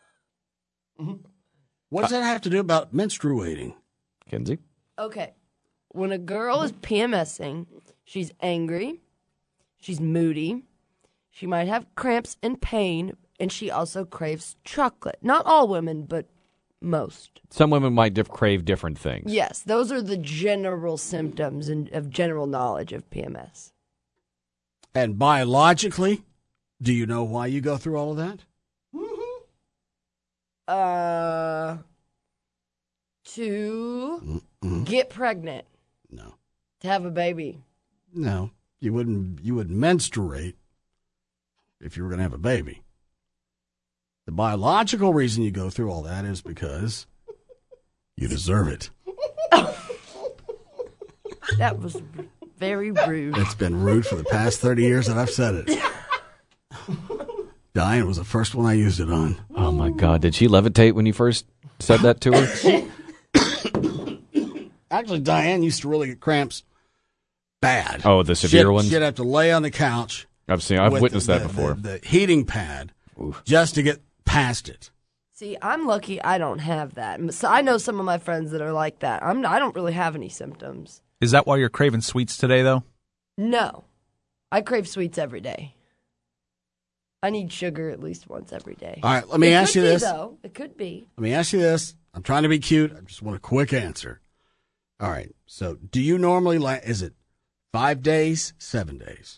What does that have to do about menstruating?
Kenzie?
Okay. When a girl is PMSing, she's angry, she's moody, she might have cramps and pain, and she also craves chocolate. Not all women, but most.
Some women might diff- crave different things.
Yes, those are the general symptoms and of general knowledge of P M S.
And biologically, do you know why you go through all of that?
Uh, to
Mm-mm.
get pregnant.
No.
To have a baby.
No. You wouldn't you would menstruate if you were going to have a baby. The biological reason you go through all that is because you deserve it.
That was very rude.
It's been rude for the past thirty years that I've said it. Diane was the first one I used it on.
Oh, my God. Did she levitate when you first said that to her?
Actually, Diane used to really get cramps bad.
Oh, the severe
she'd,
ones?
She'd have to lay on the couch.
I've seen, I've
with
witnessed
the,
that before.
The, the heating pad just to get past it.
See, I'm lucky I don't have that. So I know some of my friends that are like that. I'm I don't really have any symptoms.
Is that why you're craving sweets today, though?
No. I crave sweets every day. I need sugar at least once every day.
All right, let me
it
ask
could
you
be,
this.
Though. It could be.
Let me ask you this. I'm trying to be cute. I just want a quick answer. All right. So, do you normally la- is it five days, seven days?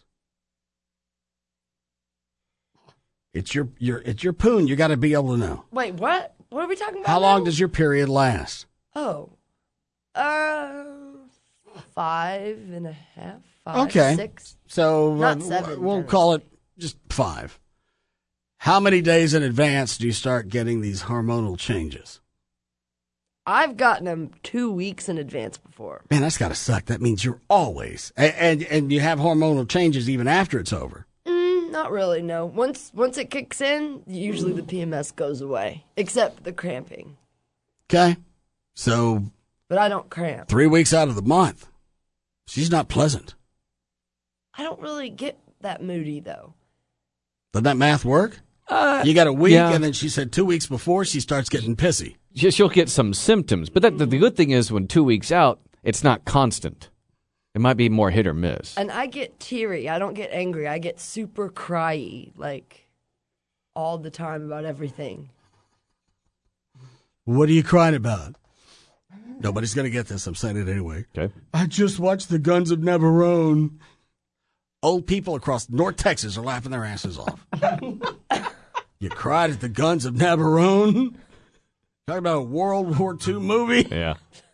It's your your it's your poon. You got to be able to know.
Wait, what? What are we talking about?
How long
now?
does your period last?
Oh. Uh, five and a half, five,
Okay.
six.
So
Not
uh,
seven,
we'll
generally.
call it just five. How many days in advance do you start getting these hormonal changes?
I've gotten them two weeks in advance before.
Man, that's got to suck. That means you're always and, and and you have hormonal changes even after it's over.
Mm, not really, no. Once once it kicks in, usually the P M S goes away, except the cramping.
Okay, so
But I don't cramp.
three weeks out of the month, she's not pleasant.
I don't really get that moody, though.
Does that math work?
Uh,
you got a week,
yeah.
and then she said two weeks before she starts getting pissy.
She- She'll get some symptoms. But that, the, the good thing is when two weeks out, it's not constant. It might be more hit or miss.
And I get teary. I don't get angry. I get super cryy, like, all the time about everything.
What are you crying about? Nobody's going to get this. I'm saying it anyway.
Okay.
I just watched the Guns of Navarone. Old people across North Texas are laughing their asses off. You cried at the Guns of Navarone? Talking about a World War Two movie?
Yeah.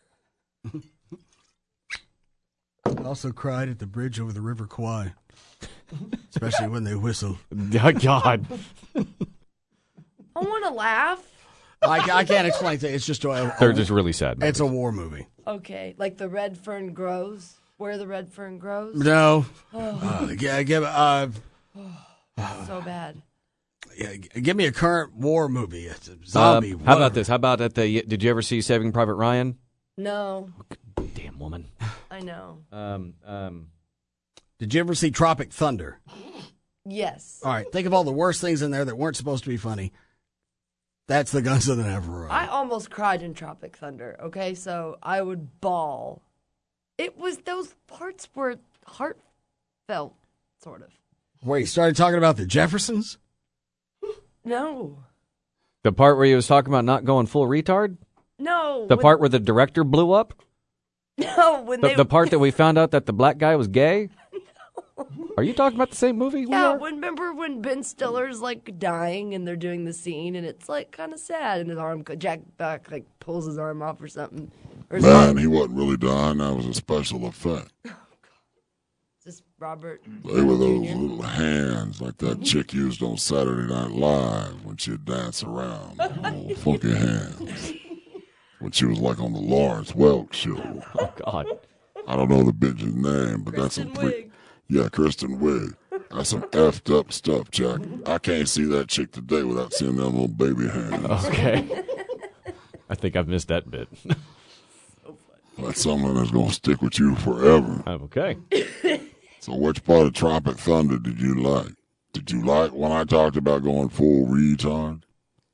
I also cried at the bridge over the River Kwai. Especially when they whistle.
Oh, God.
I want to laugh.
I, I can't explain it. It's just a,
They're just really sad movies.
It's a war movie.
Okay, like the red fern grows. Where the red fern grows?
No.
Oh.
Uh, yeah, give, uh,
So bad.
yeah, give me a current war movie. It's a zombie.
Uh, how
whatever.
about this? How about at the? Did you ever see Saving Private Ryan?
No.
Damn woman.
I know.
Um, um,
Did you ever see Tropic Thunder?
Yes.
All right, think of all the worst things in there that weren't supposed to be funny. That's the Guns of the Navarone.
I almost cried in Tropic Thunder, okay? So I would bawl. It was, those parts were heartfelt, sort of.
Where you started talking about the Jeffersons?
No.
the part where he was talking about not going full retard.
No.
The
when-
part where the director blew up.
No, when
The,
they
the part that we found out that the black guy was gay. Are you talking about the same movie? we
Yeah,
are?
when, remember when Ben Stiller's like dying and they're doing the scene and it's like kind of sad and his arm, Jack Black like pulls his arm off or something. Or his
Man,
arm-
he wasn't really dying. That was a special effect.
Just Robert.
They were those little hands like that chick used on Saturday Night Live when she'd dance around. Little funky hands. When she was like on the Lawrence Welk show.
Oh, God.
I don't know the bitch's name, but that's some pre- Yeah, Kristen Wiig. That's some effed up stuff, Jack. I can't see that chick today without seeing them little baby hands.
Okay. I think I've missed that bit.
That's something that's going to stick with you forever.
Okay.
So which part of Tropic Thunder did you like? Did you like when I talked about going full retard?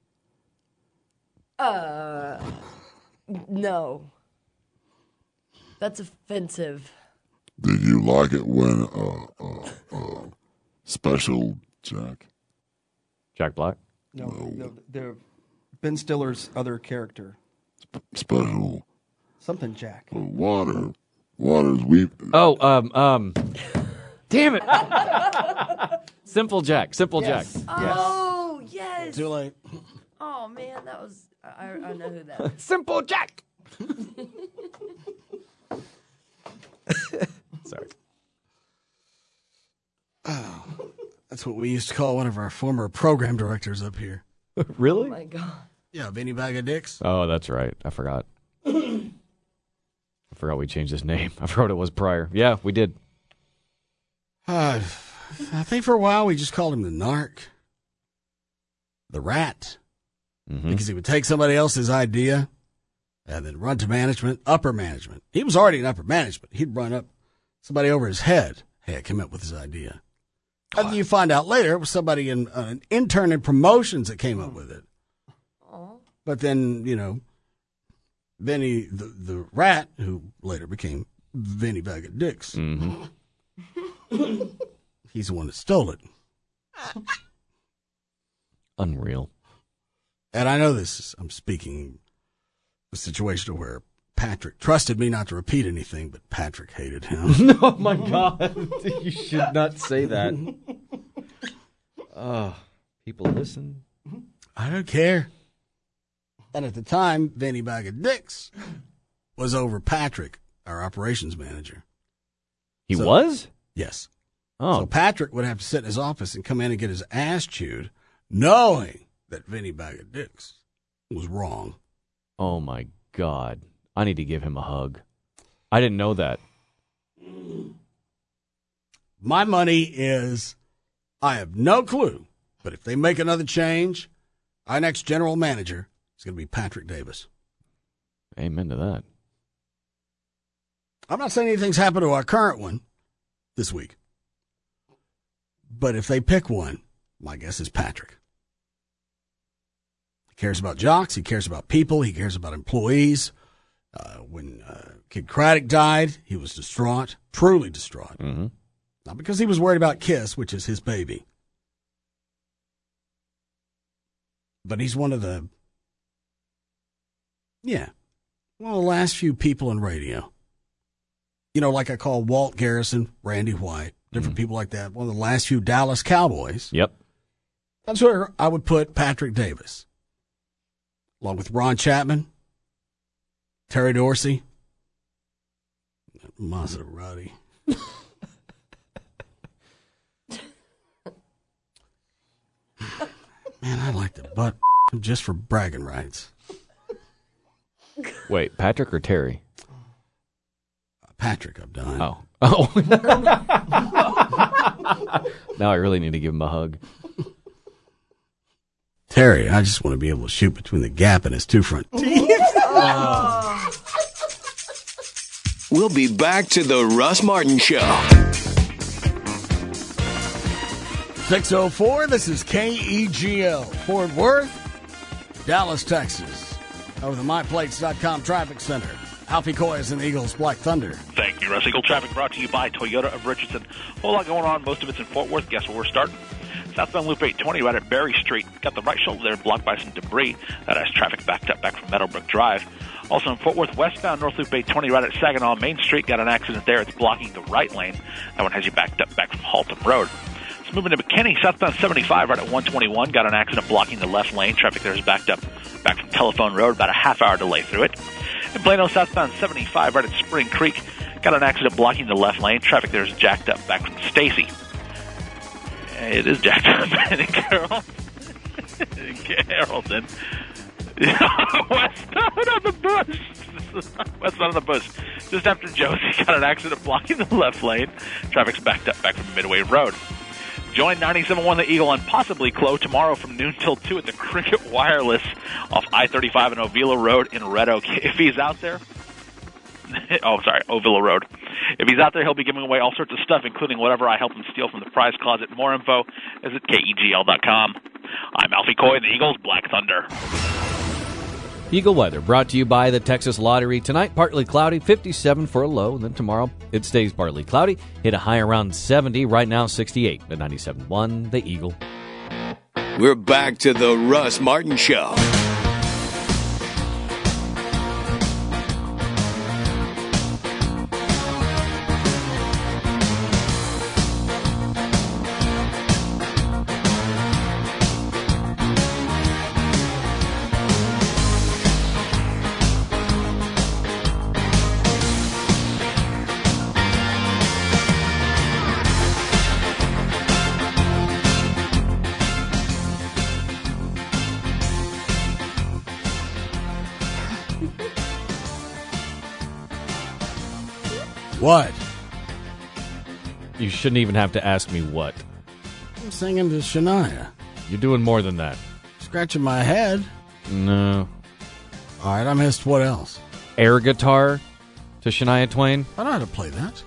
Uh, no. That's offensive.
Did you like it when uh uh uh Special Jack?
Jack Black?
No, no, they're Ben Stiller's other character.
Special
Something Jack.
uh, Water. Water's weeping.
Oh, um, um, damn it. Simple Jack. Simple
Yes.
Jack.
Oh, yes.
Too late.
Oh, man, that was. I, I know who that is.
Simple Jack. Sorry.
Oh, That's what we used to call one of our former program directors up here.
Really?
Oh, my God.
Yeah, Vinny Bag of Dicks.
Oh, that's right. I forgot. I forgot we changed his name. I forgot what it was prior. Yeah, we did.
Uh, I think for a while we just called him the narc, the rat,
mm-hmm.
because he would take somebody else's idea and then run to management, upper management. He was already in upper management. He'd run up somebody over his head. Hey, I came up with this idea. And then you find out later it was somebody in uh, an intern in promotions that came up with it. But then, you know, Vinny, the, the rat, who later became Vinny Bag of Dicks,
mm-hmm.
he's the one that stole it.
Unreal.
And I know this is, I'm speaking a situation where Patrick trusted me not to repeat anything, but Patrick hated him.
Oh, my God. You should not say that. Oh, people listen.
I don't care. And at the time, Vinny Bag of Dicks was over Patrick, our operations manager.
He
so,
was?
Yes.
Oh.
So Patrick would have to sit in his office and come in and get his ass chewed, knowing that Vinny Bag of Dicks was wrong.
Oh, my God. I need to give him a hug. I didn't know that.
My money is, I have no clue, but if they make another change, our next general manager is going to be Patrick Davis.
Amen to that.
I'm not saying anything's happened to our current one this week, but if they pick one, my guess is Patrick. He cares about jocks. He cares about people. He cares about employees. Uh, when uh, Kid Craddock died, he was distraught, truly distraught.
Mm-hmm.
Not because he was worried about Kiss, which is his baby. But he's one of the, yeah, one of the last few people in radio. You know, like I call Walt Garrison, Randy White, different mm-hmm. people like that. One of the last few Dallas Cowboys.
Yep.
That's where I would put Patrick Davis, along with Ron Chapman, Terry Dorsey, Maserati. Man, I'd like to butt him just for bragging rights.
Wait, Patrick or Terry?
Patrick, I'm done.
Oh. Oh. Now I really need to give him a hug.
Terry, I just want to be able to shoot between the gap in his two front teeth.
Oh. We'll be back to the Russ Martin Show.
six oh four, this is K E G L, Fort Worth, Dallas, Texas. Over the my plates dot com traffic center. Alfie Coy is in the Eagles Black Thunder.
Thank you, Russ. Eagle traffic brought to you by Toyota of Richardson. A whole lot going on. Most of it's in Fort Worth. Guess where we're starting? Southbound Loop eight twenty right at Berry Street. Got the right shoulder there blocked by some debris. That has traffic backed up back from Meadowbrook Drive. Also in Fort Worth, westbound North Loop eight twenty right at Saginaw Main Street. Got an accident there. It's blocking the right lane. That one has you backed up back from Haltom Road. It's moving to McKinney, southbound seventy-five right at one twenty-one. Got an accident blocking the left lane. Traffic there is backed up back from Telephone Road. About a half hour delay through it. In Plano, southbound seventy-five right at Spring Creek. Got an accident blocking the left lane. Traffic there is jacked up back from Stacy. It is jacked up. Carroll. Carrollton. Westbound on the bus. Westbound on the bus. Just after Josie got an accident blocking the left lane. Traffic's backed up back from Midway Road. Join ninety-seven point one The Eagle on possibly Clo tomorrow from noon till two at the Cricket Wireless off I thirty-five and Ovila Road in Red Oak. If he's out there, oh, sorry, Ovila Road. If he's out there, he'll be giving away all sorts of stuff, including whatever I help him steal from the prize closet. More info is at K E G L dot com. I'm Alfie Coy, the Eagles Black Thunder.
Eagle weather brought to you by the Texas Lottery. Tonight, partly cloudy, fifty-seven for a low. And then tomorrow, it stays partly cloudy. Hit a high around seventy. Right now, sixty-eight. At ninety-seven point one, The Eagle.
We're back to the Russ Martin Show.
What?
You shouldn't even have to ask me what.
I'm singing to Shania.
You're doing more than that.
Scratching my head.
No.
All right, I missed what else?
Air guitar to Shania Twain.
I know how to play that.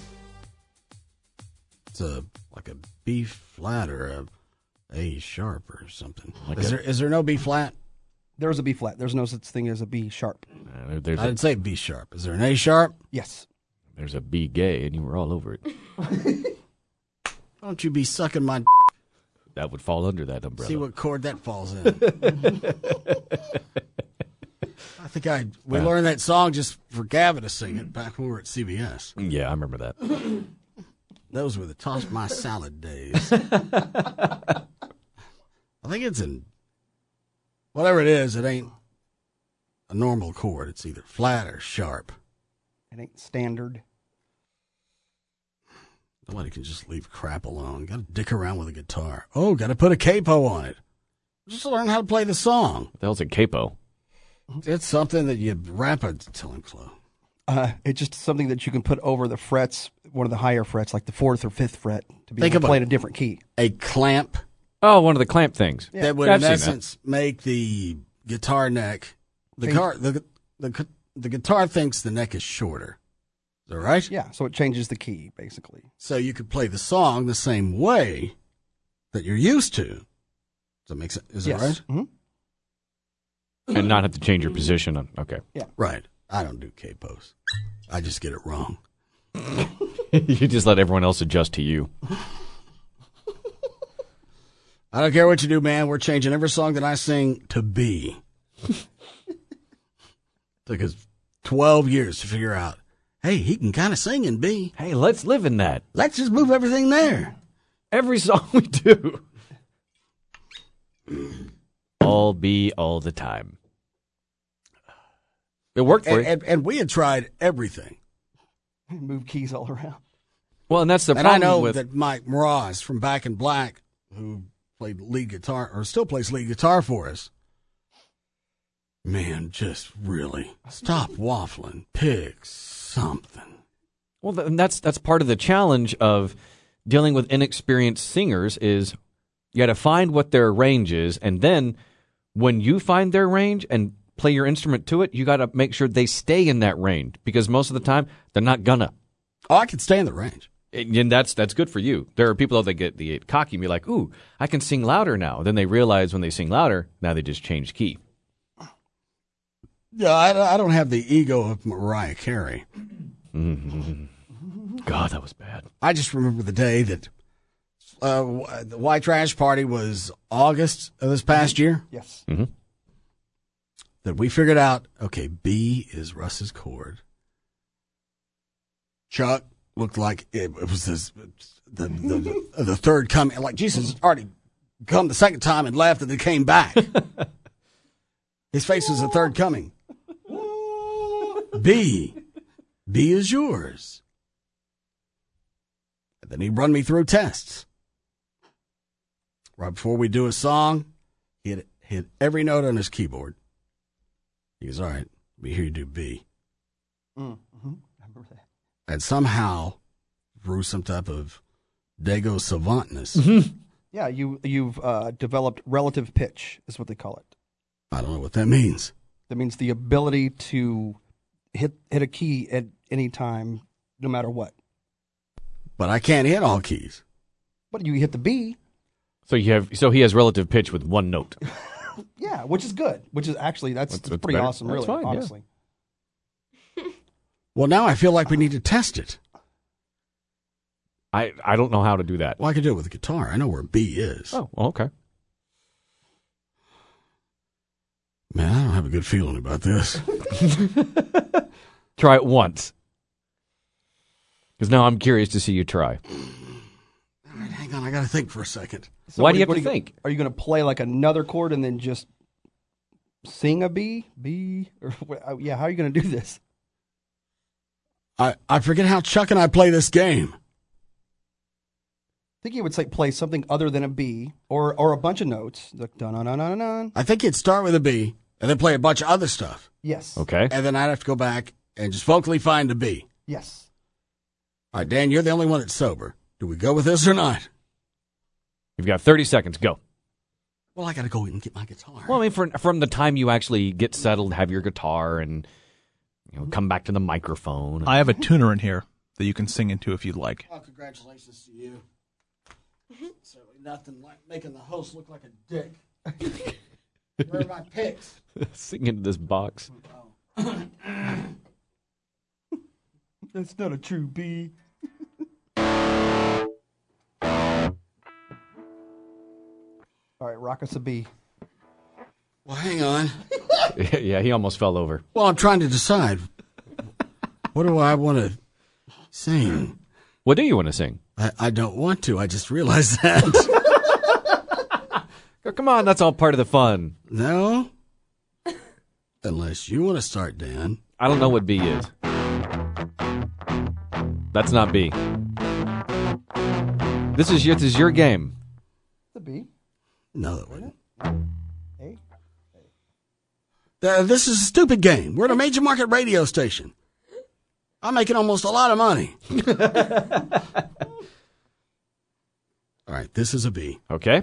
It's a like a B flat or a A sharp or something.
Like
is
a-
there is there no B flat?
There's a B flat. There's no such thing as a B sharp.
Uh, there's
I
a,
didn't say B sharp. Is there an A sharp?
Yes.
there's a B gay, and you were all over it.
Don't you be sucking my.
That would fall under that umbrella.
See what chord that falls in. I think I we
Uh,
learned that song just for Gavin to sing it back when we were at C B S.
Yeah, I remember that.
Those were the toss my salad days. I think it's in whatever it is. It ain't a normal chord. It's either flat or sharp.
It ain't standard.
Nobody can just leave crap alone. Got to dick around with a guitar. Oh, got to put a capo on it. Just learn how to play the song.
What the hell's a capo?
It's something that you wrap a. Tell him, Chloe.
Uh, it's just something that you can put over the frets, one of the higher frets, like the fourth or fifth fret, to be
Think
able to
of
play
a-
in a different key.
A clamp
Oh, one of the clamp things.
Yeah.
that would,
I've
in
seen that.
essence, make the guitar neck. The
Change-
car. The, the the guitar thinks the neck is shorter. Is that right?
Yeah, so it changes the key, basically.
So you could play the song the same way that you're used to. Does that make sense? Is
yes.
that right?
Mm-hmm.
And not have to change your position. On, okay.
Yeah.
Right. I don't do capos. I just get it wrong.
You just let everyone else adjust to you.
I don't care what you do, man. We're changing every song that I sing to B. Took us twelve years to figure out, hey, he can kind of sing in B.
Hey, let's live in that.
Let's just move everything there.
Every song we do. All B all the time. It worked for
And,
you.
and, and we had tried everything.
Move keys all around.
Well, and that's the
and
problem
I know
with
that Mike Mraz from Back in Black, who played lead guitar, or still plays lead guitar for us, man, just really stop waffling. Pick something.
Well, th- and that's that's part of the challenge of dealing with inexperienced singers is you got to find what their range is, and then when you find their range and play your instrument to it, you got to make sure they stay in that range because most of the time they're not gonna.
Oh, I can stay in the range.
And and that's that's good for you. There are people that get the cocky and be like, "Ooh, I can sing louder now." Then they realize when they sing louder, now they just change key.
Yeah, I, I don't have the ego of Mariah Carey.
God, that was bad.
I just remember the day that uh, the White Trash Party was August of this past year.
Yes.
Mm-hmm.
That we figured out, okay, B is Russ's chord. Chuck looked like it, it was this, the, the, the, the third coming. Like Jesus had already come the second time and left and then came back. His face was the third coming. B. B is yours. And then he'd run me through tests. Right before we do a song, he hit, hit every note on his keyboard. He goes, all right, we hear you do B.
Mm-hmm. I remember that.
And somehow, through some type of Dago savantness,
Yeah, you, you've uh, developed relative pitch, is what they call it.
I don't know what that means.
That means the ability to hit hit a key at any time, no matter what.
But I can't hit all keys.
But you hit the B.
So you have so he has relative pitch with one note.
Yeah, which is good. Which is actually, that's,
That's-
that's
that's
pretty
better.
awesome,
That's
really,
fine, yeah.
honestly.
Well, now I feel like we need to test it.
I, I don't know how to do that.
Well, I can do it with a guitar. I know where B is.
Oh, well, okay.
Man, I don't have a good feeling about this.
Try it once. Because now I'm curious to see you try.
All right, hang on. I got to think for a second.
So
Why
what
do you have
what
to
you-
think?
Are you going to play like another chord and then just sing a B? B? Or what- uh, yeah, how are you going to do this?
I, I forget how Chuck and I play this game.
I think you would say play something other than a B or or a bunch of notes. Like dun dun dun dun dun.
I think you'd start with a B and then play a bunch of other stuff.
Yes.
Okay.
And then I'd have to go back and just vocally find a B.
Yes.
All right, Dan, you're the only one that's sober. Do we go with this or not?
You've got thirty seconds. Go.
Well, I got to go and get my guitar.
Well, I mean, for, from the time you actually get settled, have your guitar, and you know, come back to the microphone.
I have a tuner in here that you can sing into if you'd like.
Oh, congratulations to you. Certainly nothing like making the host look like a dick. Where are my picks?
Sing into this box.
That's not a true B. All right, rock us a B.
Well, hang on.
Yeah, he almost fell over.
Well, I'm trying to decide. What do I want to sing?
What do you want to sing?
I, I don't want to. I just realized that.
Oh, come on, that's all part of the fun.
No? Unless you want to start, Dan.
I don't know what B is. That's not B. This is your, this is your game.
The B.
No, that wasn't.
A.
Uh, this is a stupid game. We're at a major market radio station. I'm making almost a lot of money. All right, this is a B.
Okay.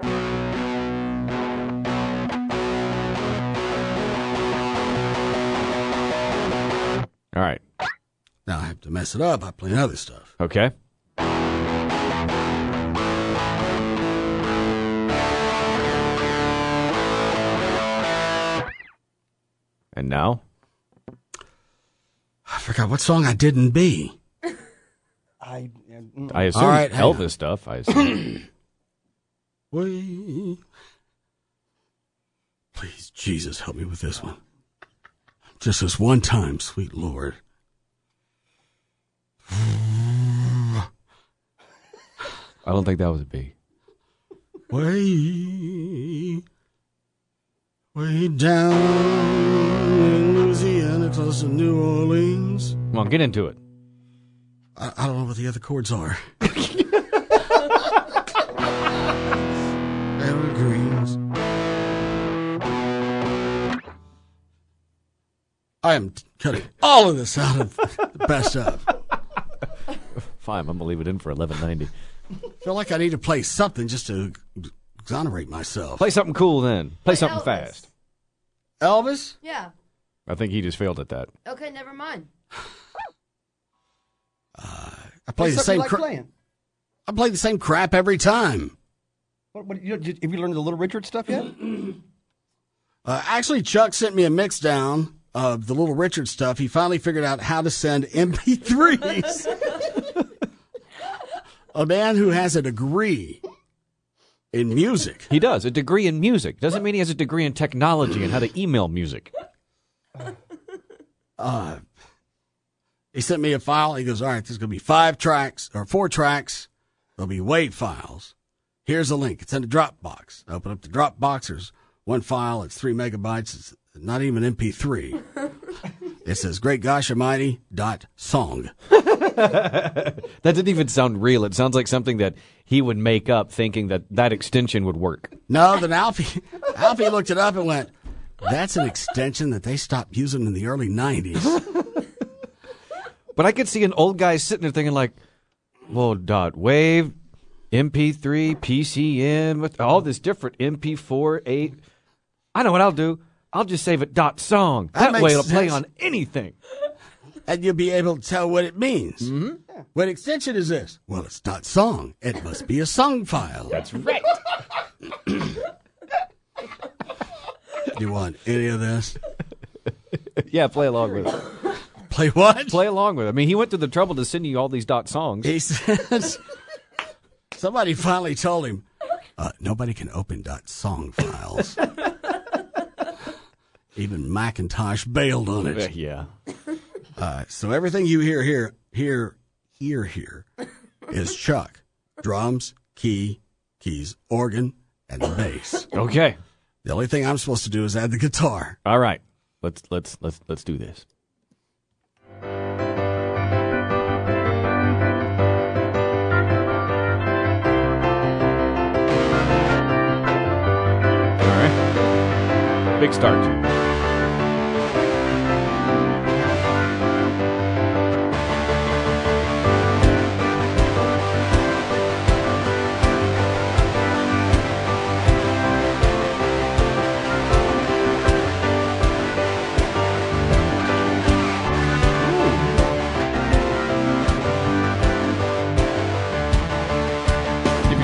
All right.
Now I have to mess it up. I play other stuff.
Okay. And now?
I forgot what song I did in B.
I, mm,
I assume
All right, hang
Elvis
on.
stuff. I assume.
Wait. Please, Jesus, help me with this one. Just this one time, sweet Lord.
I don't think that was a B.
Way, way down in Louisiana, close to New Orleans.
Come on, get into it.
I, I don't know what the other chords are. Evergreens. I am t- cutting all of this out of the best of.
Fine, I'm gonna leave it in for eleven ninety.
I feel like I need to play something just to exonerate myself.
Play something cool then. Play something
Elvis.
fast.
Elvis?
Yeah.
I think he just failed at that.
Okay, never mind.
I play the
something
same
you like
cra-
playing.
I play the same crap every time.
What, what, you, did, have you learned the Little Richard stuff yet?
Uh, actually, Chuck sent me a mix down of the Little Richard stuff. He finally figured out how to send M P threes. A man who has a degree in music.
He does. A degree in music. Doesn't mean he has a degree in technology and how to email music.
Uh, he sent me a file. He goes, all right, there's going to be five tracks or four tracks. There'll be WAV files. Here's a link. It's in the Dropbox. I open up the Dropbox. There's one file. It's three megabytes. It's not even M P three. It says great gosh almighty dot song.
That didn't even sound real. It sounds like something that he would make up thinking that that extension would work.
No, then Alfie, Alfie looked it up and went, that's an extension that they stopped using in the early nineties.
But I could see an old guy sitting there thinking like, well, dot wave, M P three, P C M, with all this different M P four, eight. I know what I'll do. I'll just save it dot song.
That
That, way it'll
makes
play
sense.
on anything.
And you'll be able to tell what it means. Mm-hmm. Yeah. What extension is this? Well, it's dot song. It must be a song file.
That's right.
You want any of this?
Yeah, play along with it.
Play what?
Play along with it. I mean, he went through the trouble to send you all these dot songs.
He says, somebody finally told him, uh, nobody can open dot song files. Even Macintosh bailed on it.
Yeah.
Uh, so everything you hear here, here, here, here is Chuck. Drums, key, keys, organ, and the bass.
Okay.
The only thing I'm supposed to do is add the guitar.
All right. Let's let's let's let's do this. All right. Big start.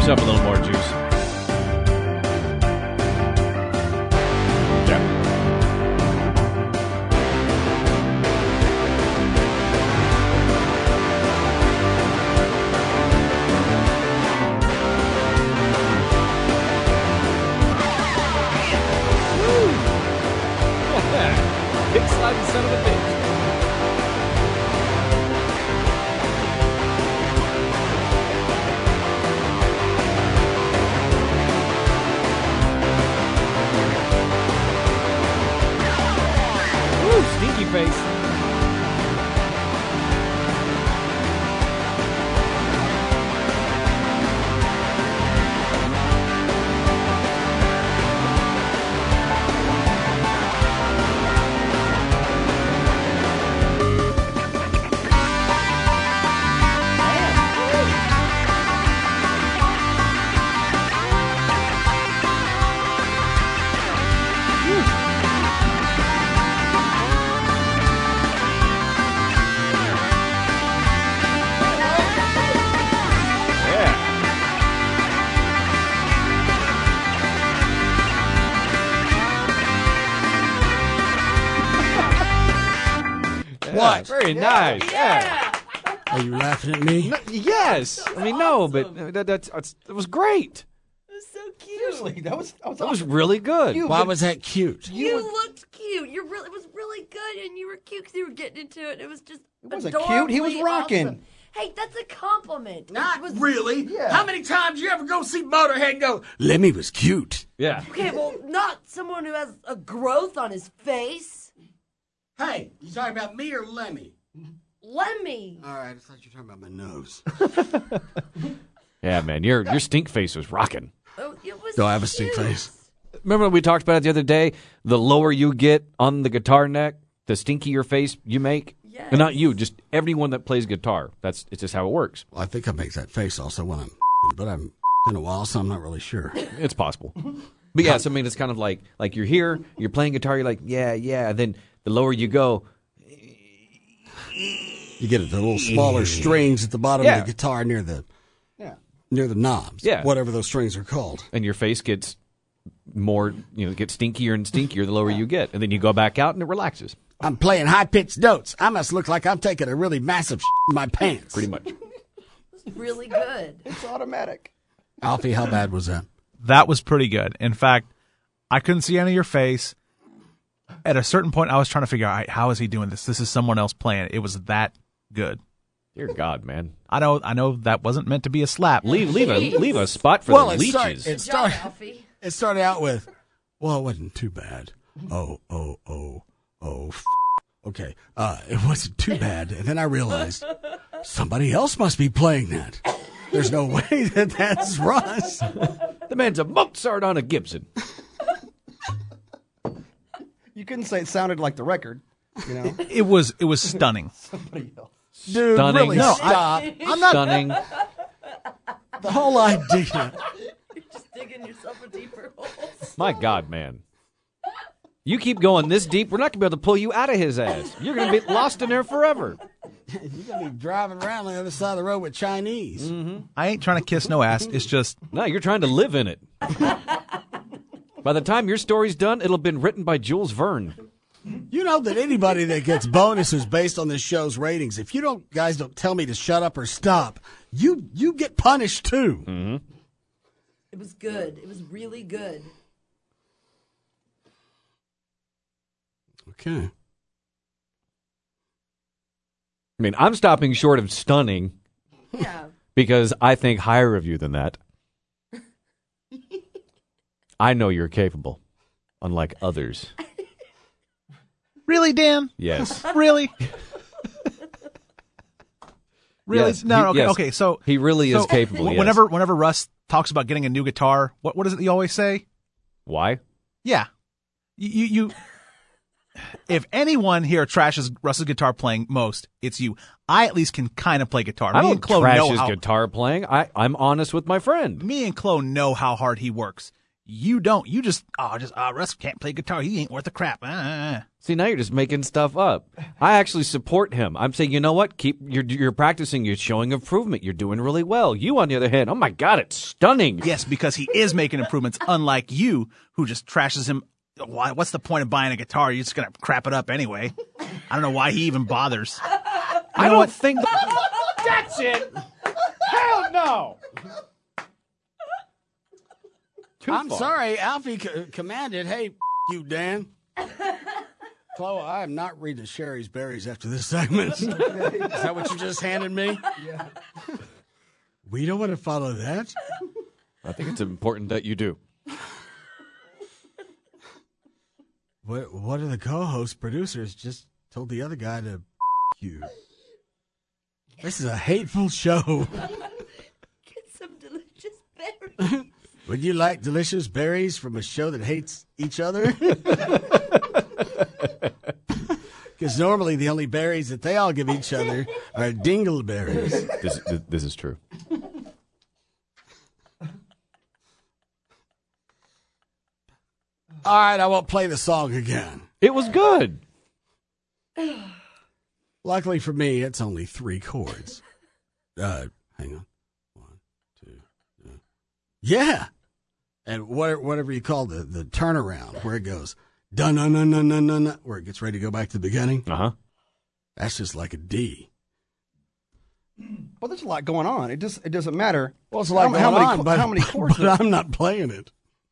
yourself a little more juice. Yeah. Big sliding son of a bitch. Woo, stinky face.
What?
Very nice. Yeah.
Are you laughing at me?
No, yes. I mean, no, but uh, that, that's, that's it was great.
It was so cute.
Seriously, that was that was,
That was
awesome.
really good.
You-
Why was that cute?
You,
You were-
looked cute. You really, it was really good, and you were cute because you were getting into it. It was just
It wasn't cute. He was
adorably
rocking.
awesome. Hey, that's a compliment.
Not
It was,
really.
Yeah.
How many times you ever go see Motorhead and go,
Lemmy was cute.
Yeah.
Okay, well, not someone who has a growth on his face.
hey, you talking about me or Lemmy?
Lemmy.
All right, I thought you were talking about my nose.
Yeah, man, your your stink face was rocking.
Oh, it was
Do I have a stink
cute.
face?
Remember when we talked about it the other day? The lower you get on the guitar neck, the stinkier face you make.
Yes.
And not you, just everyone that plays guitar. That's it's just how it works.
Well, I think I make that face also when I'm, but I'm in a while, so I'm not really sure.
It's possible. But yes, I mean, it's kind of like like you're here, you're playing guitar, you're like, yeah, yeah. And then the lower you go,
You get it, the little smaller strings at the bottom
Yeah.
of the guitar near the
Yeah.
near the knobs.
Yeah.
Whatever those strings are called.
and your face gets more, you know, gets stinkier and stinkier the lower you get. And then you go back out and it relaxes.
I'm playing high pitched notes. I must look like I'm taking a really massive in my pants.
Pretty much.
Really good.
It's automatic.
Alfie, how bad was that?
That was pretty good. In fact, I couldn't see any of your face. At a certain point, I was trying to figure out, all right, how is he doing this? This is someone else playing. It was that good.
Dear God, man.
I know, I know that wasn't meant to be a slap.
Leave, leave a leave a spot for
Well,
the
it
leeches.
started, it,
Good job,
started,
Alfie.
it started out with, well, it wasn't too bad. Oh, oh, oh, oh, f- okay. Uh, it wasn't too bad. And then I realized somebody else must be playing that. There's no way that that's Russ.
The man's a Mozart on a Gibson.
You couldn't say it sounded like the record, you know.
It was, it was stunning.
Somebody else.
Dude,
Stunning.
really
No,
stop. I'm not,
Stunning.
the whole idea.
You're just digging yourself a deeper hole.
My God, man. You keep going this deep, we're not going to be able to pull you out of his ass. You're going to be lost in there forever.
You're going to be driving around the other side of the road with Chinese.
I ain't trying to kiss no ass. It's just,
No, you're trying to live in it. By the time your story's done, it'll have been written by Jules Verne.
You know that anybody that gets bonuses based on this show's ratings, if you don't guys don't tell me to shut up or stop, you you get punished too.
Mm-hmm.
It was good. It was really good.
Okay.
I mean, I'm stopping short of stunning
Yeah.
because I think higher of you than that. I know you're capable, unlike others.
really, Dan?
Yes.
Really? Really?
Yes,
no,
he-
okay,
yes.
okay. So
He really is
so
capable,
wh-
yes.
Whenever, whenever Russ talks about getting a new guitar, what what is it you always say?
Why?
Yeah, you you. you if anyone here trashes Russ's guitar playing most, it's you. I at least can kind of play guitar.
I
Me
don't
and Chloe
trash
know
his
how,
guitar playing. I, I'm honest with my friend.
Me and Chloe know how hard he works. You don't. You just oh, just ah, Russ can't play guitar. He ain't worth a crap. Ah, ah, ah.
See, now you're just making stuff up. I actually support him. I'm saying, you know what? Keep you're you're practicing. You're showing improvement. You're doing really well. You, on the other hand, oh my God, it's stunning.
Yes, because he is making improvements, unlike you, who just trashes him. Why? What's the point of buying a guitar? You're just gonna crap it up anyway. I don't know why he even bothers.
I don't think.
That's it. Hell no.
I'm sorry, Alfie c- commanded, hey, you, Dan. Chloe, I am not reading Sherry's Berries after this segment. Is that what you just handed me?
Yeah.
We don't want to follow that.
I think it's important that you do.
What, what are the co-hosts, producers just told the other guy to you? This is a hateful show.
Get some delicious berries.
Would you like delicious berries from a show that hates each other? Because normally the only berries that they all give each other are dingleberries.
This, this, this is true.
All right, I won't play the song again.
It was good.
Luckily for me, it's only three chords. Uh, hang on. One, two, three. Yeah. And whatever, whatever you call the, the turnaround, where it goes, dun dun dun dun dun dun, where it gets ready to go back to the beginning.
Uh-huh.
That's just like a D.
Well, there's a lot going on. It just it doesn't matter.
Well, it's a lot
how,
going
how many,
on, but,
how many chords?
but I'm not playing it.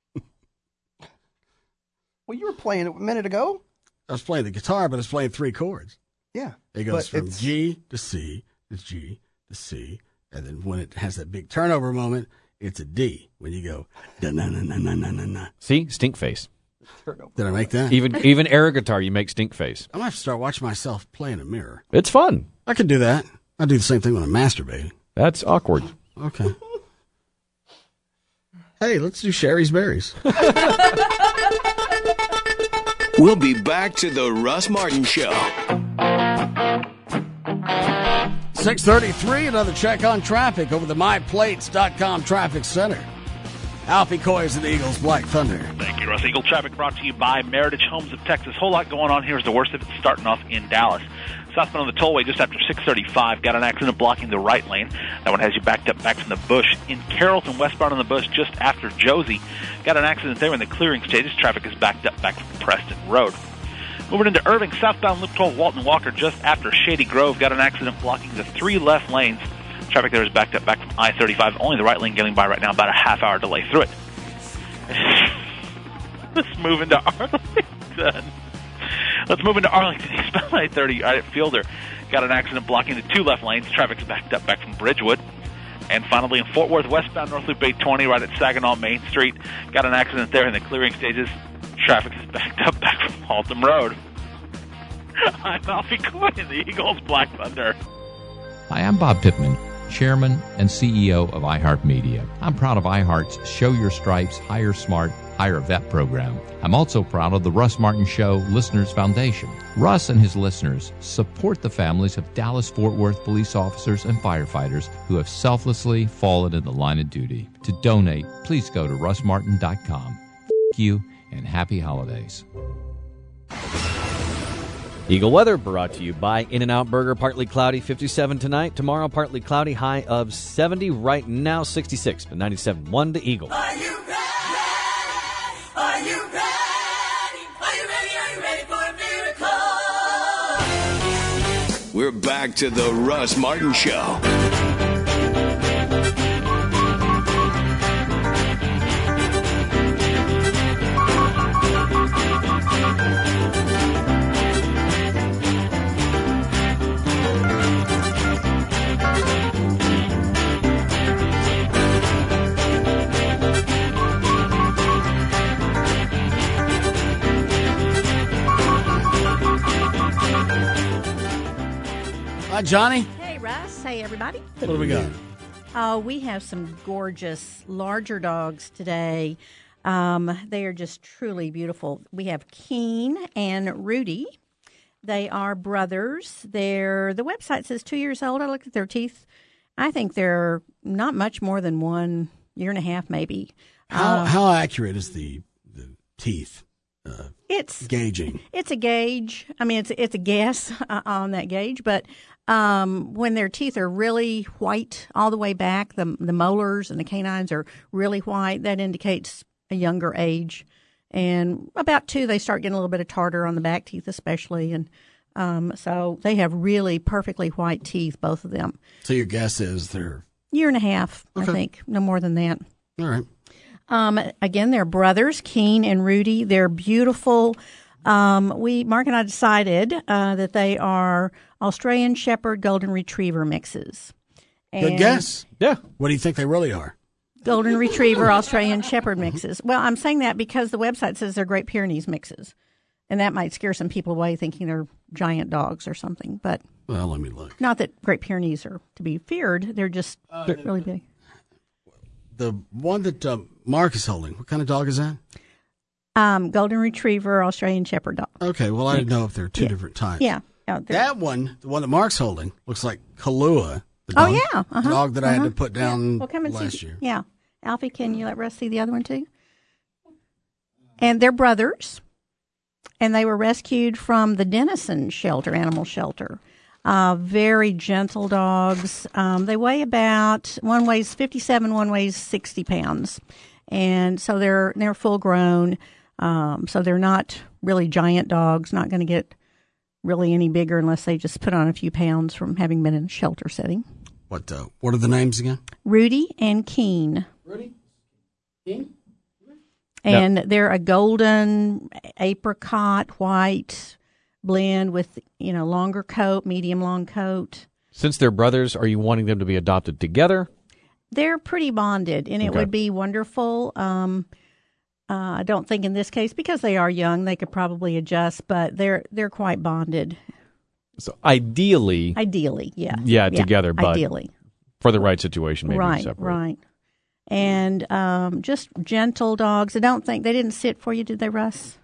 Well, you were playing it a minute ago.
I was playing the guitar, but I was playing three chords.
Yeah.
It goes
but
from
it's-
G to C to G to C, and then when it has that big turnover moment, it's a D. When you go, na na na na na na na.
See? Stink face.
Did I make that?
Even even air guitar, you make stink face.
I'm going to have to start watching myself play in a mirror.
It's fun.
I could do that. I do the same thing when I'm masturbating.
That's awkward.
Okay. Hey, let's do Sherry's Berries.
We'll be back to the Russ Martin Show.
six thirty-three, another check on traffic over the my plates dot com traffic center. Alfie Coyes and the Eagles Black Thunder.
Thank you, Russ. Eagle Traffic brought to you by Meritage Homes of Texas. Whole lot going on here is the worst of it starting off in Dallas. Southbound on the tollway just after six thirty-five. Got an accident blocking the right lane. That one has you backed up back from the bush. In Carrollton, westbound on the bush just after Josie. Got an accident there in the clearing stages. Traffic is backed up back from Preston Road. Moving into Irving, southbound Loop twelve, Walton Walker just after Shady Grove. Got an accident blocking the three left lanes. Traffic there is backed up back from I thirty-five. Only the right lane getting by right now. About a half hour delay through it. Let's move into Arlington. Let's move into Arlington. Eastbound I thirty right at Fielder. Got an accident blocking the two left lanes. Traffic's backed up back from Bridgewood. And finally in Fort Worth, westbound North Loop eight twenty right at Saginaw Main Street. Got an accident there in the clearing stages. Traffic is backed up back from Haltom Road. I'm Alfie Coyne, the Eagles Black Thunder.
Hi, I'm Bob Pittman, Chairman and C E O of iHeartMedia. I'm proud of iHeart's Show Your Stripes, Hire Smart, Hire Vet program. I'm also proud of the Russ Martin Show Listeners Foundation. Russ and his listeners support the families of Dallas-Fort Worth police officers and firefighters who have selflessly fallen in the line of duty. To donate, please go to russ martin dot com. Thank you and happy holidays.
Eagle weather brought to you by In-N-Out Burger. Partly cloudy, fifty-seven tonight. Tomorrow, partly cloudy, high of seventy. Right now, sixty-six. But ninety-seven point one to Eagle.
Are you ready? Are you ready? Are you ready? Are you ready for a miracle?
We're back to the Russ Martin Show.
Hi, Johnny.
Hey, Russ. Hey, everybody.
What do we got?
Uh, we have some gorgeous, larger dogs today. Um, they are just truly beautiful. We have Keen and Rudy. They are brothers. They're the website says two years old. I looked at their teeth. I think they're not much more than one year and a half, maybe.
How
Uh,
how accurate is the the teeth uh,
It's
gauging?
It's a gauge. I mean, it's it's a guess uh, on that gauge, but um, when their teeth are really white all the way back, the the molars and the canines are really white. That indicates a younger age. And about two, they start getting a little bit of tartar on the back teeth, especially, and um, so they have really perfectly white teeth, both of them.
So your guess is they're
Year and a half,
Okay.
I think, no more than that.
all right.
Um, again, they're brothers, Keen and Rudy. They're beautiful. Um, we Mark and I decided uh, that they are Australian Shepherd Golden Retriever mixes.
Good
And
guess.
Yeah.
What do you think they really are?
Golden Retriever Australian Shepherd mixes. Well, I'm saying that because the website says they're Great Pyrenees mixes, and that might scare some people away, thinking they're giant dogs or something. But
Well, let me look.
not that Great Pyrenees are to be feared; they're just really big.
The one that uh, Mark is holding, what kind of dog is that?
Um, Golden Retriever Australian Shepherd dog.
Okay, well, I didn't know if there are two
Yeah.
different types.
Yeah. out there.
That one, the one that Mark's holding, looks like Kahlua, the
Oh
dog,
yeah, uh-huh.
the dog that I had
uh-huh.
to put down
Yeah. Well, come and
last
see.
year.
Yeah, Alfie, can you let Russ see the other one too? And they're brothers, and they were rescued from the Denison shelter, animal shelter. Uh, very gentle dogs. Um, they weigh about one weighs fifty-seven, one weighs sixty pounds, and so they're they're full grown. Um, so they're not really giant dogs. Not going to get really any bigger unless they just put on a few pounds from having been in a shelter setting.
What uh, What are the names again?
Rudy and Keen.
Rudy? Keen?
And they're a golden apricot white blend with, you know, longer coat, medium long coat.
Since they're brothers, are you wanting them to be adopted together?
They're pretty bonded, and it
Okay.
would be wonderful. Um, uh, I don't think in this case, because they are young, they could probably adjust, but they're they're quite bonded.
So ideally,
Ideally, yeah.
yeah, together, but
ideally.
for the right situation, maybe
right,
separate.
right. And um, just gentle dogs. I don't think they didn't sit for you, did they, Russ?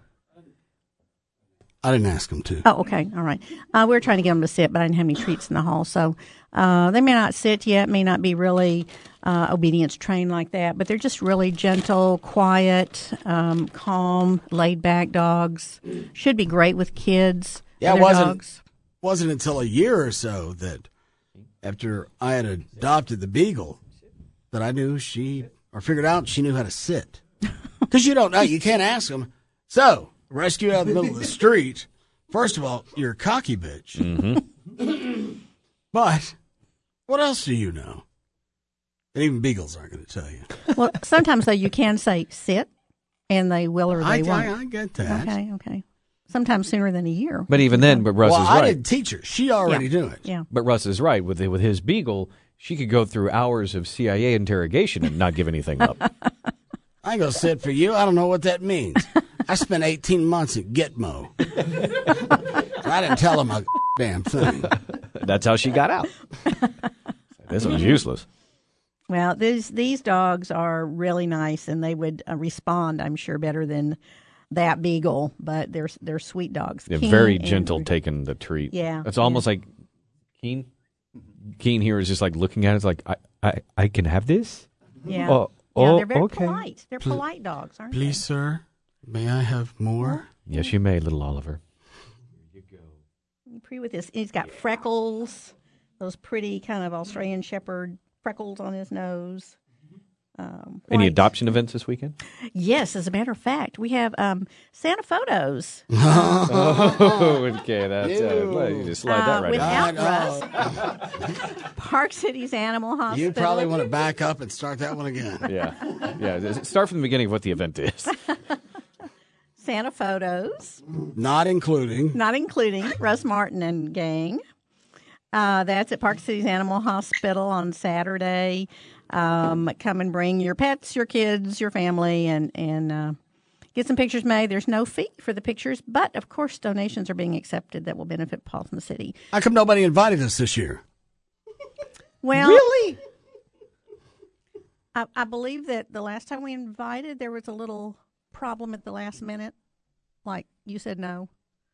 I didn't ask them to.
Oh, okay. All right. Uh, we were trying to get them to sit, but I didn't have any treats in the hall. So uh, they may not sit yet, may not be really uh, obedience trained like that, but they're just really gentle, quiet, um, calm, laid back dogs. Should be great with kids.
Yeah,
and
it
their
wasn't,
dogs.
wasn't until a year or so that after I had adopted the Beagle that I knew she, or figured out she knew how to sit. Because you don't know, you can't ask them. So, rescue out in the middle of the street. First of all, you're a cocky bitch.
Mm-hmm.
But what else do you know? And even Beagles aren't going to tell you.
Well, sometimes, though, you can say sit, and they will or they
I,
won't.
I, I get that.
Okay, okay. Sometimes sooner than a year.
But even then, but Russ
well,
is
I
right.
didn't teach her. She already
Yeah.
knew it.
Yeah.
But Russ is right. With with his Beagle, she could go through hours of C I A interrogation and not give anything up.
I ain't going to sit for you. I don't know what that means. I spent eighteen months at Gitmo. I didn't tell him a damn thing.
That's how she got out. This was useless.
Well, these these dogs are really nice, and they would uh, respond, I'm sure, better than that Beagle. But they're they're sweet dogs.
They're
Keen
very
and
gentle
Rudy.
taking the treat.
Yeah,
It's almost like Keen. Keen here is just like looking at it. It's like, I, I, I can have this?
Yeah,
Oh,
yeah,
oh,
they're very
okay.
polite. They're
Pl-
polite dogs, aren't
Please, sir, may I have more?
Yes, you may, little Oliver.
they? You pre with this. He's got freckles, those pretty kind of Australian Shepherd freckles on his nose. Um,
Any
white.
adoption events this weekend?
Yes, as a matter of fact, we have um, Santa photos.
Oh, okay. That's uh, well, you just slide that
Uh,
right
without
in.
Russ. Park City's Animal Hospital.
You probably want to back up and start that one again.
Yeah. Yeah. Start from the beginning of what the event is.
Santa photos,
Not including.
not including Russ Martin and gang. Uh, that's at Park City's Animal Hospital on Saturday. Um, come and bring your pets, your kids, your family, and and uh, get some pictures made. There's no fee for the pictures, but of course donations are being accepted that will benefit Paulson City.
How come nobody invited us this year?
Well,
Really?
I, I believe that the last time we invited, there was a little problem at the last minute. Like you said no.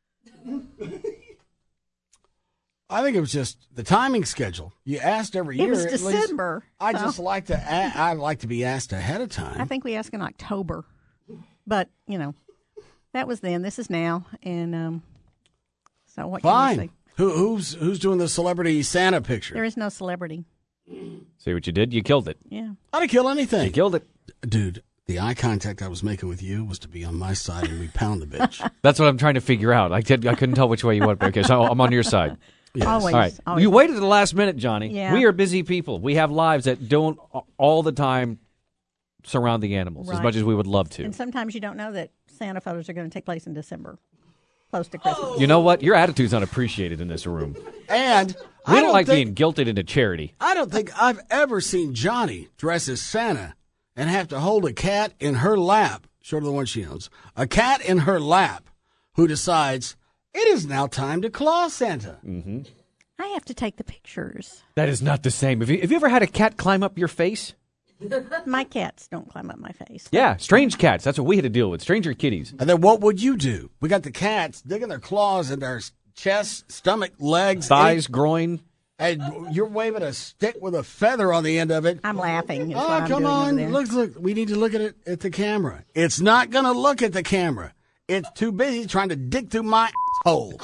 I think it was just the timing schedule. You asked every
It
year.
was
at least.
December,
I
so-
just like to. A- I like to be asked ahead of time.
I think we asked in October, but you know, That was then. This is now. And um, so what can you say?
Fine. Who, who's who's doing the celebrity Santa picture?
There is no celebrity.
See what you did? You killed it.
Yeah.
I didn't kill anything.
You killed it.
Dude, the eye contact I was making with you was to be on my side and we pound the bitch.
That's what I'm trying to figure out. I, did, I couldn't tell which way you went. Okay, so I'm on your side.
Yes. Always.
All right.
Always.
You waited to the last minute, Johnny.
Yeah.
We are busy people. We have lives that don't all the time surround the animals as
Right.
much as we would love to.
And sometimes you don't know that Santa photos are going to take place in December, close to Christmas.
You know what? Your attitude's unappreciated in this room.
And
We
I
don't,
don't
like
think,
being guilted into charity.
I don't think I've ever seen Johnny dress as Santa and have to hold a cat in her lap, short of the one she owns, a cat in her lap who decides it is now time to claw Santa.
Mm-hmm.
I have to take the pictures.
That is not the same. Have you, have you ever had a cat climb up your face?
My cats don't climb up my face.
Yeah, strange cats. That's what we had to deal with. Stranger kitties.
And then what would you do? We got the cats digging their claws in their chest, stomach, legs,
Thighs,
any-
groin.
and you're waving a stick with a feather on the end of it.
I'm laughing. is
Oh,
what I'm
come
doing over
on.
there.
Look, look. We need to look at it at the camera. It's not going to look at the camera. It's too busy trying to dig through my hole.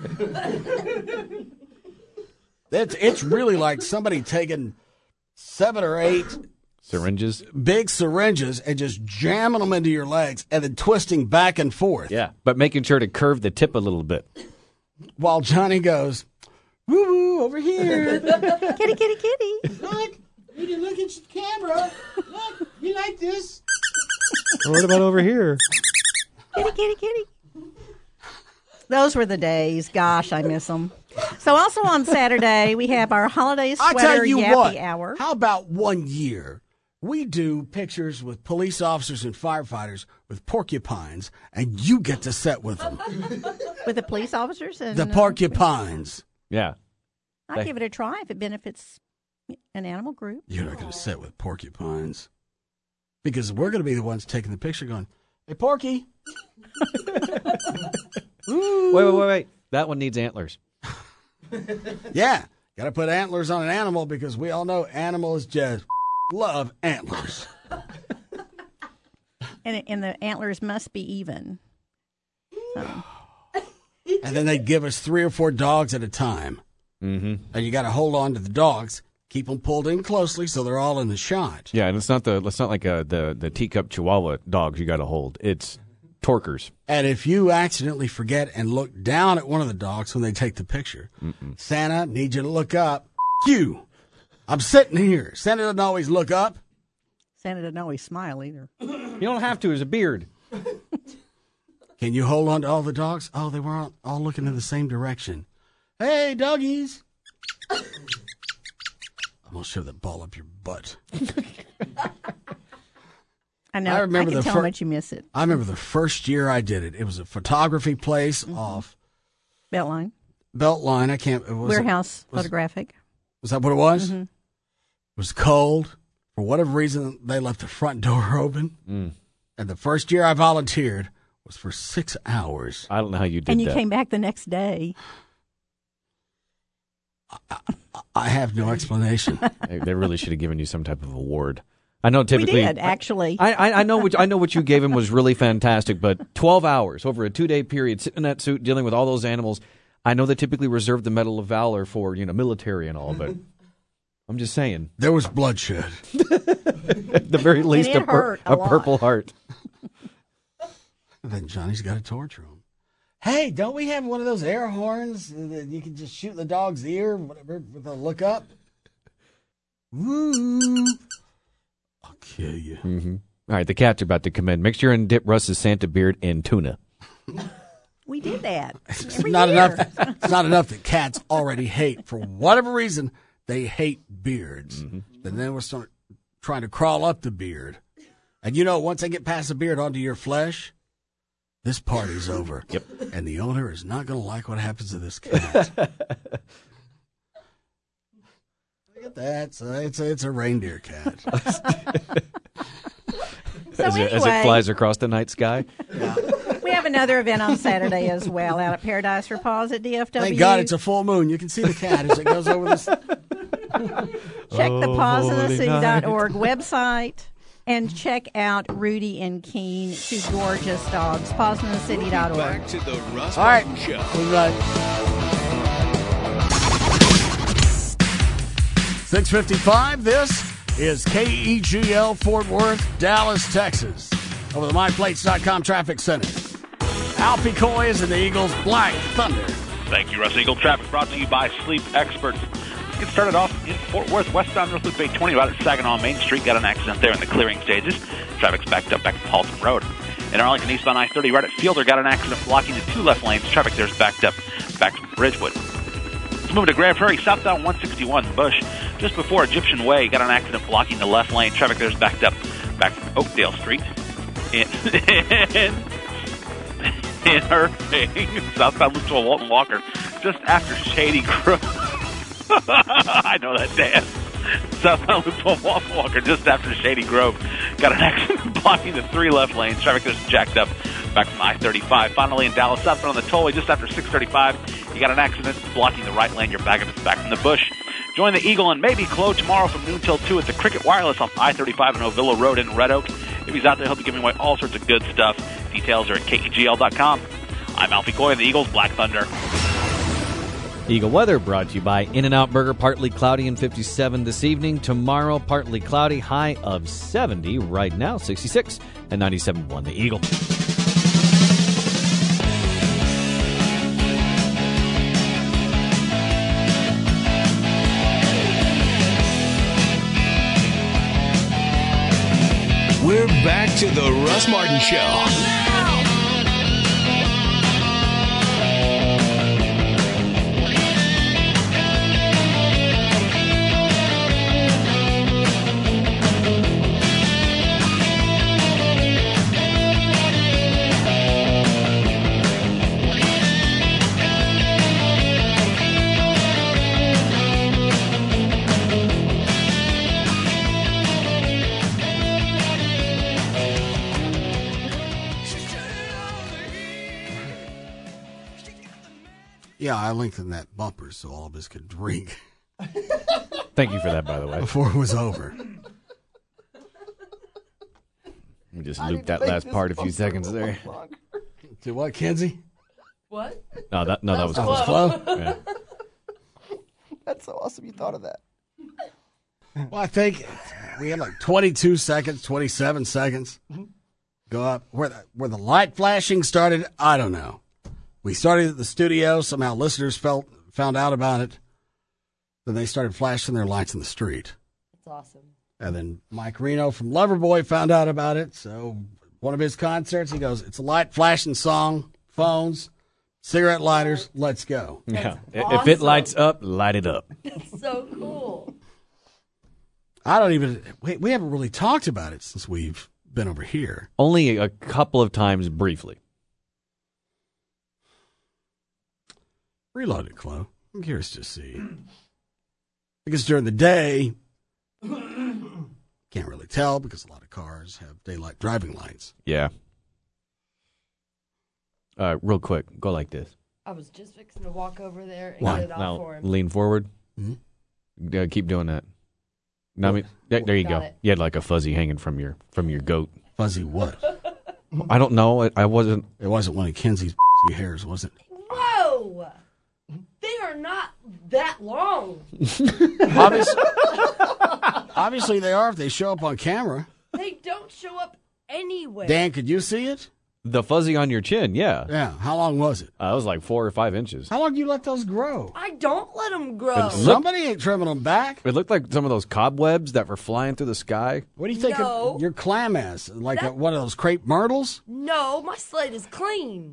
it's, it's really like somebody taking seven or eight
Syringes.
big syringes and just jamming them into your legs and then twisting back and forth.
Yeah, but making sure to curve the tip a little bit.
While Johnny goes, woo woo, over here.
Kitty, kitty, kitty.
Look, you can look at the camera. Look, you like this?
What about over here?
Kitty, kitty, kitty. Those were the days. Gosh, I miss them. So also on Saturday, we have our holiday
I
sweater
tell you
yappy
what,
hour.
how about one year we do pictures with police officers and firefighters with porcupines, and you get to set with them.
With the police officers? and
The porcupines.
Yeah.
I'd give it a try if it benefits an animal group.
You're not going to sit with porcupines. Because we're going to be the ones taking the picture going, hey, Porky.
Wait, wait, wait, wait. That one needs antlers.
Yeah, got to put antlers on an animal because we all know animals just love antlers.
And, and the antlers must be even. So.
And then they give us three or four dogs at a time.
Mm-hmm.
And you got to hold on to the dogs, keep them pulled in closely so they're all in the shot.
Yeah, and it's not the it's not like a, the the teacup Chihuahua dogs you got to hold. It's torkers.
And if you accidentally forget and look down at one of the dogs when they take the picture, Mm-mm. Santa needs you to look up. You, I'm sitting here. Santa doesn't always look up.
Santa doesn't always smile either.
You don't have to. There's a beard.
Can you hold on to all the dogs? Oh, they were all, all looking in the same direction. Hey, doggies. I'm going to shove that ball up your butt.
I know.
I remember
I can
the
tell
fir-
how much you miss it.
I remember the first year I did it. It was a photography place
Mm-hmm.
off
Beltline.
Beltline. I can't. It was
Warehouse
was,
Photographic.
Was that what it was?
Mm-hmm.
It was cold. For whatever reason, they left the front door open.
Mm.
And the first year I volunteered was for six hours.
I don't know how you did
And you
that.
came back the next day.
I, I have no explanation.
they, they really should have given you some type of award. I know typically.
We did, actually.
I, I, I know what I know what you gave him was really fantastic, but twelve hours over a two day period, sitting in that suit, dealing with all those animals. I know they typically reserve the Medal of Valor for you know military and all, but I'm just saying
there was bloodshed.
At the very least, a, pur-
a,
a purple heart.
And then Johnny's got to torture him. Hey, don't we have one of those air horns that you can just shoot in the dog's ear, whatever, with a look up? Woo! I'll kill you.
Mm-hmm. All right, the cats are about to come in. Make sure and dip Russ's Santa beard in tuna.
We did that.
It's
Every
not
year.
enough. That, it's not enough that cats already hate, for whatever reason, they hate beards.
Mm-hmm.
And then we'll start trying to crawl up the beard. And you know, once they get past the beard onto your flesh, this party's over.
Yep.
And the owner is not going to like what happens to this cat. Look at that. It's a, it's a, it's a reindeer cat.
So
as, it, as
anyway.
it flies across the night sky.
We have another event on Saturday as well out at Paradise for Paws at D F W.
Thank God it's a full moon. You can see the cat as it goes over this.
Check the
Oh,
paws in the
holy
city dot org website and check out Rudy and Keen, two gorgeous dogs. paws in the city dot org.
Back to the Russ
All right.
Martin Show.
We've got six fifty-five. This is K E G L Fort Worth, Dallas, Texas. Over the my plates dot com traffic center. Alfie Coy is in the Eagles Black Thunder.
Thank you, Russ. Eagle Traffic brought to you by Sleep Experts. Let's get started off in Fort Worth, westbound North Loop eight twenty, right at Saginaw Main Street. Got an accident there in the clearing stages. Traffic's backed up back to Paulson Road. In Arlington, eastbound I thirty, right at Fielder, got an accident blocking the two left lanes. Traffic there's backed up back to Ridgewood. Let's move to Grand Prairie, southbound one sixty-one Bush. Just before Egyptian Way, got an accident blocking the left lane. Traffic there's backed up back to Oakdale Street. In, in, in Irving, southbound loop to Walton Walker, just after Shady Grove. I know that dance. Southbound loop to Walton Walker, just after Shady Grove. Got an accident blocking the three left lanes. Traffic there's jacked up back from I thirty-five. Finally, in Dallas, southbound on the tollway, just after six thirty-five, you got an accident blocking the right lane. Your backup is back from the Bush. Join the Eagle and maybe Chloe tomorrow from noon till two at the Cricket Wireless on I thirty-five and Ovilla Road in Red Oak. If he's out there, he'll be giving away all sorts of good stuff. Details are at K E G L dot com. I'm Alfie Coy of the Eagles Black Thunder.
Eagle weather brought to you by In-N-Out Burger. Partly cloudy and fifty-seven this evening. Tomorrow, partly cloudy, high of seventy. Right now, sixty-six and ninety-seven point one the Eagle.
We're back to the Russ Martin Show.
Yeah, I lengthened that bumper so all of us could drink.
Thank you for that, by the way.
Before it was over.
We just looped that last part a few seconds there.
To what, Kenzie?
What?
No, that no, that,
That
was
was
close.
Chloe.
Yeah.
That's so awesome you thought of that.
Well, I think we had like twenty-two seconds, twenty-seven seconds. Go up. Where the, where the light flashing started, I don't know. We started at the studio. Somehow listeners felt found out about it. Then they started flashing their lights in the street.
That's awesome.
And then Mike Reno from Loverboy found out about it. So one of his concerts, he goes, it's a light flashing song, phones, cigarette lighters, let's go.
Yeah.
That's
If it
awesome.
lights up, light it up.
That's so cool.
I don't even, we, we haven't really talked about it since we've been over here.
Only a couple of times briefly.
Reload it, Chloe. I'm curious to see. Because during the day, can't really tell because a lot of cars have daylight driving lights.
Yeah. Uh, real quick, go like this.
I was just fixing to walk over there and
Now,
get it off
now
for him.
lean forward.
Mm-hmm.
Uh, keep doing that. No, I mean, there, there you
Got
go.
it.
You had like a fuzzy hanging from your from your goat.
Fuzzy what?
I don't know. I, I wasn't.
It wasn't one of Kenzie's hairs, was it?
Whoa! They are not that long.
Obviously, obviously they are if they show up on camera.
They don't show up anywhere.
Dan, could you see it?
The fuzzy on your chin, yeah.
Yeah. How long was it?
Uh, it was like four or five inches.
How long do you let those grow?
I don't let them grow.
It looked-
Somebody ain't trimming them back.
It looked like some of those cobwebs that were flying through the sky.
What do you think
No.
of your clam ass? Like
That-
a, one of those crepe myrtles?
No, my slate is clean.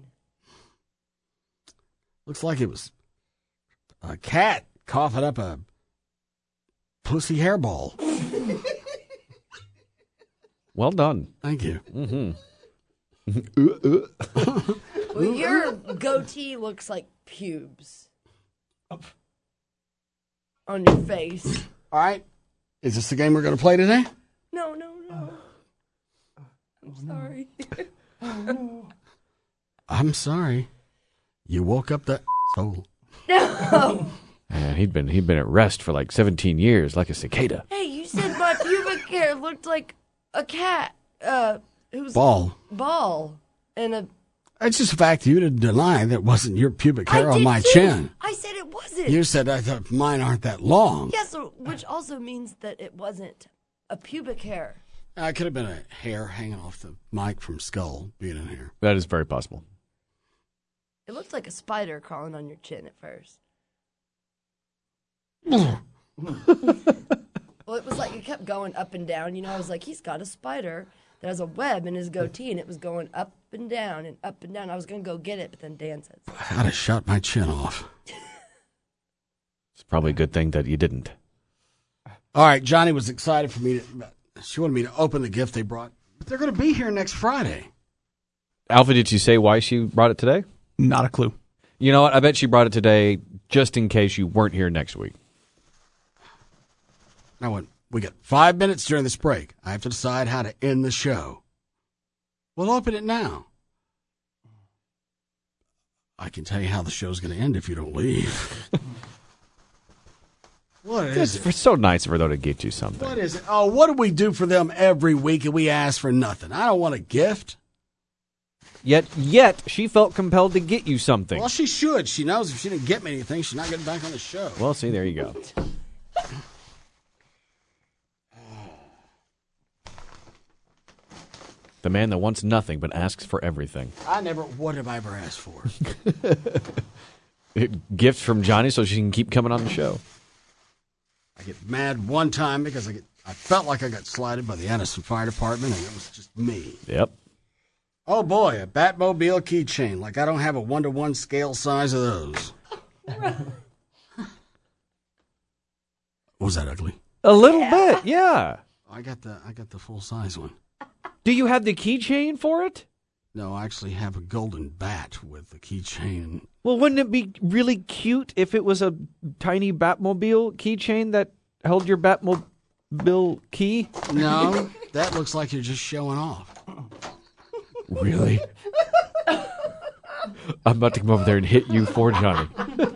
Looks like it was a cat coughing up a pussy hairball.
Well done.
Thank you.
Mm-hmm.
Well, your goatee looks like pubes on your face.
All right. Is this the game we're going to play today?
No, no, no. I'm sorry.
I'm sorry. You woke up that soul.
No.
Man, he'd been he'd been at rest for like seventeen years, like a cicada.
Hey, you said my pubic hair looked like a cat uh, who's
Ball.
ball and a.
It's just a fact you didn't deny that it wasn't your pubic hair
I
on
did
my
too.
chin.
I said it wasn't.
You said I thought mine aren't that long.
Yes, so, which also means that it wasn't a pubic hair.
Uh, it could have been a hair hanging off the mic from skull being in here.
That is very possible.
It looked like a spider crawling on your chin at first. Well, it was like it kept going up and down. You know, I was like, he's got a spider that has a web in his goatee, and it was going up and down and up and down. I was going to go get it, but then Dan said,
I had to shut my chin off.
It's probably a good thing that you didn't.
All right, Johnny was excited for me to. She wanted me to open the gift they brought. But they're going to be here next Friday.
Alpha, did she say why she brought it today?
Not a clue.
You know what? I bet she brought it today just in case you weren't here next week.
Now, when we got five minutes during this break, I have to decide how to end the show. We'll open it now. I can tell you how the show's going to end if you don't leave. What is
It's
it?
so nice of her, though, to get you something.
What is it? Oh, what do we do for them every week and we ask for nothing? I don't want a gift.
Yet, yet, she felt compelled to get you something.
Well, she should. She knows if she didn't get me anything, she's not getting back on the show.
Well, see, there you go. The man that wants nothing but asks for everything.
I never, what have I ever asked for?
Gift from Johnny so she can keep coming on the show.
I get mad one time because I get, I felt like I got slighted by the Addison Fire Department, and it was just me.
Yep.
Oh, boy, a Batmobile keychain. Like I don't have a one-to-one scale size of those. Was that ugly?
A little bit, yeah.
I got the I got the full-size one.
Do you have the keychain for it?
No, I actually have a golden bat with the keychain.
Well, wouldn't it be really cute if it was a tiny Batmobile keychain that held your Batmobile key?
No, that looks like you're just showing off.
Really? I'm about to come over there and hit you for Johnny.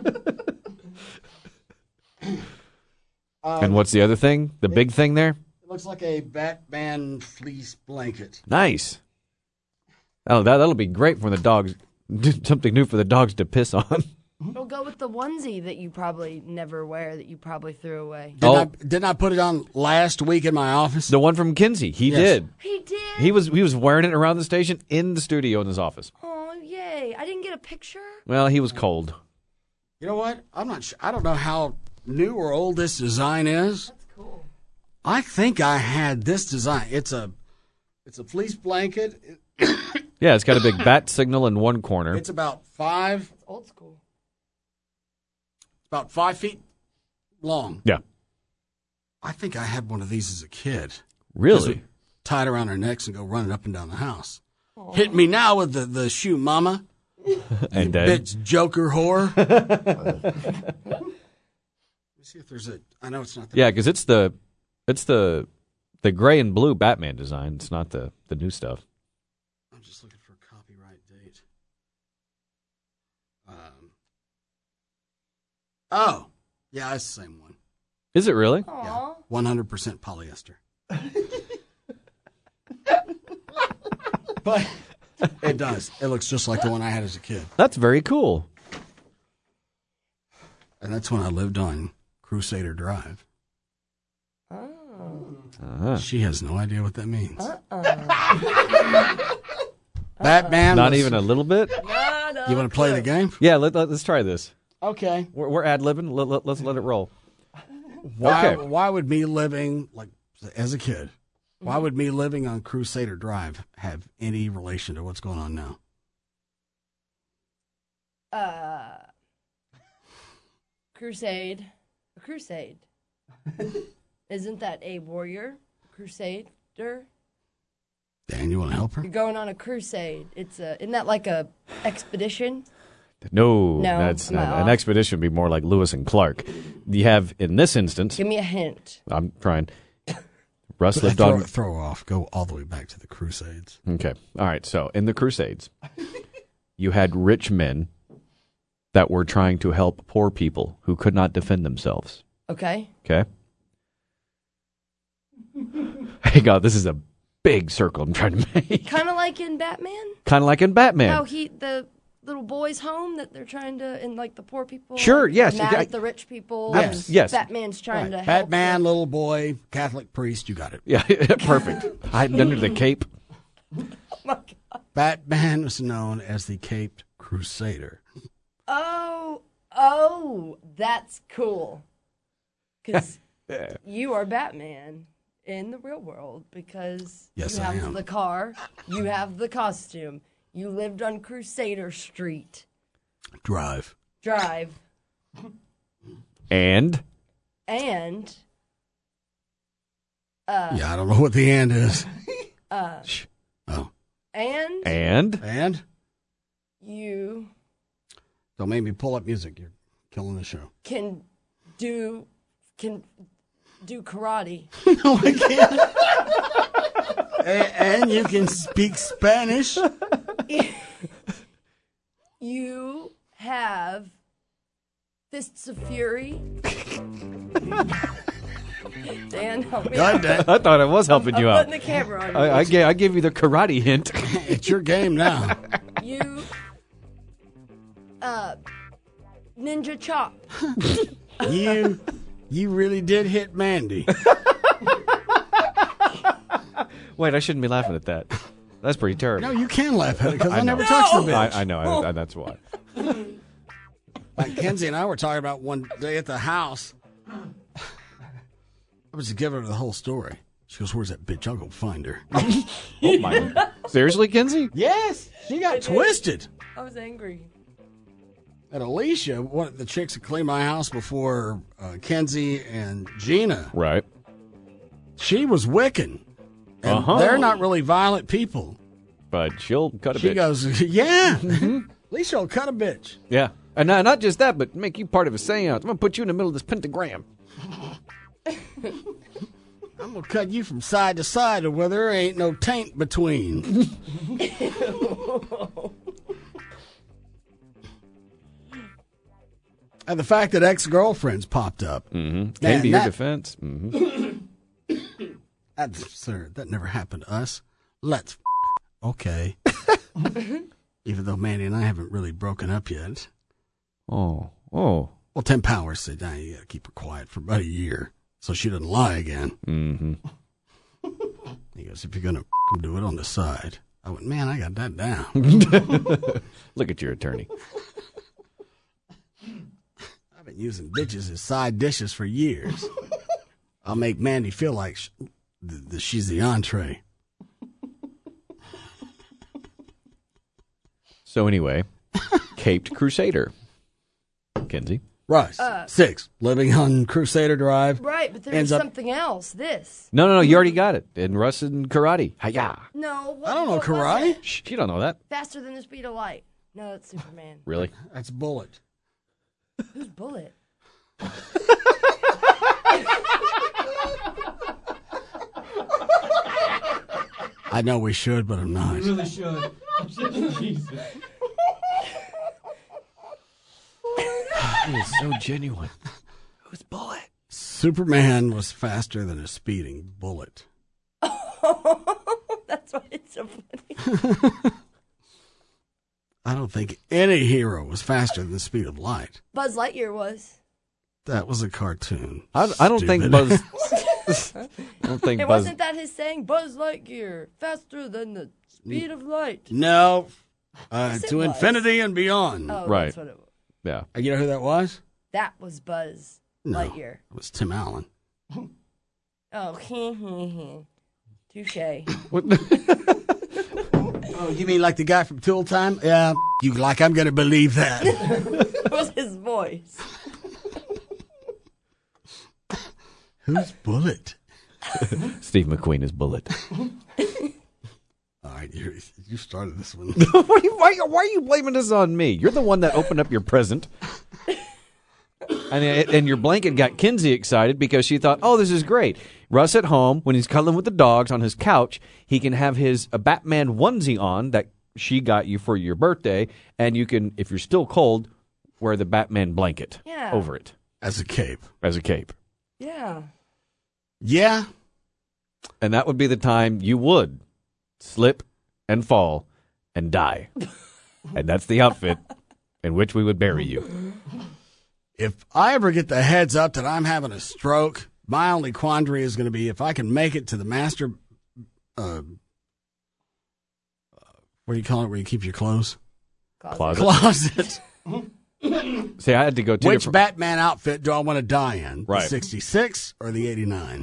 Um,
and what's the other thing? The big thing there?
It looks like a Batman fleece blanket.
Nice. Oh, that, that'll be great for the dogs. Something new for the dogs to piss on.
It'll go with the onesie that you probably never wear that you probably threw away.
Didn't, I, didn't I put it on last week in my office?
The one from Kinsey. He
Yes.
did.
He did?
He was he was wearing it around the station in the studio in his office.
Oh, yay. I didn't get a picture.
Well, he was cold.
You know what? I'm not sure. I don't know how new or old this design is.
That's cool.
I think I had this design. It's a it's a fleece blanket.
Yeah, it's got a big bat signal in one corner.
It's about five.
It's old school.
About five feet long.
Yeah.
I think I had one of these as a kid.
Really?
Just tied around our necks and go running up and down the house. Aww. Hit me now with the, the shoe, mama.
And
you
then
bitch joker whore. Let me see if there's a. I know it's not. The
yeah, because it's the it's the the gray and blue Batman design. It's not the the new stuff.
I'm just looking for a copyright date. Um. Oh, yeah, it's the same one.
Is it really?
Yeah, one hundred percent polyester. But it does. It looks just like the one I had as a kid.
That's very cool.
And that's when I lived on Crusader Drive.
Oh.
Uh-huh.
She has no idea what that means.
Uh-uh.
Batman.
Not
was-
even a little bit?
You want to play the game?
Yeah, let, let, let's try this.
Okay.
We're, we're ad-libbing. Let, let, let's let it roll.
Why,
Okay.
why would me living, like, as a kid, why would me living on Crusader Drive have any relation to what's going on now?
Uh, crusade. A crusade. Isn't that a warrior? Crusader?
Dan, you want to help her?
You're going on a crusade. It's a, isn't that like a expedition?
No,
No,
that's
am I
not,
off?
an expedition would be more like Lewis and Clark. You have, in this instance,
Give me a hint.
I'm trying. Russ lived
throw,
on.
throw her off. Go all the way back to the Crusades.
Okay. All right. So in the Crusades, you had rich men that were trying to help poor people who could not defend themselves.
Okay.
Okay. Hey, God, this is a big circle I'm trying to make.
Kind of like in Batman.
Kind of like in Batman.
How he the little boys' home that they're trying to, and like the poor people.
Sure,
like,
yes,
Mad
I-
at the rich people.
Yes.
and
Yes.
Batman's trying
Right.
to help.
Batman, little boy, Catholic priest, you got it.
Yeah, perfect. Hiding under the cape.
Batman was known as the Caped Crusader.
Oh, oh, that's cool. Because you are Batman in the real world because
Yes,
you
I
have
am.
the car, you have the costume, you lived on Crusader Street
Drive.
Drive,
And
and uh,
Yeah, I don't know what the and is.
uh,
Oh.
and
and
And?
you
Don't make me pull up music. You're killing the show.
can do can do karate.
No, I can't. A- and you can speak Spanish.
You have fists of fury. Dan, help me
God
out.
damn.
I thought I was helping
I'm
you out.
putting the camera on you.
I, I, gave, I gave you the karate hint.
It's your game now.
You, uh, ninja chop.
You, you really did hit Mandy.
Wait, I shouldn't be laughing at that. That's pretty terrible.
No, you can laugh at it because I,
I know.
never touched the bitch.
I, I know. I, I, that's why.
Like Kenzie and I were talking about one day at the house. I was just giving her the whole story. She goes, "Where's that bitch? I'll go find her."
Oh my! Seriously, Kenzie?
Yes, she got twisted.
I was angry.
And Alicia, one of the chicks that cleaned my house before uh, Kenzie and Gina,
Right.
she was Wiccan. And
Uh-huh.
they're not really violent people.
But she'll cut a
She
bitch.
goes, yeah. Alicia will cut a bitch.
Yeah. And not, not just that, but make you part of a seance. I'm going to put you in the middle of this pentagram.
I'm going to cut you from side to side to where there ain't no taint between. And the fact that ex-girlfriends popped up.
Mm-hmm. Came
Man,
to your
that-
defense. Mm-hmm.
That's, sir, that never happened to us. Let's f- okay. Even though Mandy and I haven't really broken up yet.
Oh, oh.
Well, Tim Powers said, nah, you got to keep her quiet for about a year so she doesn't lie again.
Mm-hmm.
He goes, if you're going to do it on the side. I went, man, I got that down.
Look at your attorney.
I've been using bitches as side dishes for years. I'll make Mandy feel like sh- th- th- she's the entree.
So anyway, Caped Crusader. Kenzie?
Russ,
Uh,
six, living on Crusader Drive.
Right, but there's
Ends up-
something else. This.
No, no, no. You already got it. In Russ and karate. Hiya.
No. What,
I don't know
what was
karate.
it?
Shh, you don't know that.
Faster than the speed of light. No, that's Superman.
Really?
That's Bullet.
Who's Bullet?
I know we should, but I'm not.
really should. Jesus.
He is so genuine. Who's Bullet?
Superman was faster than a speeding bullet.
That's why it's so funny.
I don't think any hero was faster than the speed of light.
Buzz Lightyear was.
That was a cartoon.
I, I don't think
Stupid.
Buzz. I don't think
It
Buzz.
wasn't that his saying, Buzz Lightyear, faster than the speed of light.
No. Uh,
Yes, it
to
was.
infinity and beyond.
Oh,
Right.
that's what it was.
Yeah.
You know who that was?
That was Buzz
No.
Lightyear.
It was Tim Allen.
Oh, heh, heh, heh. Touche.
Oh, you mean like the guy from Tool Time? Yeah. You like I'm going to believe that.
It was his voice.
Who's Bullet?
Steve McQueen is Bullet.
All right, you you started this one.
What are you, why, why are you blaming this on me? You're the one that opened up your present. And, and your blanket got Kinsey excited because she thought, oh, this is great. Russ at home, when he's cuddling with the dogs on his couch, he can have his a Batman onesie on that she got you for your birthday, and you can, if you're still cold, wear the Batman blanket
Yeah.
over it
As a cape.
as a cape.
Yeah.
Yeah.
And that would be the time you would slip and fall and die. And that's the outfit in which we would bury you.
If I ever get the heads up that I'm having a stroke, my only quandary is going to be if I can make it to the master, uh, what do you call it, where you keep your clothes?
Closet.
Closet.
See, I had to go to
Which Batman outfit do I want to die in?
Right.
The sixty-six or the eighty-nine?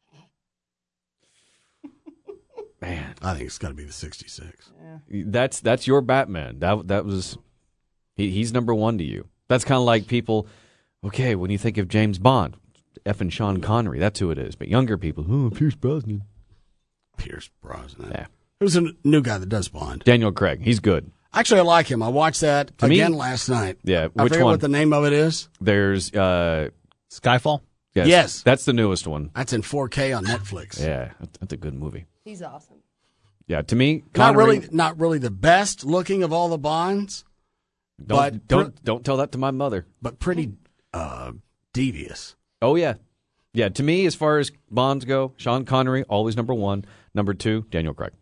Man,
I think it's got to be the sixty-six.
That's that's your Batman. That that was he, he's number one to you. That's kind of like people. Okay, when you think of James Bond, effing Sean Connery, that's who it is. But younger people, oh, Pierce Brosnan.
Pierce Brosnan.
Yeah.
Who's a new guy that does Bond?
Daniel Craig. He's good.
Actually, I like him. I watched that
To me-
again last night.
Yeah,
I
which
forget
one?
what the name of it is.
There's uh,
Skyfall.
Yes,
Yes.
that's the newest one.
That's in four K on Netflix.
Yeah, that's- that's a good movie.
He's awesome.
Yeah, to me,
Not
Connery,
really, not really the best looking of all the Bonds,
Don't
but
don't don't tell that to my mother.
but pretty uh, devious.
Oh yeah, yeah. To me, as far as Bonds go, Sean Connery always number one. Number two, Daniel Craig.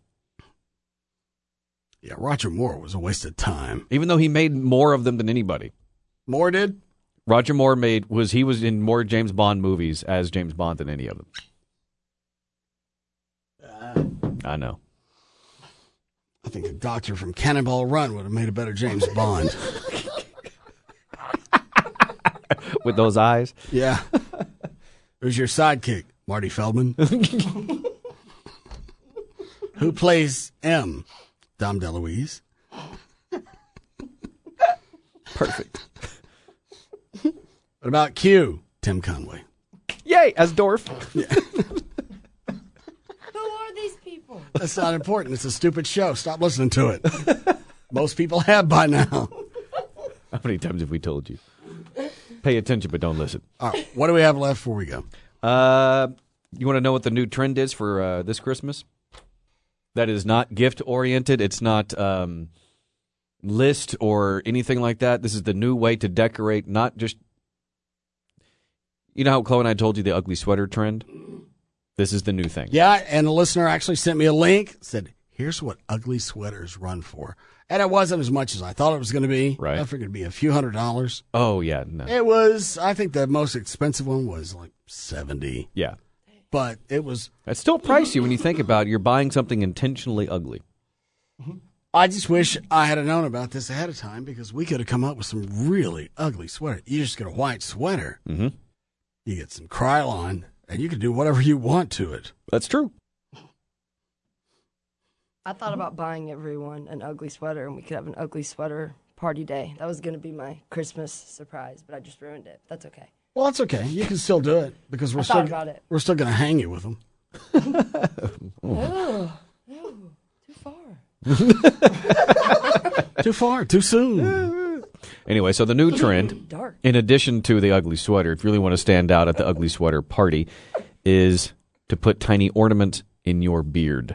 Yeah, Roger Moore was a waste of time.
Even though he made more of them than anybody.
Moore did?
Roger Moore made was he was in more James Bond movies as James Bond than any of them.
Uh,
I know.
I think the doctor from Cannonball Run would have made a better James Bond.
With those eyes.
Yeah. Who's your sidekick? Marty Feldman. Who plays M? Dom DeLuise.
Perfect.
What about Q? Tim Conway.
Yay, as Dorf.
Who are these people?
That's not important. It's a stupid show. Stop listening to it. Most people have by now.
How many times have we told you? Pay attention, but don't listen.
All right, what do we have left before we go?
Uh, you want to know what the new trend is for uh, this Christmas? That is not gift oriented. It's not um, list or anything like that. This is the new way to decorate. Not just, you know how Chloe and I told you the ugly sweater trend. This is the new thing.
Yeah, and a listener actually sent me a link. Said, "Here's what ugly sweaters run for," and it wasn't as much as I thought it was going to be.
Right.
I figured it'd be a few hundred dollars.
Oh yeah, no.
It was. I think the most expensive one was like seventy.
Yeah.
But it was.
It's still pricey when you think about it. You're buying something intentionally ugly.
I just wish I had known about this ahead of time because we could have come up with some really ugly sweater. You just get a white sweater.
Mm-hmm.
You get some Krylon, and you can do whatever you want to it.
That's true.
I thought about buying everyone an ugly sweater, and we could have an ugly sweater party day. That was going to be my Christmas surprise, but I just ruined it. That's okay.
Well, that's okay. You can still do it because we're
I
still
thought about it.
we're still going to hang you with them.
Oh, no, too far.
Too far, too soon.
Anyway, so the new trend,
Dark.
in addition to the ugly sweater, if you really want to stand out at the ugly sweater party, is to put tiny ornaments in your beard.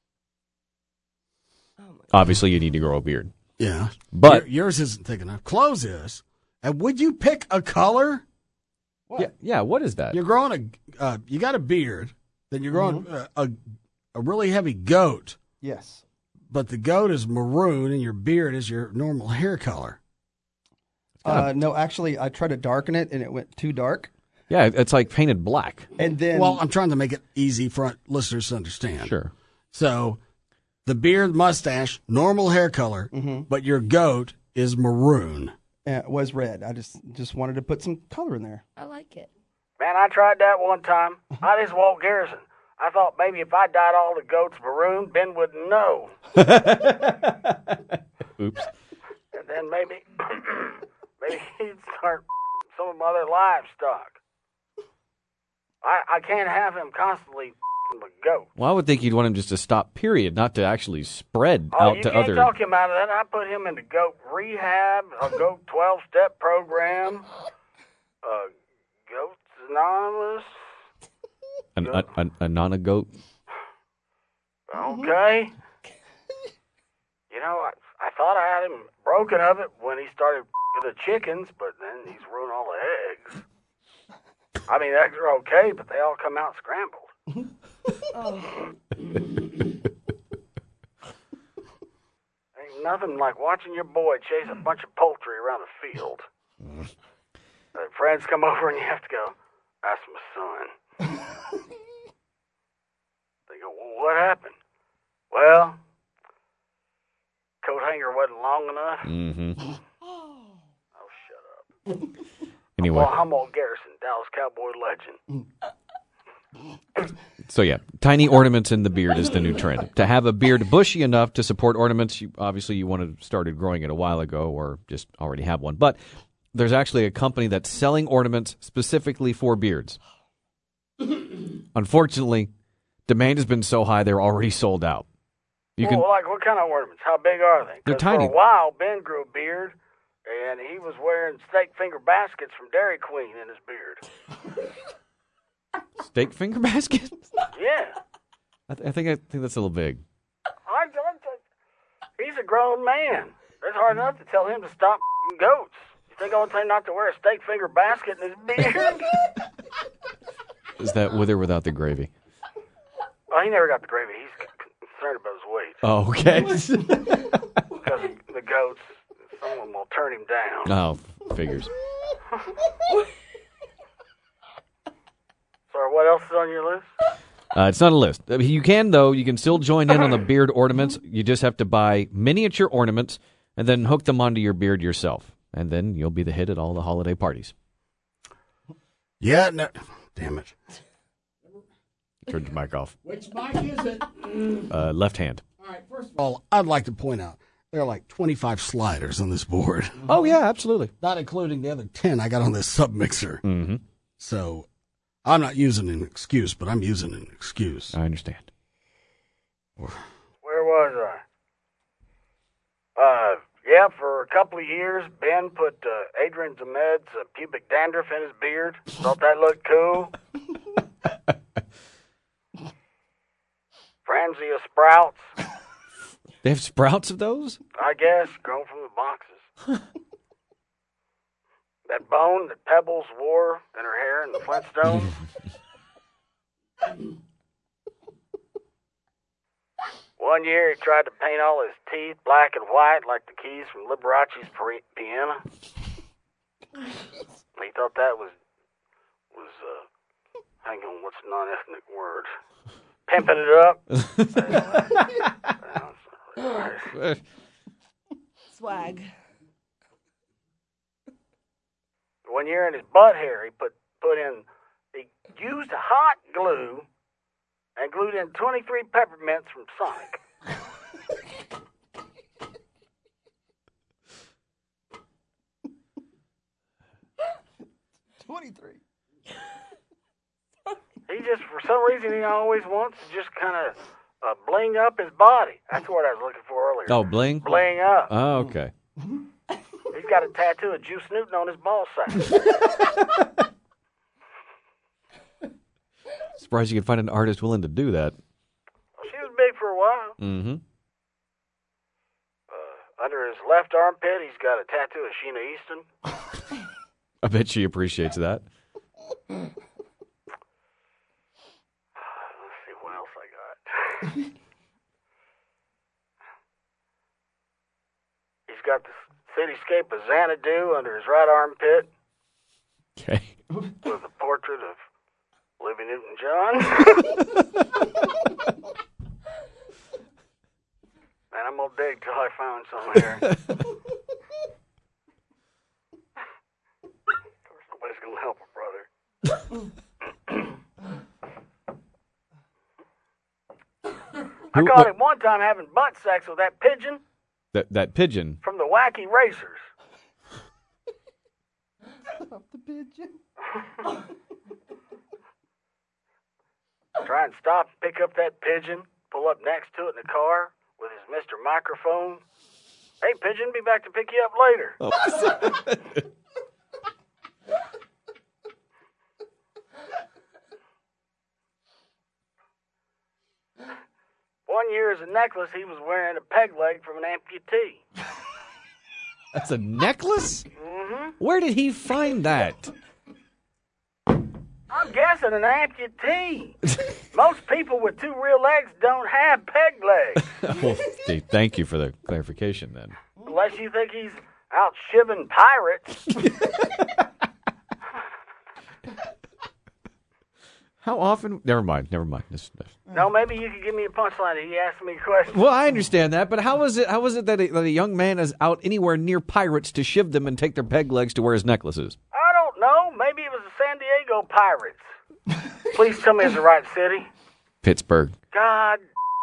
Obviously, you need to grow a beard.
Yeah,
But
Your- yours isn't thick enough. Clothes is. And would you pick a color?
yeah, yeah, what is that?
You're growing a. Uh, you got a beard. Then you're growing
Mm-hmm.
a, a a really heavy goat.
Yes.
But the goat is maroon, and your beard is your normal hair color.
Uh, no, actually, I tried to darken it, and it went too dark.
Yeah, it's like painted black.
And then,
Well, I'm trying to make it easy for listeners to understand.
Sure.
So, the beard, mustache, normal hair color,
Mm-hmm.
but your goat is maroon.
uh, it was red. I just just wanted to put some color in there.
I like it.
Man, I tried that one time. I just Walt Garrison. I thought maybe if I dyed all the goats maroon, Ben wouldn't know.
Oops.
And then maybe, maybe he'd start some of my other livestock. I I can't have him constantly the goat.
Well, I would think you'd want him just to stop, period, not to actually spread
Oh,
out
you
to
can't
other.
talk him out of that. I put him into goat rehab, a goat twelve-step program, uh, Goats Anonymous.
An, a, a, a nana goat.
Okay. You know, I, I thought I had him broken of it when he started the chickens, but then he's ruined all the eggs. I mean, eggs are okay, but they all come out scrambled.
Oh.
Ain't nothing like watching your boy chase a bunch of poultry around the field. Uh, friends come over and you have to go, that's my son. They go, well, what happened? Well, coat hanger wasn't long enough.
Mm-hmm.
Oh, shut up.
Anyway.
Well, Humboldt Garrison, Dallas Cowboy legend.
So yeah, tiny ornaments in the beard is the new trend. To have a beard bushy enough to support ornaments, you, obviously you want to started growing it a while ago or just already have one. But there's actually a company that's selling ornaments specifically for beards. Unfortunately, demand has been so high they're already sold out. You
well,
can
like what kind of ornaments? How big are they?
They're
'Cause
tiny.
For a while, Ben grew a beard, and he was wearing steak finger baskets from Dairy Queen in his beard.
steak finger basket.
Yeah.
I, th- I think I think that's a little big.
I, I, he's a grown man. It's hard enough to tell him to stop f***ing goats. You think I want to tell him not to wear a steak finger basket in his beard?
Is that with or without the gravy?
Oh, he never got the gravy. He's c- concerned about his weight.
Oh, okay.
Because the goats, someone will turn him down.
Oh, figures.
Sorry, what else is on your list?
Uh, it's not a list. I mean, you can, though. You can still join in on the beard ornaments. You just have to buy miniature ornaments and then hook them onto your beard yourself. And then you'll be the hit at all the holiday parties.
Yeah, no. Damn it.
Turned your mic off.
Which mic is it?
Uh, left hand.
All right, first of all, I'd like to point out there are like twenty-five sliders on this board.
Oh, yeah, absolutely.
Not including the other ten I got on this sub mixer.
Mm-hmm.
So I'm not using an excuse, but I'm using an excuse.
I understand.
Where was I? Uh, yeah, for a couple of years, Ben put uh, Adrian Zemed's uh, pubic dandruff in his beard. Thought that looked cool. Franzia sprouts,
They have sprouts of those?
I guess, grown from the boxes. That bone that Pebbles wore in her hair in the Flintstones. One year he tried to paint all his teeth black and white like the keys from Liberace's piano. He thought that was, was uh, hang on, what's a non-ethnic word? Pimping it up.
Swag.
One year in his butt hair, he put put in, he used hot glue and glued in twenty-three peppermints from Sonic.
twenty-three.
He just, for some reason, he always wants to just kind of uh, bling up his body. That's what I was looking for earlier.
Oh, bling?
Bling up.
Oh, okay.
He's got a tattoo of Juice Newton on his ball sack.
Surprised you could find an artist willing to do that.
Well, she was big for a while.
Mm-hmm.
Uh, under his left armpit, he's got a tattoo of Sheena Easton.
I bet she appreciates that.
Let's see what else I got. He's got the cityscape of Xanadu under his right armpit.
Okay.
With a portrait of Olivia Newton-John. Man, I'm gonna dig till I find some here. Of course, nobody's gonna help a brother. I
Who-
caught
what-
him one time having butt sex with that pigeon
That that pigeon.
from the Wacky Racers.
Up the pigeon.
Try and stop, pick up that pigeon, pull up next to it in the car with his Mister Microphone. Hey, pigeon, be back to pick you up later.
Oh.
One year as a necklace, he was wearing a peg leg from an amputee.
That's a necklace?
Mm-hmm.
Where did he find that?
I'm guessing an amputee. Most people with two real legs don't have peg legs.
Well, Steve, thank you for the clarification then.
Unless you think he's out shivving pirates.
How often? Never mind. Never mind. This, this.
No, maybe you could give me a punchline. He asked me a question.
Well, I understand that, but how is it? How is it that a, that a young man is out anywhere near pirates to shiv them and take their peg legs to wear his necklaces?
I don't know. Maybe it was the San Diego Pirates. Please tell me it's the right city.
Pittsburgh.
God.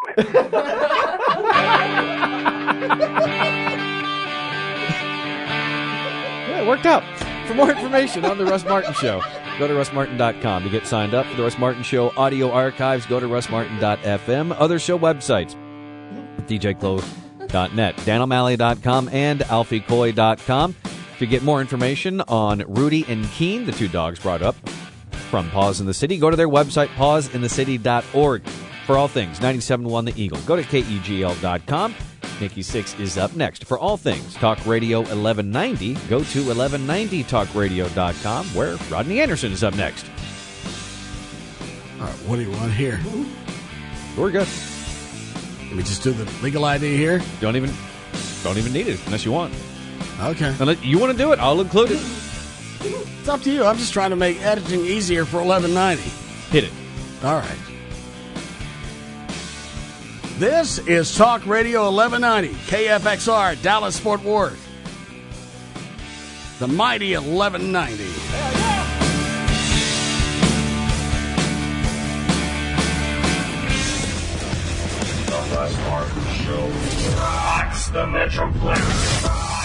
Yeah, it worked out. For more information on The Russ Martin Show, go to russ martin dot com to get signed up for The Russ Martin Show audio archives. Go to russ martin dot f m. Other show websites, d j clothes dot net, dan o'malley dot com, and alfie coy dot com. To get more information on Rudy and Keen, the two dogs brought up from Paws in the City, go to their website, paws in the city dot org. For all things ninety-seven point one The Eagle, go to k e g l dot com. Nikki Sixx is up next. For all things Talk Radio eleven ninety, go to eleven ninety talk radio dot com, where Rodney Anderson is up next.
All right, what do you want here?
We're good.
Can we just do the legal I D here?
Don't even, don't even need it unless you want.
Okay.
Unless you want to do it, I'll include it.
It's up to you. I'm just trying to make editing easier for eleven ninety.
Hit it.
All right. This is Talk Radio eleven ninety, K F X R, Dallas Fort Worth. The mighty eleven ninety.
The Russ Martin Show rocks the Metroplex.